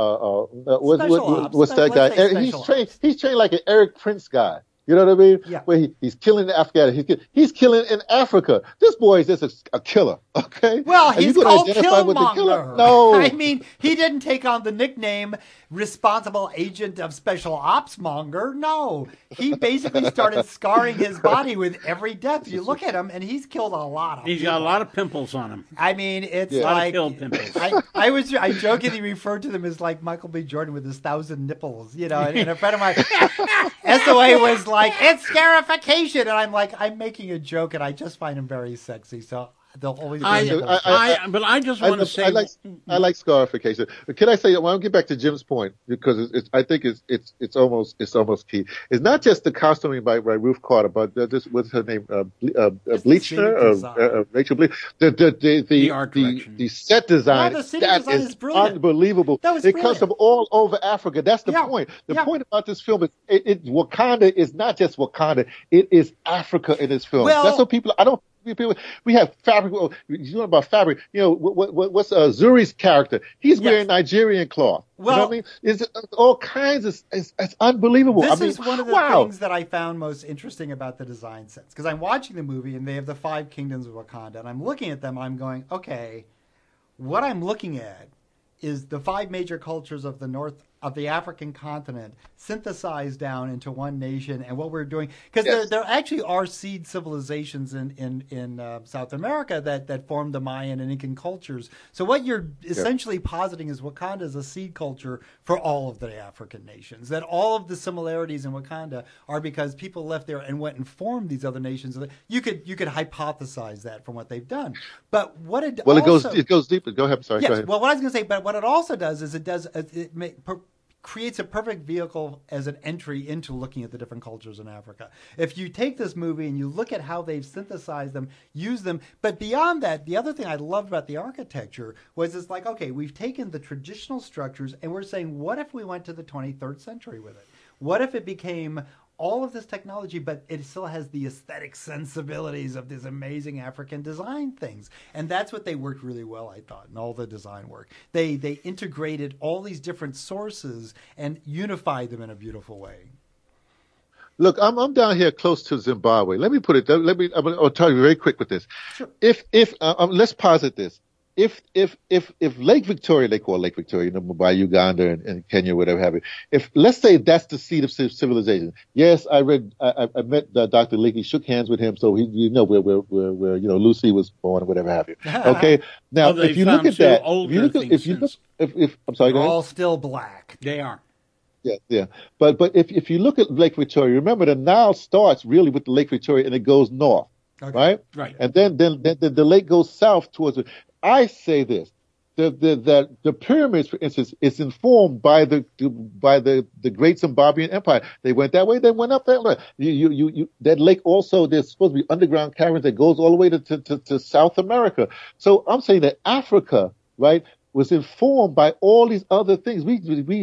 [SPEAKER 13] what's that guy? He's trained like an Eric Prince guy. You know what I mean?
[SPEAKER 12] Yeah.
[SPEAKER 13] Where he's killing the Afghan. He's killing in Africa. This boy is just a killer, okay?
[SPEAKER 12] Well, he's called Killmonger.
[SPEAKER 13] No.
[SPEAKER 12] I mean, he didn't take on the nickname Responsible Agent of Special Ops Monger. No. He basically started scarring his body with every death. You look at him, and he's killed a lot of
[SPEAKER 10] He's got a lot of pimples on him.
[SPEAKER 12] I mean, it's
[SPEAKER 10] like... A lot of pimples.
[SPEAKER 12] I jokingly referred to them as like Michael B. Jordan with his 1,000 nipples, and a friend of mine, SOA was like, it's scarification, and I'm like, I'm making a joke, and I just find him very sexy, so they'll always.
[SPEAKER 10] But I just want to say,
[SPEAKER 13] I like scarification. Can I say? Well, I'll get back to Jim's point because I think it's almost key. It's not just the costuming by Ruth Carter, but what's her name? Bleachner, Rachel Bleach. The set design.
[SPEAKER 12] The set design is brilliant.
[SPEAKER 13] Unbelievable. It comes from all over Africa. That's the point. The point about this film is Wakanda is not just Wakanda. It is Africa in this film.
[SPEAKER 12] Well,
[SPEAKER 13] that's what people. We have fabric. You know about fabric. What's Zuri's character? He's wearing Nigerian cloth.
[SPEAKER 12] Well,
[SPEAKER 13] you know what I mean? It's all kinds of. It's unbelievable.
[SPEAKER 12] This is one of the things that I found most interesting about the design sets, because I'm watching the movie and they have the 5 kingdoms of Wakanda, and I'm looking at them. I'm going, okay, what I'm looking at is the 5 major cultures of the North of the African continent synthesized down into one nation, and what we're doing, because there actually are seed civilizations in South America that formed the Mayan and Incan cultures. So what you're essentially positing is Wakanda is a seed culture for all of the African nations. That all of the similarities in Wakanda are because people left there and went and formed these other nations. You could hypothesize that from what they've done, but what it
[SPEAKER 13] it goes deeper. Go ahead. Sorry.
[SPEAKER 12] Yes.
[SPEAKER 13] Go ahead.
[SPEAKER 12] Well, what I was going to say, but what it also does is creates a perfect vehicle as an entry into looking at the different cultures in Africa. If you take this movie and you look at how they've synthesized them, used them, but beyond that, the other thing I loved about the architecture was it's like, okay, we've taken the traditional structures and we're saying, what if we went to the 23rd century with it? What if it became all of this technology, but it still has the aesthetic sensibilities of these amazing African design things? And that's what they worked really well, I thought, in all the design work. They integrated all these different sources and unified them in a beautiful way.
[SPEAKER 13] Look, I'm down here close to Zimbabwe. Let me put it. I'll tell you very quick with this.
[SPEAKER 12] Sure.
[SPEAKER 13] Let's posit this. If Lake Victoria, they call Lake Victoria, by Uganda and Kenya, whatever have you. If let's say that's the seat of civilization. Yes, I met Dr. Leakey, shook hands with him, so where Lucy was born, or whatever have you. Okay, now if you look at that, if I'm sorry,
[SPEAKER 12] they're all still black.
[SPEAKER 10] They are.
[SPEAKER 13] Yeah. But if you look at Lake Victoria, remember the Nile starts really with the Lake Victoria and it goes north, right?
[SPEAKER 10] Right.
[SPEAKER 13] And then the lake goes south towards it. I say this, that the pyramids, for instance, is informed by the great Zimbabwean Empire. They went that way, they went up that way. That lake also, there's supposed to be underground caverns that goes all the way to South America. So I'm saying that Africa, right, was informed by all these other things. We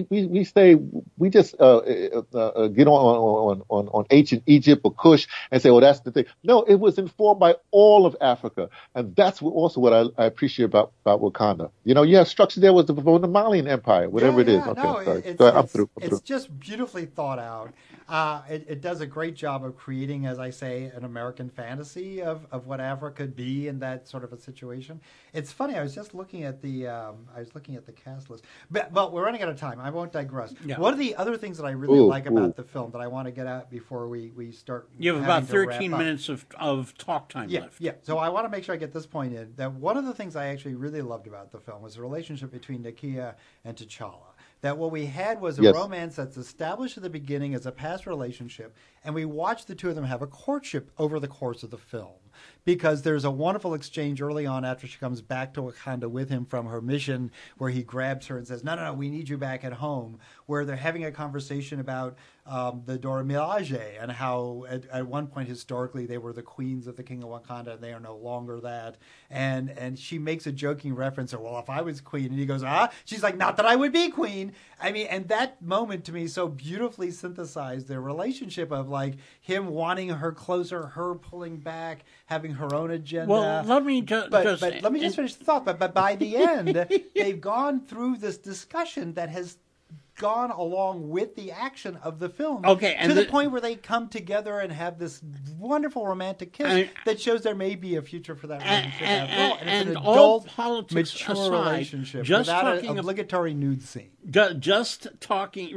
[SPEAKER 13] just get on ancient Egypt or Kush and say, oh, that's the thing. No, it was informed by all of Africa, and that's what I appreciate about Wakanda. You have structure there was from the Malian Empire, whatever it is. Okay,
[SPEAKER 12] I'm through. It's just beautifully thought out. It does a great job of creating, as I say, an American fantasy of what Africa could be in that sort of a situation. It's funny. I was just looking at the cast list, but we're running out of time. I won't digress.
[SPEAKER 10] Yeah.
[SPEAKER 12] One of the other things that I really like about the film that I want to get at before we start.
[SPEAKER 10] You have about 13 minutes of talk time left.
[SPEAKER 12] Yeah. So I want to make sure I get this point in. That one of the things I actually really loved about the film was the relationship between Nakia and T'Challa. That what we had was a romance that's established at the beginning as a past relationship, and we watched the two of them have a courtship over the course of the film. Because there's a wonderful exchange early on after she comes back to Wakanda with him from her mission, where he grabs her and says, no, we need you back at home, where they're having a conversation about the Dora Milaje and how at one point historically they were the queens of the King of Wakanda and they are no longer that. And she makes a joking reference, well, if I was queen, and he goes, she's like, not that I would be queen. I mean, and that moment to me so beautifully synthesized their relationship of like him wanting her closer, her pulling back, having her own agenda.
[SPEAKER 10] Well, let me just
[SPEAKER 12] finish the thought. But by the end, they've gone through this discussion that has gone along with the action of the film.
[SPEAKER 10] Okay, and
[SPEAKER 12] to the point where they come together and have this wonderful romantic kiss that shows there may be a future for that relationship after all. And it's an adult, mature relationship without an obligatory nude scene.
[SPEAKER 10] Just talking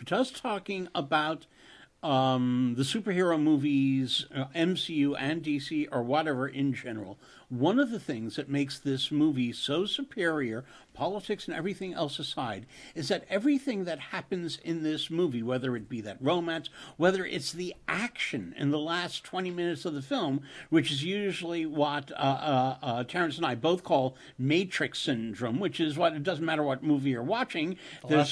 [SPEAKER 10] about the superhero movies, MCU and DC or whatever in general. One of the things that makes this movie so superior, politics and everything else aside, is that everything that happens in this movie, whether it be that romance, whether it's the action in the last 20 minutes of the film, which is usually what Terrence and I both call Matrix syndrome, which is what, it doesn't matter what movie you're watching, it's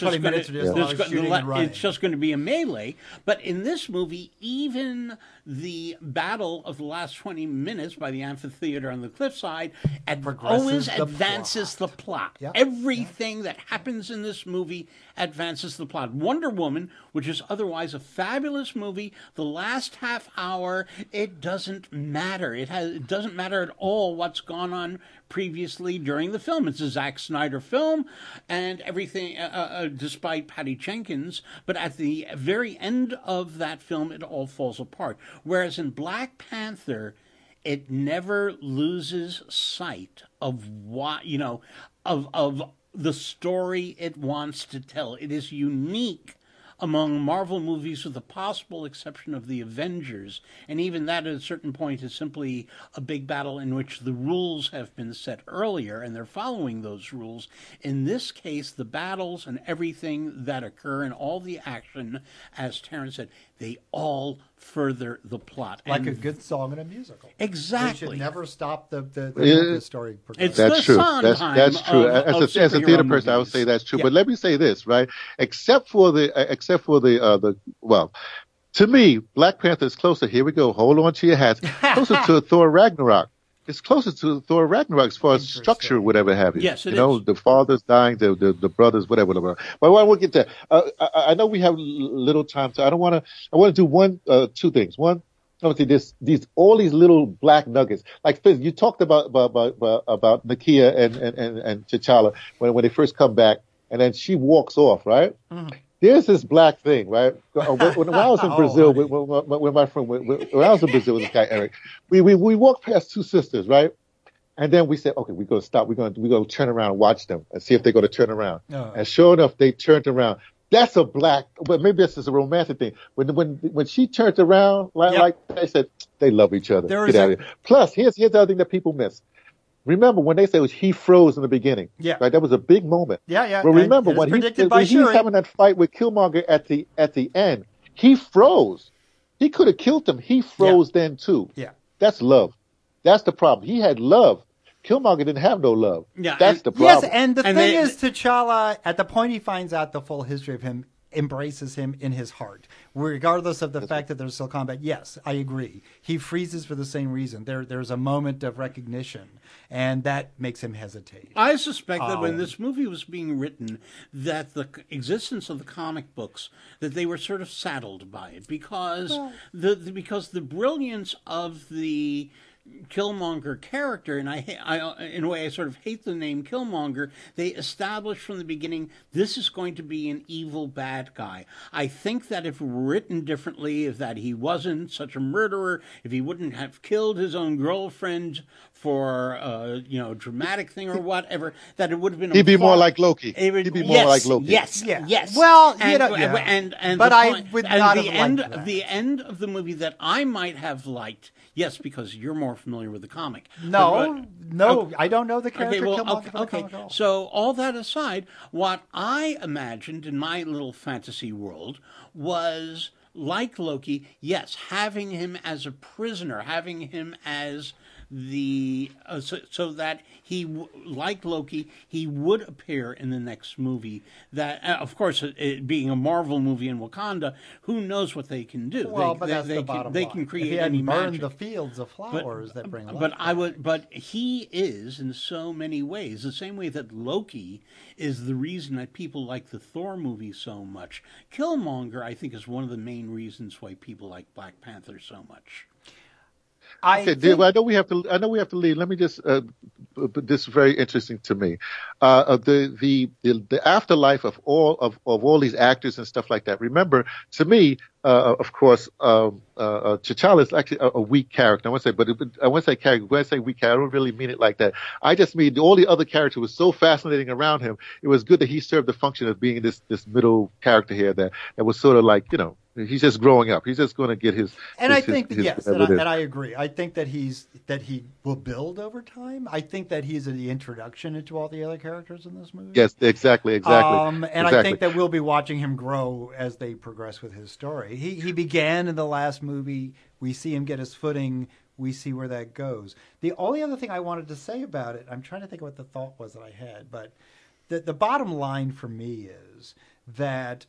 [SPEAKER 10] just going to be a melee. But in this movie, even the battle of the last 20 minutes by the amphitheater on the cliffside always advances the plot. Yep. Everything that happens in this movie advances the plot. Wonder Woman, which is otherwise a fabulous movie, the last half hour, it doesn't matter. It doesn't matter at all what's gone on previously during the film. It's a Zack Snyder film, and everything, despite Patty Jenkins, but at the very end of that film, it all falls apart. Whereas in Black Panther, it never loses sight of what, of the story it wants to tell. It is unique among Marvel movies, with the possible exception of the Avengers, and even that at a certain point is simply a big battle in which the rules have been set earlier, and they're following those rules. In this case, the battles and everything that occur and all the action, as Terrence said, they all further the plot.
[SPEAKER 12] Like
[SPEAKER 10] and
[SPEAKER 12] a good song in a musical.
[SPEAKER 10] Exactly.
[SPEAKER 12] They should never stop the story progressing.
[SPEAKER 13] That's true. That's true. As a theater person, I would say that's true. Yeah. But let me say this, right? Except for the well, to me, Black Panther is closer. Here we go. Hold on to your hats. Closer to Thor Ragnarok. It's closer to Thor Ragnarok as far as structure, whatever have you.
[SPEAKER 10] Yes, it
[SPEAKER 13] is. The fathers dying, the brothers, whatever. But I want to get to. I know we have little time, so I want to do two things. One, obviously, all these little black nuggets. Like you talked about Nakia and T'Challa when they first come back, and then she walks off, right? Mm. There's this black thing, right? When I was in Brazil, when my friend, when I was in Brazil with this guy Eric, we walked past two sisters, right? And then we said, okay, we're going to stop. We're going to turn around and watch them and see if they're going to turn around. Oh. And sure enough, they turned around. That's a black, but maybe this is a romantic thing. When she turned around, like they said, they love each other. Get out of here. Plus, here's the other thing that people miss. Remember when they said he froze in the beginning? Yeah. Right? That was a big moment.
[SPEAKER 12] Yeah.
[SPEAKER 13] But remember when he's having that fight with Killmonger at the end, he froze. He could have killed him. He froze then too.
[SPEAKER 12] Yeah.
[SPEAKER 13] That's love. That's the problem. He had love. Killmonger didn't have no love. Yeah. That's the problem.
[SPEAKER 12] Yes, and the thing is, T'Challa, at the point he finds out the full history of him, embraces him in his heart, regardless of the fact that there's still combat. Yes, I agree. He freezes for the same reason. There's a moment of recognition, and that makes him hesitate.
[SPEAKER 10] I suspect that when this movie was being written, that the existence of the comic books, that they were sort of saddled by it, because the brilliance of the Killmonger character, and I in a way I sort of hate the name Killmonger. They established from the beginning this is going to be an evil bad guy. I think that if written differently, if that he wasn't such a murderer, if he wouldn't have killed his own girlfriend for a dramatic thing or whatever, that it would have been.
[SPEAKER 13] He'd be more like Loki. He'd be more like Loki.
[SPEAKER 10] Yes.
[SPEAKER 12] Well,
[SPEAKER 10] the end of the movie that I might have liked. Yes, because you're more familiar with the comic.
[SPEAKER 12] No, I don't know the character. Okay.
[SPEAKER 10] So all that aside, what I imagined in my little fantasy world was, like Loki, yes, having him as a prisoner, having him as the so that he, like Loki, he would appear in the next movie. That, of course, it being a Marvel movie in Wakanda, who knows what they can do?
[SPEAKER 12] Well, that's the bottom line.
[SPEAKER 10] They can create
[SPEAKER 12] if he
[SPEAKER 10] any
[SPEAKER 12] burned
[SPEAKER 10] magic.
[SPEAKER 12] The fields of flowers that bring life.
[SPEAKER 10] But he is in so many ways the same way that Loki is the reason that people like the Thor movie so much. Killmonger, I think, is one of the main reasons why people like Black Panther so much.
[SPEAKER 13] I know we have to leave. Let me just. This is very interesting to me. The afterlife of all these actors and stuff like that. Remember, to me, of course, T'Challa is actually a weak character. I want to say character. When I say weak character, I don't really mean it like that. I just mean all the other characters were so fascinating around him. It was good that he served the function of being this middle character here that was sort of like, he's just growing up. He's just going to get his.
[SPEAKER 12] And I think that I agree. I think that he will build over time. I think that he's the introduction into all the other characters in this movie.
[SPEAKER 13] Yes, exactly.
[SPEAKER 12] I think that we'll be watching him grow as they progress with his story. He began in the last movie. We see him get his footing. We see where that goes. The only other thing I wanted to say about it, I'm trying to think of what the thought was that I had, but the bottom line for me is that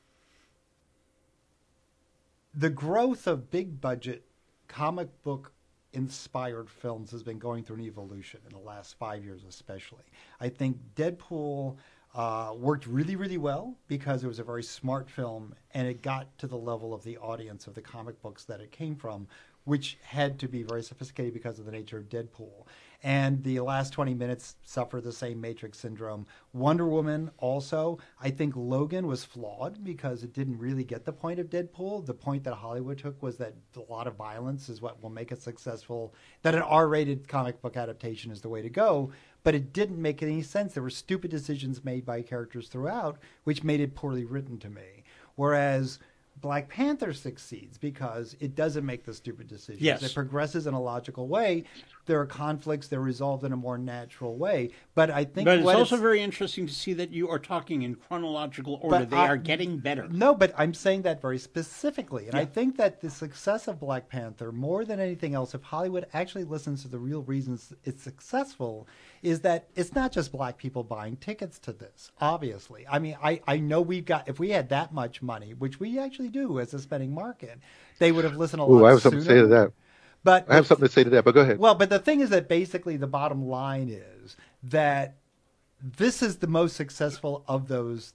[SPEAKER 12] the growth of big budget comic book inspired films has been going through an evolution in the last 5 years especially. I think Deadpool worked really, really well because it was a very smart film and it got to the level of the audience of the comic books that it came from, which had to be very sophisticated because of the nature of Deadpool. And the last 20 minutes suffer the same Matrix syndrome. Wonder Woman also. I think Logan was flawed because it didn't really get the point of Deadpool. The point that Hollywood took was that a lot of violence is what will make it successful, that an R-rated comic book adaptation is the way to go. But it didn't make any sense. There were stupid decisions made by characters throughout, which made it poorly written to me. Whereas Black Panther succeeds because it doesn't make the stupid decisions.
[SPEAKER 10] Yes.
[SPEAKER 12] It progresses in a logical way. There are conflicts. They're resolved in a more natural way. But I think
[SPEAKER 10] But it's also very interesting to see that you are talking in chronological order. They are getting better.
[SPEAKER 12] No, but I'm saying that very specifically. And I think that the success of Black Panther, more than anything else, if Hollywood actually listens to the real reasons it's successful, is that it's not just black people buying tickets to this, obviously. I mean, I know if we had that much money, which we actually do as a spending market, they would have listened a lot sooner.
[SPEAKER 13] I have something to say to that.
[SPEAKER 12] But
[SPEAKER 13] I have something to say to that, but go ahead.
[SPEAKER 12] Well, but the thing is that basically the bottom line is that this is the most successful of those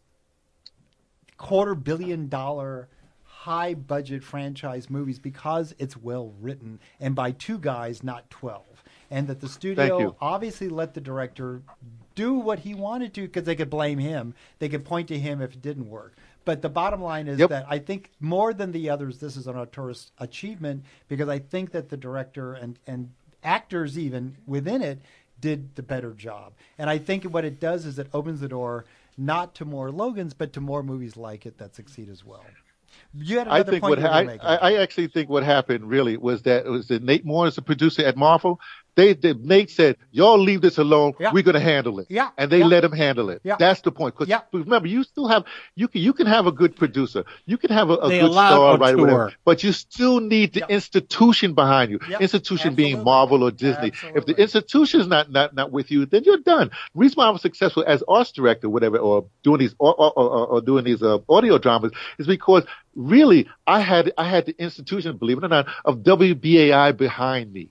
[SPEAKER 12] $250 million high-budget franchise movies because it's well written and by two guys, not 12. And that the studio obviously let the director do what he wanted to because they could blame him. They could point to him if it didn't work. But the bottom line is that I think more than the others, this is an auteurist achievement because I think that the director and actors even within it did the better job. And I think what it does is it opens the door not to more Logans, but to more movies like it that succeed as well. You had another point you were making.
[SPEAKER 13] I actually think what happened really was that Nate Moore is the producer at Marvel. Nate said, y'all leave this alone. We're going to handle it. And they let him handle it. That's the point. Because remember, you still have, you can have a good producer. You can have a good star writer, whatever, but you still need the institution behind you. Institution being Marvel or Disney. If the institution is not with you, then you're done. The reason why I was successful as arts director, whatever, or doing these, or doing these audio dramas is because really I had the institution, believe it or not, of WBAI behind me.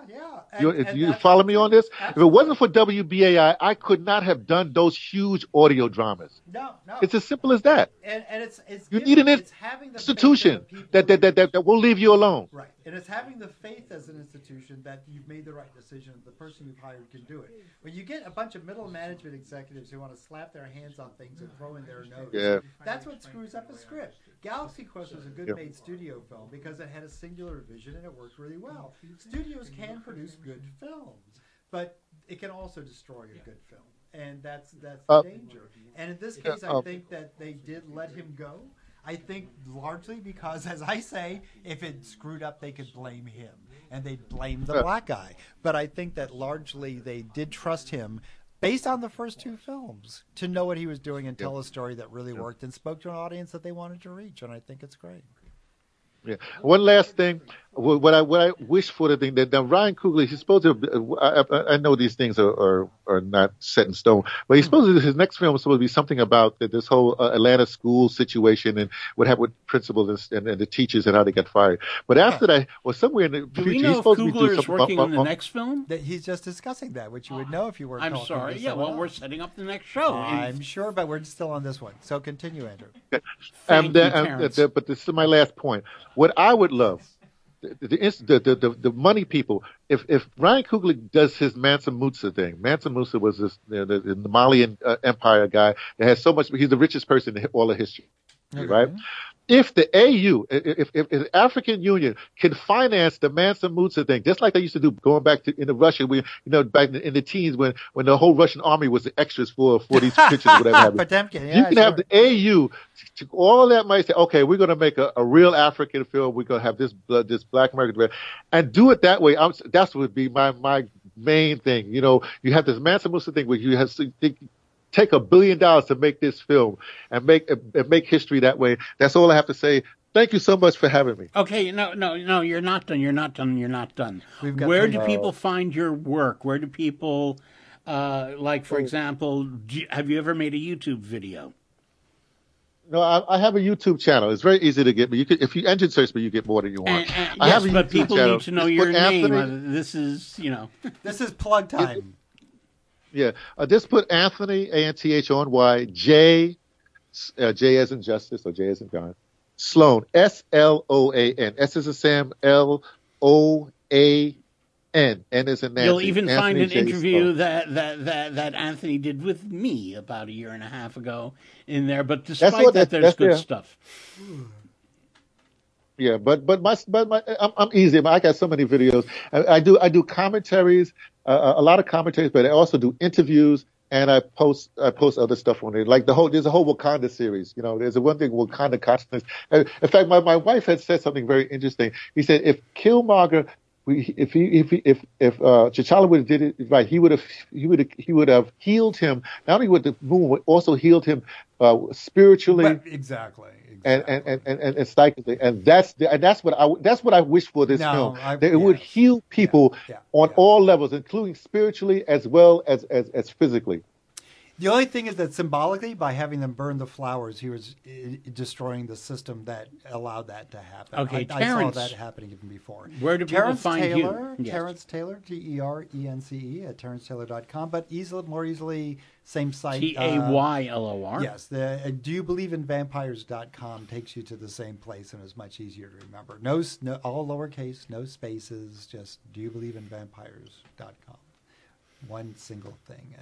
[SPEAKER 13] You follow me on this? Absolutely. If it wasn't for WBAI, I could not have done those huge audio dramas.
[SPEAKER 12] No.
[SPEAKER 13] It's as simple as that.
[SPEAKER 12] And it's
[SPEAKER 13] you need an institution that will leave you alone.
[SPEAKER 12] Right. And it's having the faith as an institution that you've made the right decision. The person you've hired can do it. When you get a bunch of middle management executives who want to slap their hands on things and throw in their nose, that's what screws up a script. Galaxy Quest was a good made studio film because it had a singular vision and it worked really well. Studios can produce good films, but it can also destroy a good film. And that's the danger. And in this case, I think that they did let him go. I think largely because, as I say, if it screwed up, they could blame him. And they'd blame the black guy. But I think that largely they did trust him, based on the first two films, to know what he was doing and tell a story that really worked and spoke to an audience that they wanted to reach. And I think it's great.
[SPEAKER 13] Yeah. One last thing, what I wish for the thing that Ryan Coogler, he's supposed to. I know these things are not set in stone, but he's supposed to. His next film is supposed to be something about this whole Atlanta school situation and what happened with principals and the teachers and how they got fired. But after that, or somewhere in the future, he's supposed to be doing something.
[SPEAKER 10] Working on the next film?
[SPEAKER 12] He's just discussing that, which you would know if you weren't.
[SPEAKER 10] I'm sorry. Yeah, well, we're setting up the next show.
[SPEAKER 12] I'm sure, but we're still on this one. So continue, Andrew.
[SPEAKER 13] But this is my last point. What I would love, the money people, if Ryan Coogler does his Mansa Musa thing. Mansa Musa was this the Malian empire guy that has so much. He's the richest person in all of history, right? If the AU, if the African Union can finance the Mansa Musa thing, just like they used to do going back to in Russia, back in the teens when the whole Russian army was the extras for these pictures, whatever.
[SPEAKER 12] Potemkin,
[SPEAKER 13] you can have the AU to all that money. Say, okay, we're going to make a real African film. We're going to have this Black American, and do it that way. That would be my main thing. You have this Mansa Musa thing where you have to take $1 billion to make this film and make history that way. That's all I have to say. Thank you so much for having me.
[SPEAKER 10] Okay, no, you're not done. You're not done. Where do people find your work? Where do people, for example, have you ever made a YouTube video?
[SPEAKER 13] No, I have a YouTube channel. It's very easy to get me. If you engine search me, you get more than you want.
[SPEAKER 10] Yes, but people need to know your name. This is,
[SPEAKER 12] This is plug time.
[SPEAKER 13] Yeah, just put Anthony, Anthony, J, J as in Justice, or J as in John, Sloan, S-L-O-A-N. S is a Sam, L-O-A-N. N is a Nancy.
[SPEAKER 10] You'll even
[SPEAKER 13] Anthony
[SPEAKER 10] find an
[SPEAKER 13] J.
[SPEAKER 10] interview
[SPEAKER 13] Sloan.
[SPEAKER 10] that Anthony did with me about a year and a half ago in there. But despite there's good stuff.
[SPEAKER 13] Yeah, but I'm easy. I got so many videos. I do commentaries, a lot of commentaries, but I also do interviews, and I post other stuff on there. Like there's a whole Wakanda series. You know, there's one thing, Wakanda consciousness. In fact, my wife had said something very interesting. He said if Killmonger, if T'Challa would have did it right, he would have healed him. Not only would the moon, but also healed him spiritually.
[SPEAKER 12] But exactly.
[SPEAKER 13] And psychically, and that's what I wish for this film. It would heal people on all levels, including spiritually as well as physically.
[SPEAKER 12] The only thing is that symbolically, by having them burn the flowers, he was destroying the system that allowed that to happen.
[SPEAKER 10] Okay,
[SPEAKER 12] I saw that happening even before.
[SPEAKER 10] Where do people find
[SPEAKER 12] Taylor,
[SPEAKER 10] you? Yes.
[SPEAKER 12] Terrence Taylor, TERENCE at TerrenceTaylor.com, but more easily, same site.
[SPEAKER 10] TAYLOR.
[SPEAKER 12] Yes, the DoYouBelieveInVampires.com takes you to the same place and is much easier to remember. No, all lowercase, no spaces, just DoYouBelieveInVampires.com. One single thing.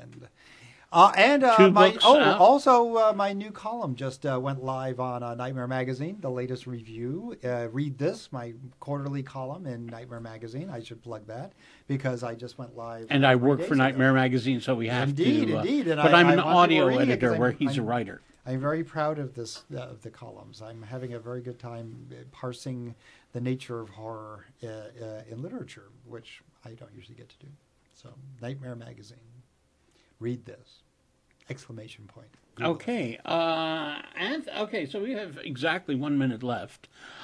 [SPEAKER 12] My new column just went live on Nightmare Magazine, the latest review. Read this, my quarterly column in Nightmare Magazine. I should plug that because I just went live.
[SPEAKER 10] And I work for Nightmare Magazine, so we have to.
[SPEAKER 12] Indeed.
[SPEAKER 10] But I'm an audio editor where he's a writer.
[SPEAKER 12] I'm very proud of this, of the columns. I'm having a very good time parsing the nature of horror in literature, which I don't usually get to do. So, Nightmare Magazine. Read this! Exclamation point.
[SPEAKER 10] Okay. Okay, so we have exactly 1 minute left.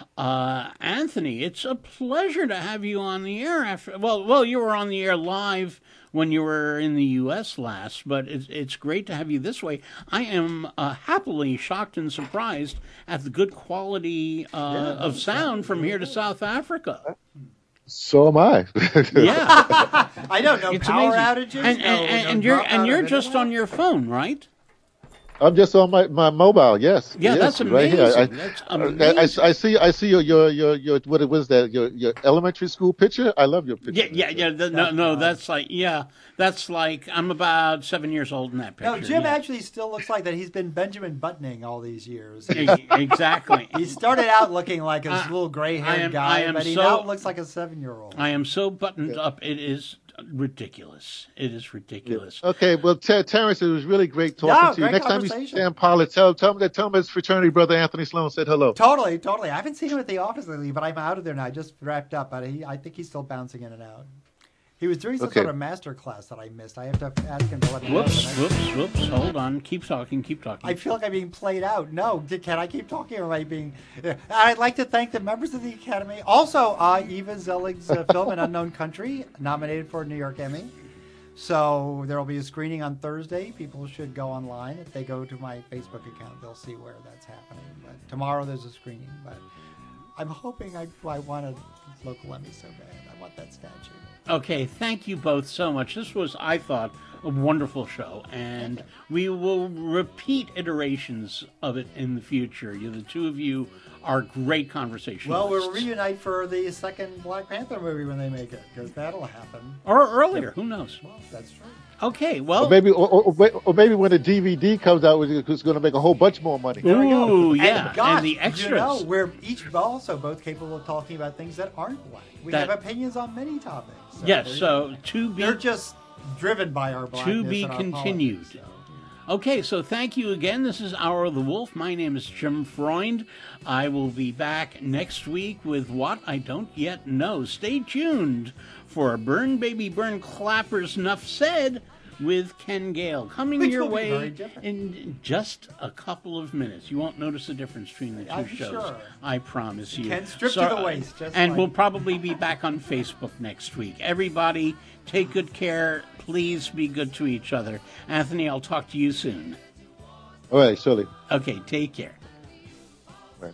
[SPEAKER 10] Anthony, it's a pleasure to have you on the air after. Well, you were on the air live when you were in the U.S. last, but it's great to have you this way. I am happily shocked and surprised at the good quality of sound from here to South Africa.
[SPEAKER 13] So am I.
[SPEAKER 12] Yeah, I don't know.
[SPEAKER 10] It's
[SPEAKER 12] Power
[SPEAKER 10] amazing.
[SPEAKER 12] outages,
[SPEAKER 10] and you're just on your phone, right?
[SPEAKER 13] I'm just on my mobile. Yes.
[SPEAKER 10] Yeah,
[SPEAKER 13] yes,
[SPEAKER 10] that's amazing.
[SPEAKER 13] Right here.
[SPEAKER 10] That's amazing.
[SPEAKER 13] I see your what was that? Your elementary school picture. I love your picture.
[SPEAKER 10] Yeah. That's like I'm about 7 years old in that picture.
[SPEAKER 12] No, Jim actually still looks like that. He's been Benjamin Buttoning all these years.
[SPEAKER 10] Exactly.
[SPEAKER 12] He started out looking like a little gray-haired guy, but he now looks like a 7-year-old.
[SPEAKER 10] I am so buttoned up. It is ridiculous. It is ridiculous.
[SPEAKER 13] Yeah. Okay, well, Terrence, it was really great talking to you. Next time you see Sam Pollitt, tell him his fraternity brother Anthony Sloan said hello.
[SPEAKER 12] Totally. I haven't seen him at the office lately, but I'm out of there now. I just wrapped up, but I think he's still bouncing in and out. He was doing some sort of master class that I missed. I have to ask him to let me know.
[SPEAKER 10] Whoops. Hold on. Keep talking.
[SPEAKER 12] I feel like I'm being played out. No, can I keep talking or am I being... I'd like to thank the members of the Academy. Also, Eva Zelig's film, An Unknown Country, nominated for a New York Emmy. So there will be a screening on Thursday. People should go online. If they go to my Facebook account, they'll see where that's happening. But tomorrow there's a screening. But I'm hoping I want a local Emmy so bad. I want that statue.
[SPEAKER 10] Okay, thank you both so much. This was, I thought, a wonderful show, and we will repeat iterations of it in the future. The two of you are great conversationalists.
[SPEAKER 12] Well, we'll reunite for the second Black Panther movie when they make it, because that'll happen.
[SPEAKER 10] Or earlier, who knows?
[SPEAKER 12] Well, that's true.
[SPEAKER 10] Okay, well...
[SPEAKER 13] Or maybe when the DVD comes out, it's going to make a whole bunch more money.
[SPEAKER 12] There we go.
[SPEAKER 10] Ooh, yeah,
[SPEAKER 12] and
[SPEAKER 10] the extras.
[SPEAKER 12] You know, we're each also both capable of talking about things that aren't black. We have opinions on many topics. So
[SPEAKER 10] yes, so they're
[SPEAKER 12] just driven by our blackness.
[SPEAKER 10] To be continued.
[SPEAKER 12] Politics, so.
[SPEAKER 10] Okay, so thank you again. This is Hour of the Wolf. My name is Jim Freund. I will be back next week with What I Don't Yet Know. Stay tuned for Burn Baby Burn Clappers Nuff Said with Ken Gale. Coming your way in just a couple of minutes. You won't notice the difference between the two shows. Sure. I promise you.
[SPEAKER 12] Ken stripped to the waist.
[SPEAKER 10] We'll probably be back on Facebook next week. Everybody, take good care. Please be good to each other. Anthony, I'll talk to you soon.
[SPEAKER 13] All right, surely.
[SPEAKER 10] Okay, take care.
[SPEAKER 13] Right.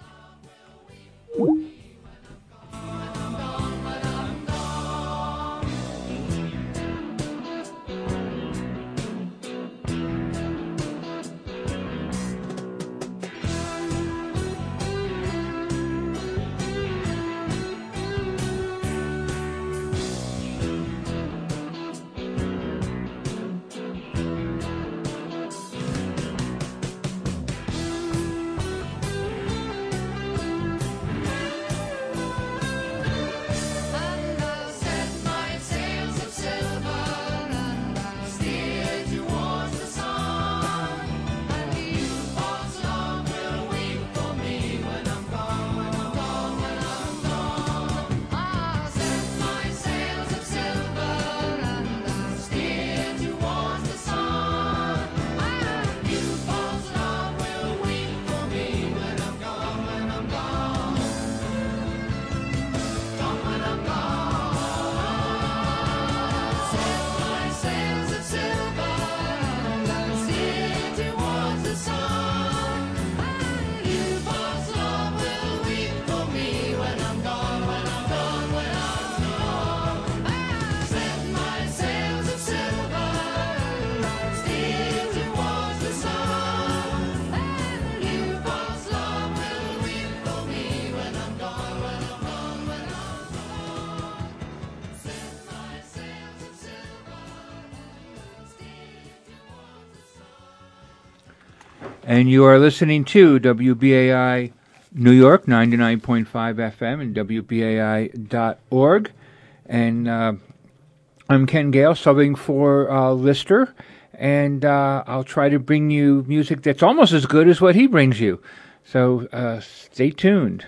[SPEAKER 15] And you are listening to WBAI New York, 99.5 FM, and WBAI.org. And I'm Ken Gale, subbing for Lister. And I'll try to bring you music that's almost as good as what he brings you. So stay tuned.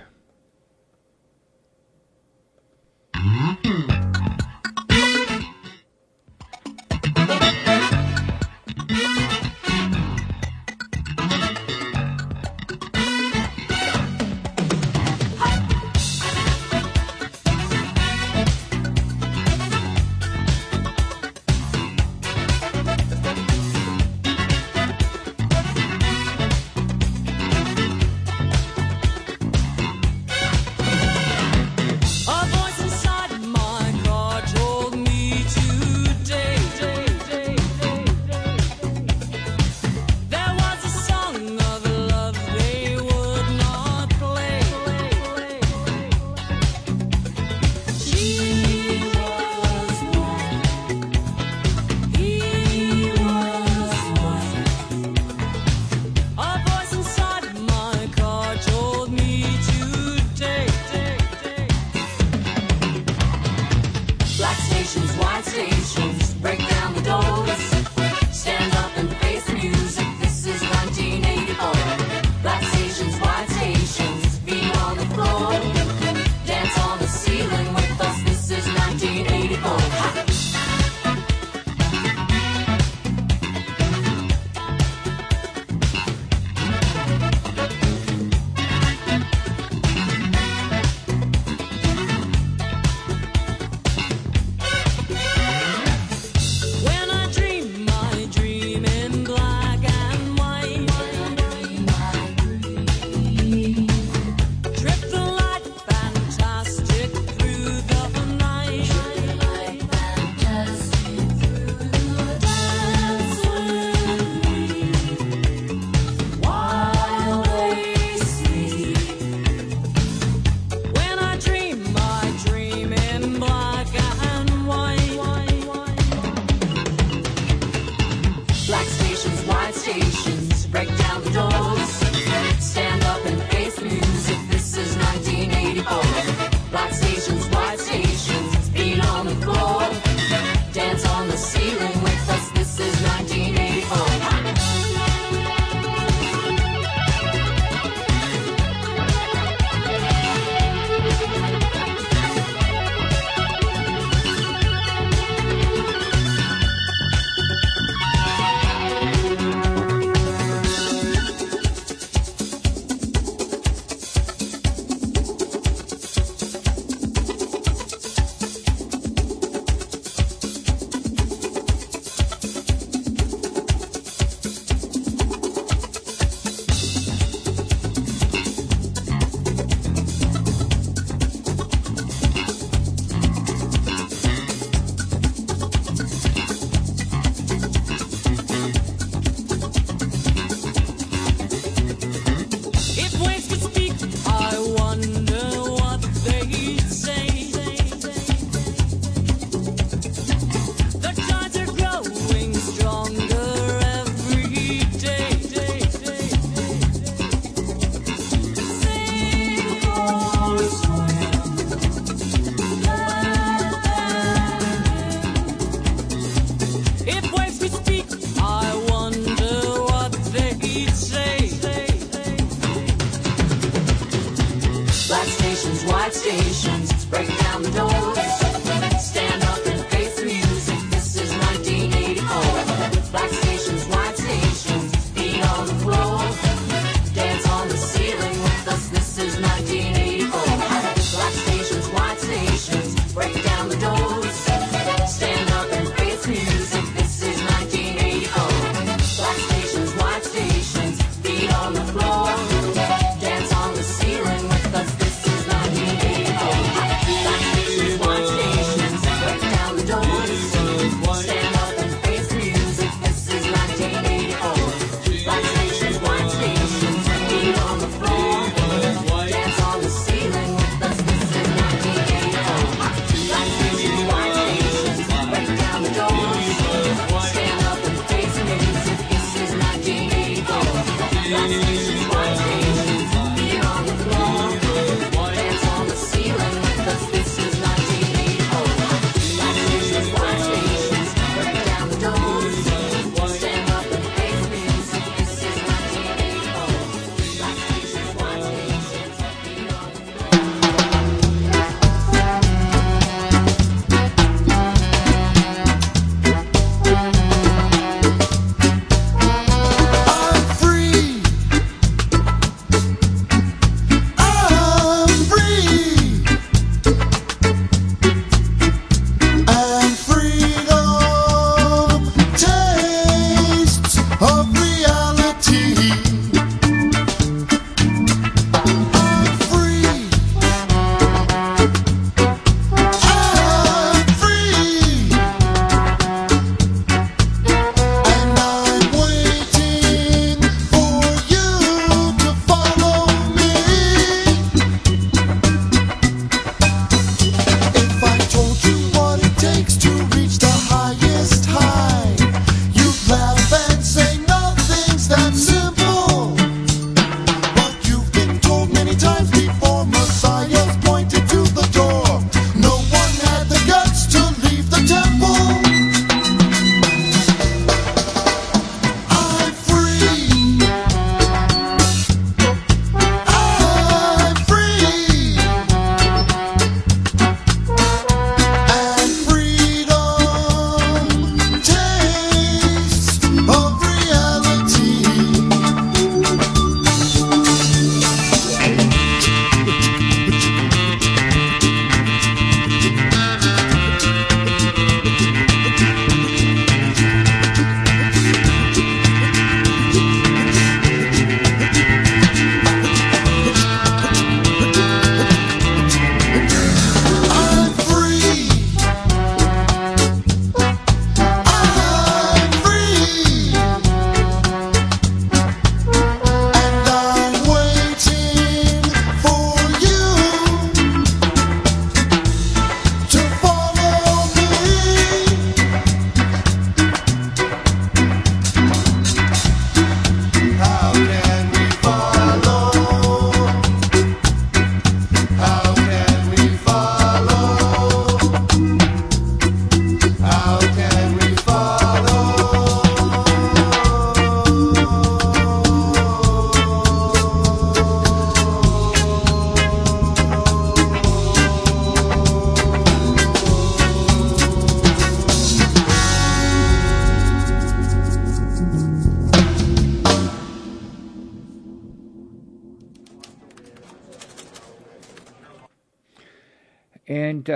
[SPEAKER 15] And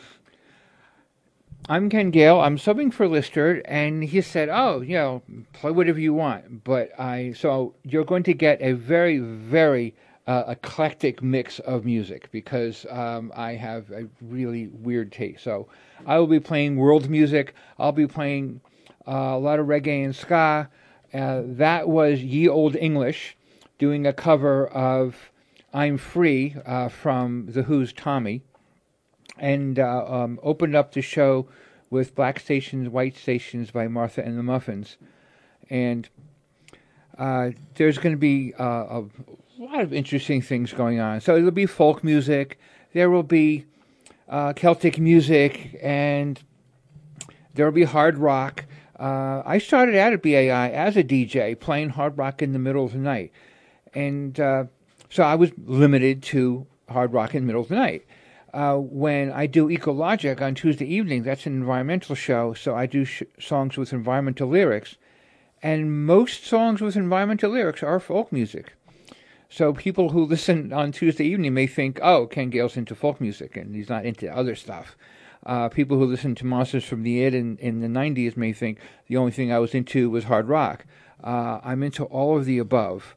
[SPEAKER 15] I'm Ken Gale. I'm subbing for Lister, and he said, "Oh, play whatever you want." But so you're going to get a very, very eclectic mix of music because I have a really weird taste. So I will be playing world music. I'll be playing a lot of reggae and ska. That was Ye Olde English doing a cover of "I'm Free" from The Who's Tommy, and opened up the show with Black Stations, White Stations by Martha and the Muffins. And there's going to be a lot of interesting things going on. So there'll be folk music, there will be Celtic music, and there will be hard rock. I started out at BAI as a DJ, playing hard rock in the middle of the night. And so I was limited to hard rock in the middle of the night. When I do Ecologic on Tuesday evening, that's an environmental show, so I do songs with environmental lyrics. And most songs with environmental lyrics are folk music. So people who listen on Tuesday evening may think, oh, Ken Gale's into folk music, and he's not into other stuff. People who listen to Monsters from the Id in the 90s may think the only thing I was into was hard rock. I'm into all of the above.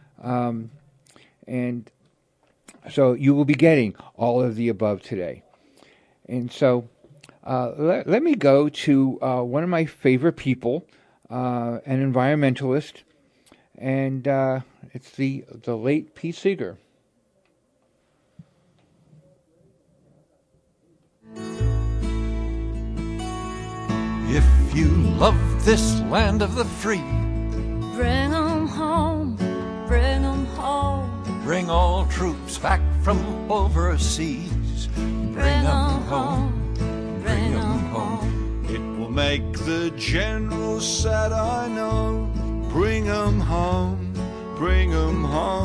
[SPEAKER 15] And so you will be getting all of the above today. And so let me go to one of my favorite people, an environmentalist, and it's the late Pete Seeger.
[SPEAKER 16] If you love this land of the free,
[SPEAKER 4] bring 'em home, bring 'em home.
[SPEAKER 16] Bring all troops back from overseas. Bring 'em home, bring 'em home.
[SPEAKER 4] It will make the general sad, I know. Bring 'em home, bring 'em home.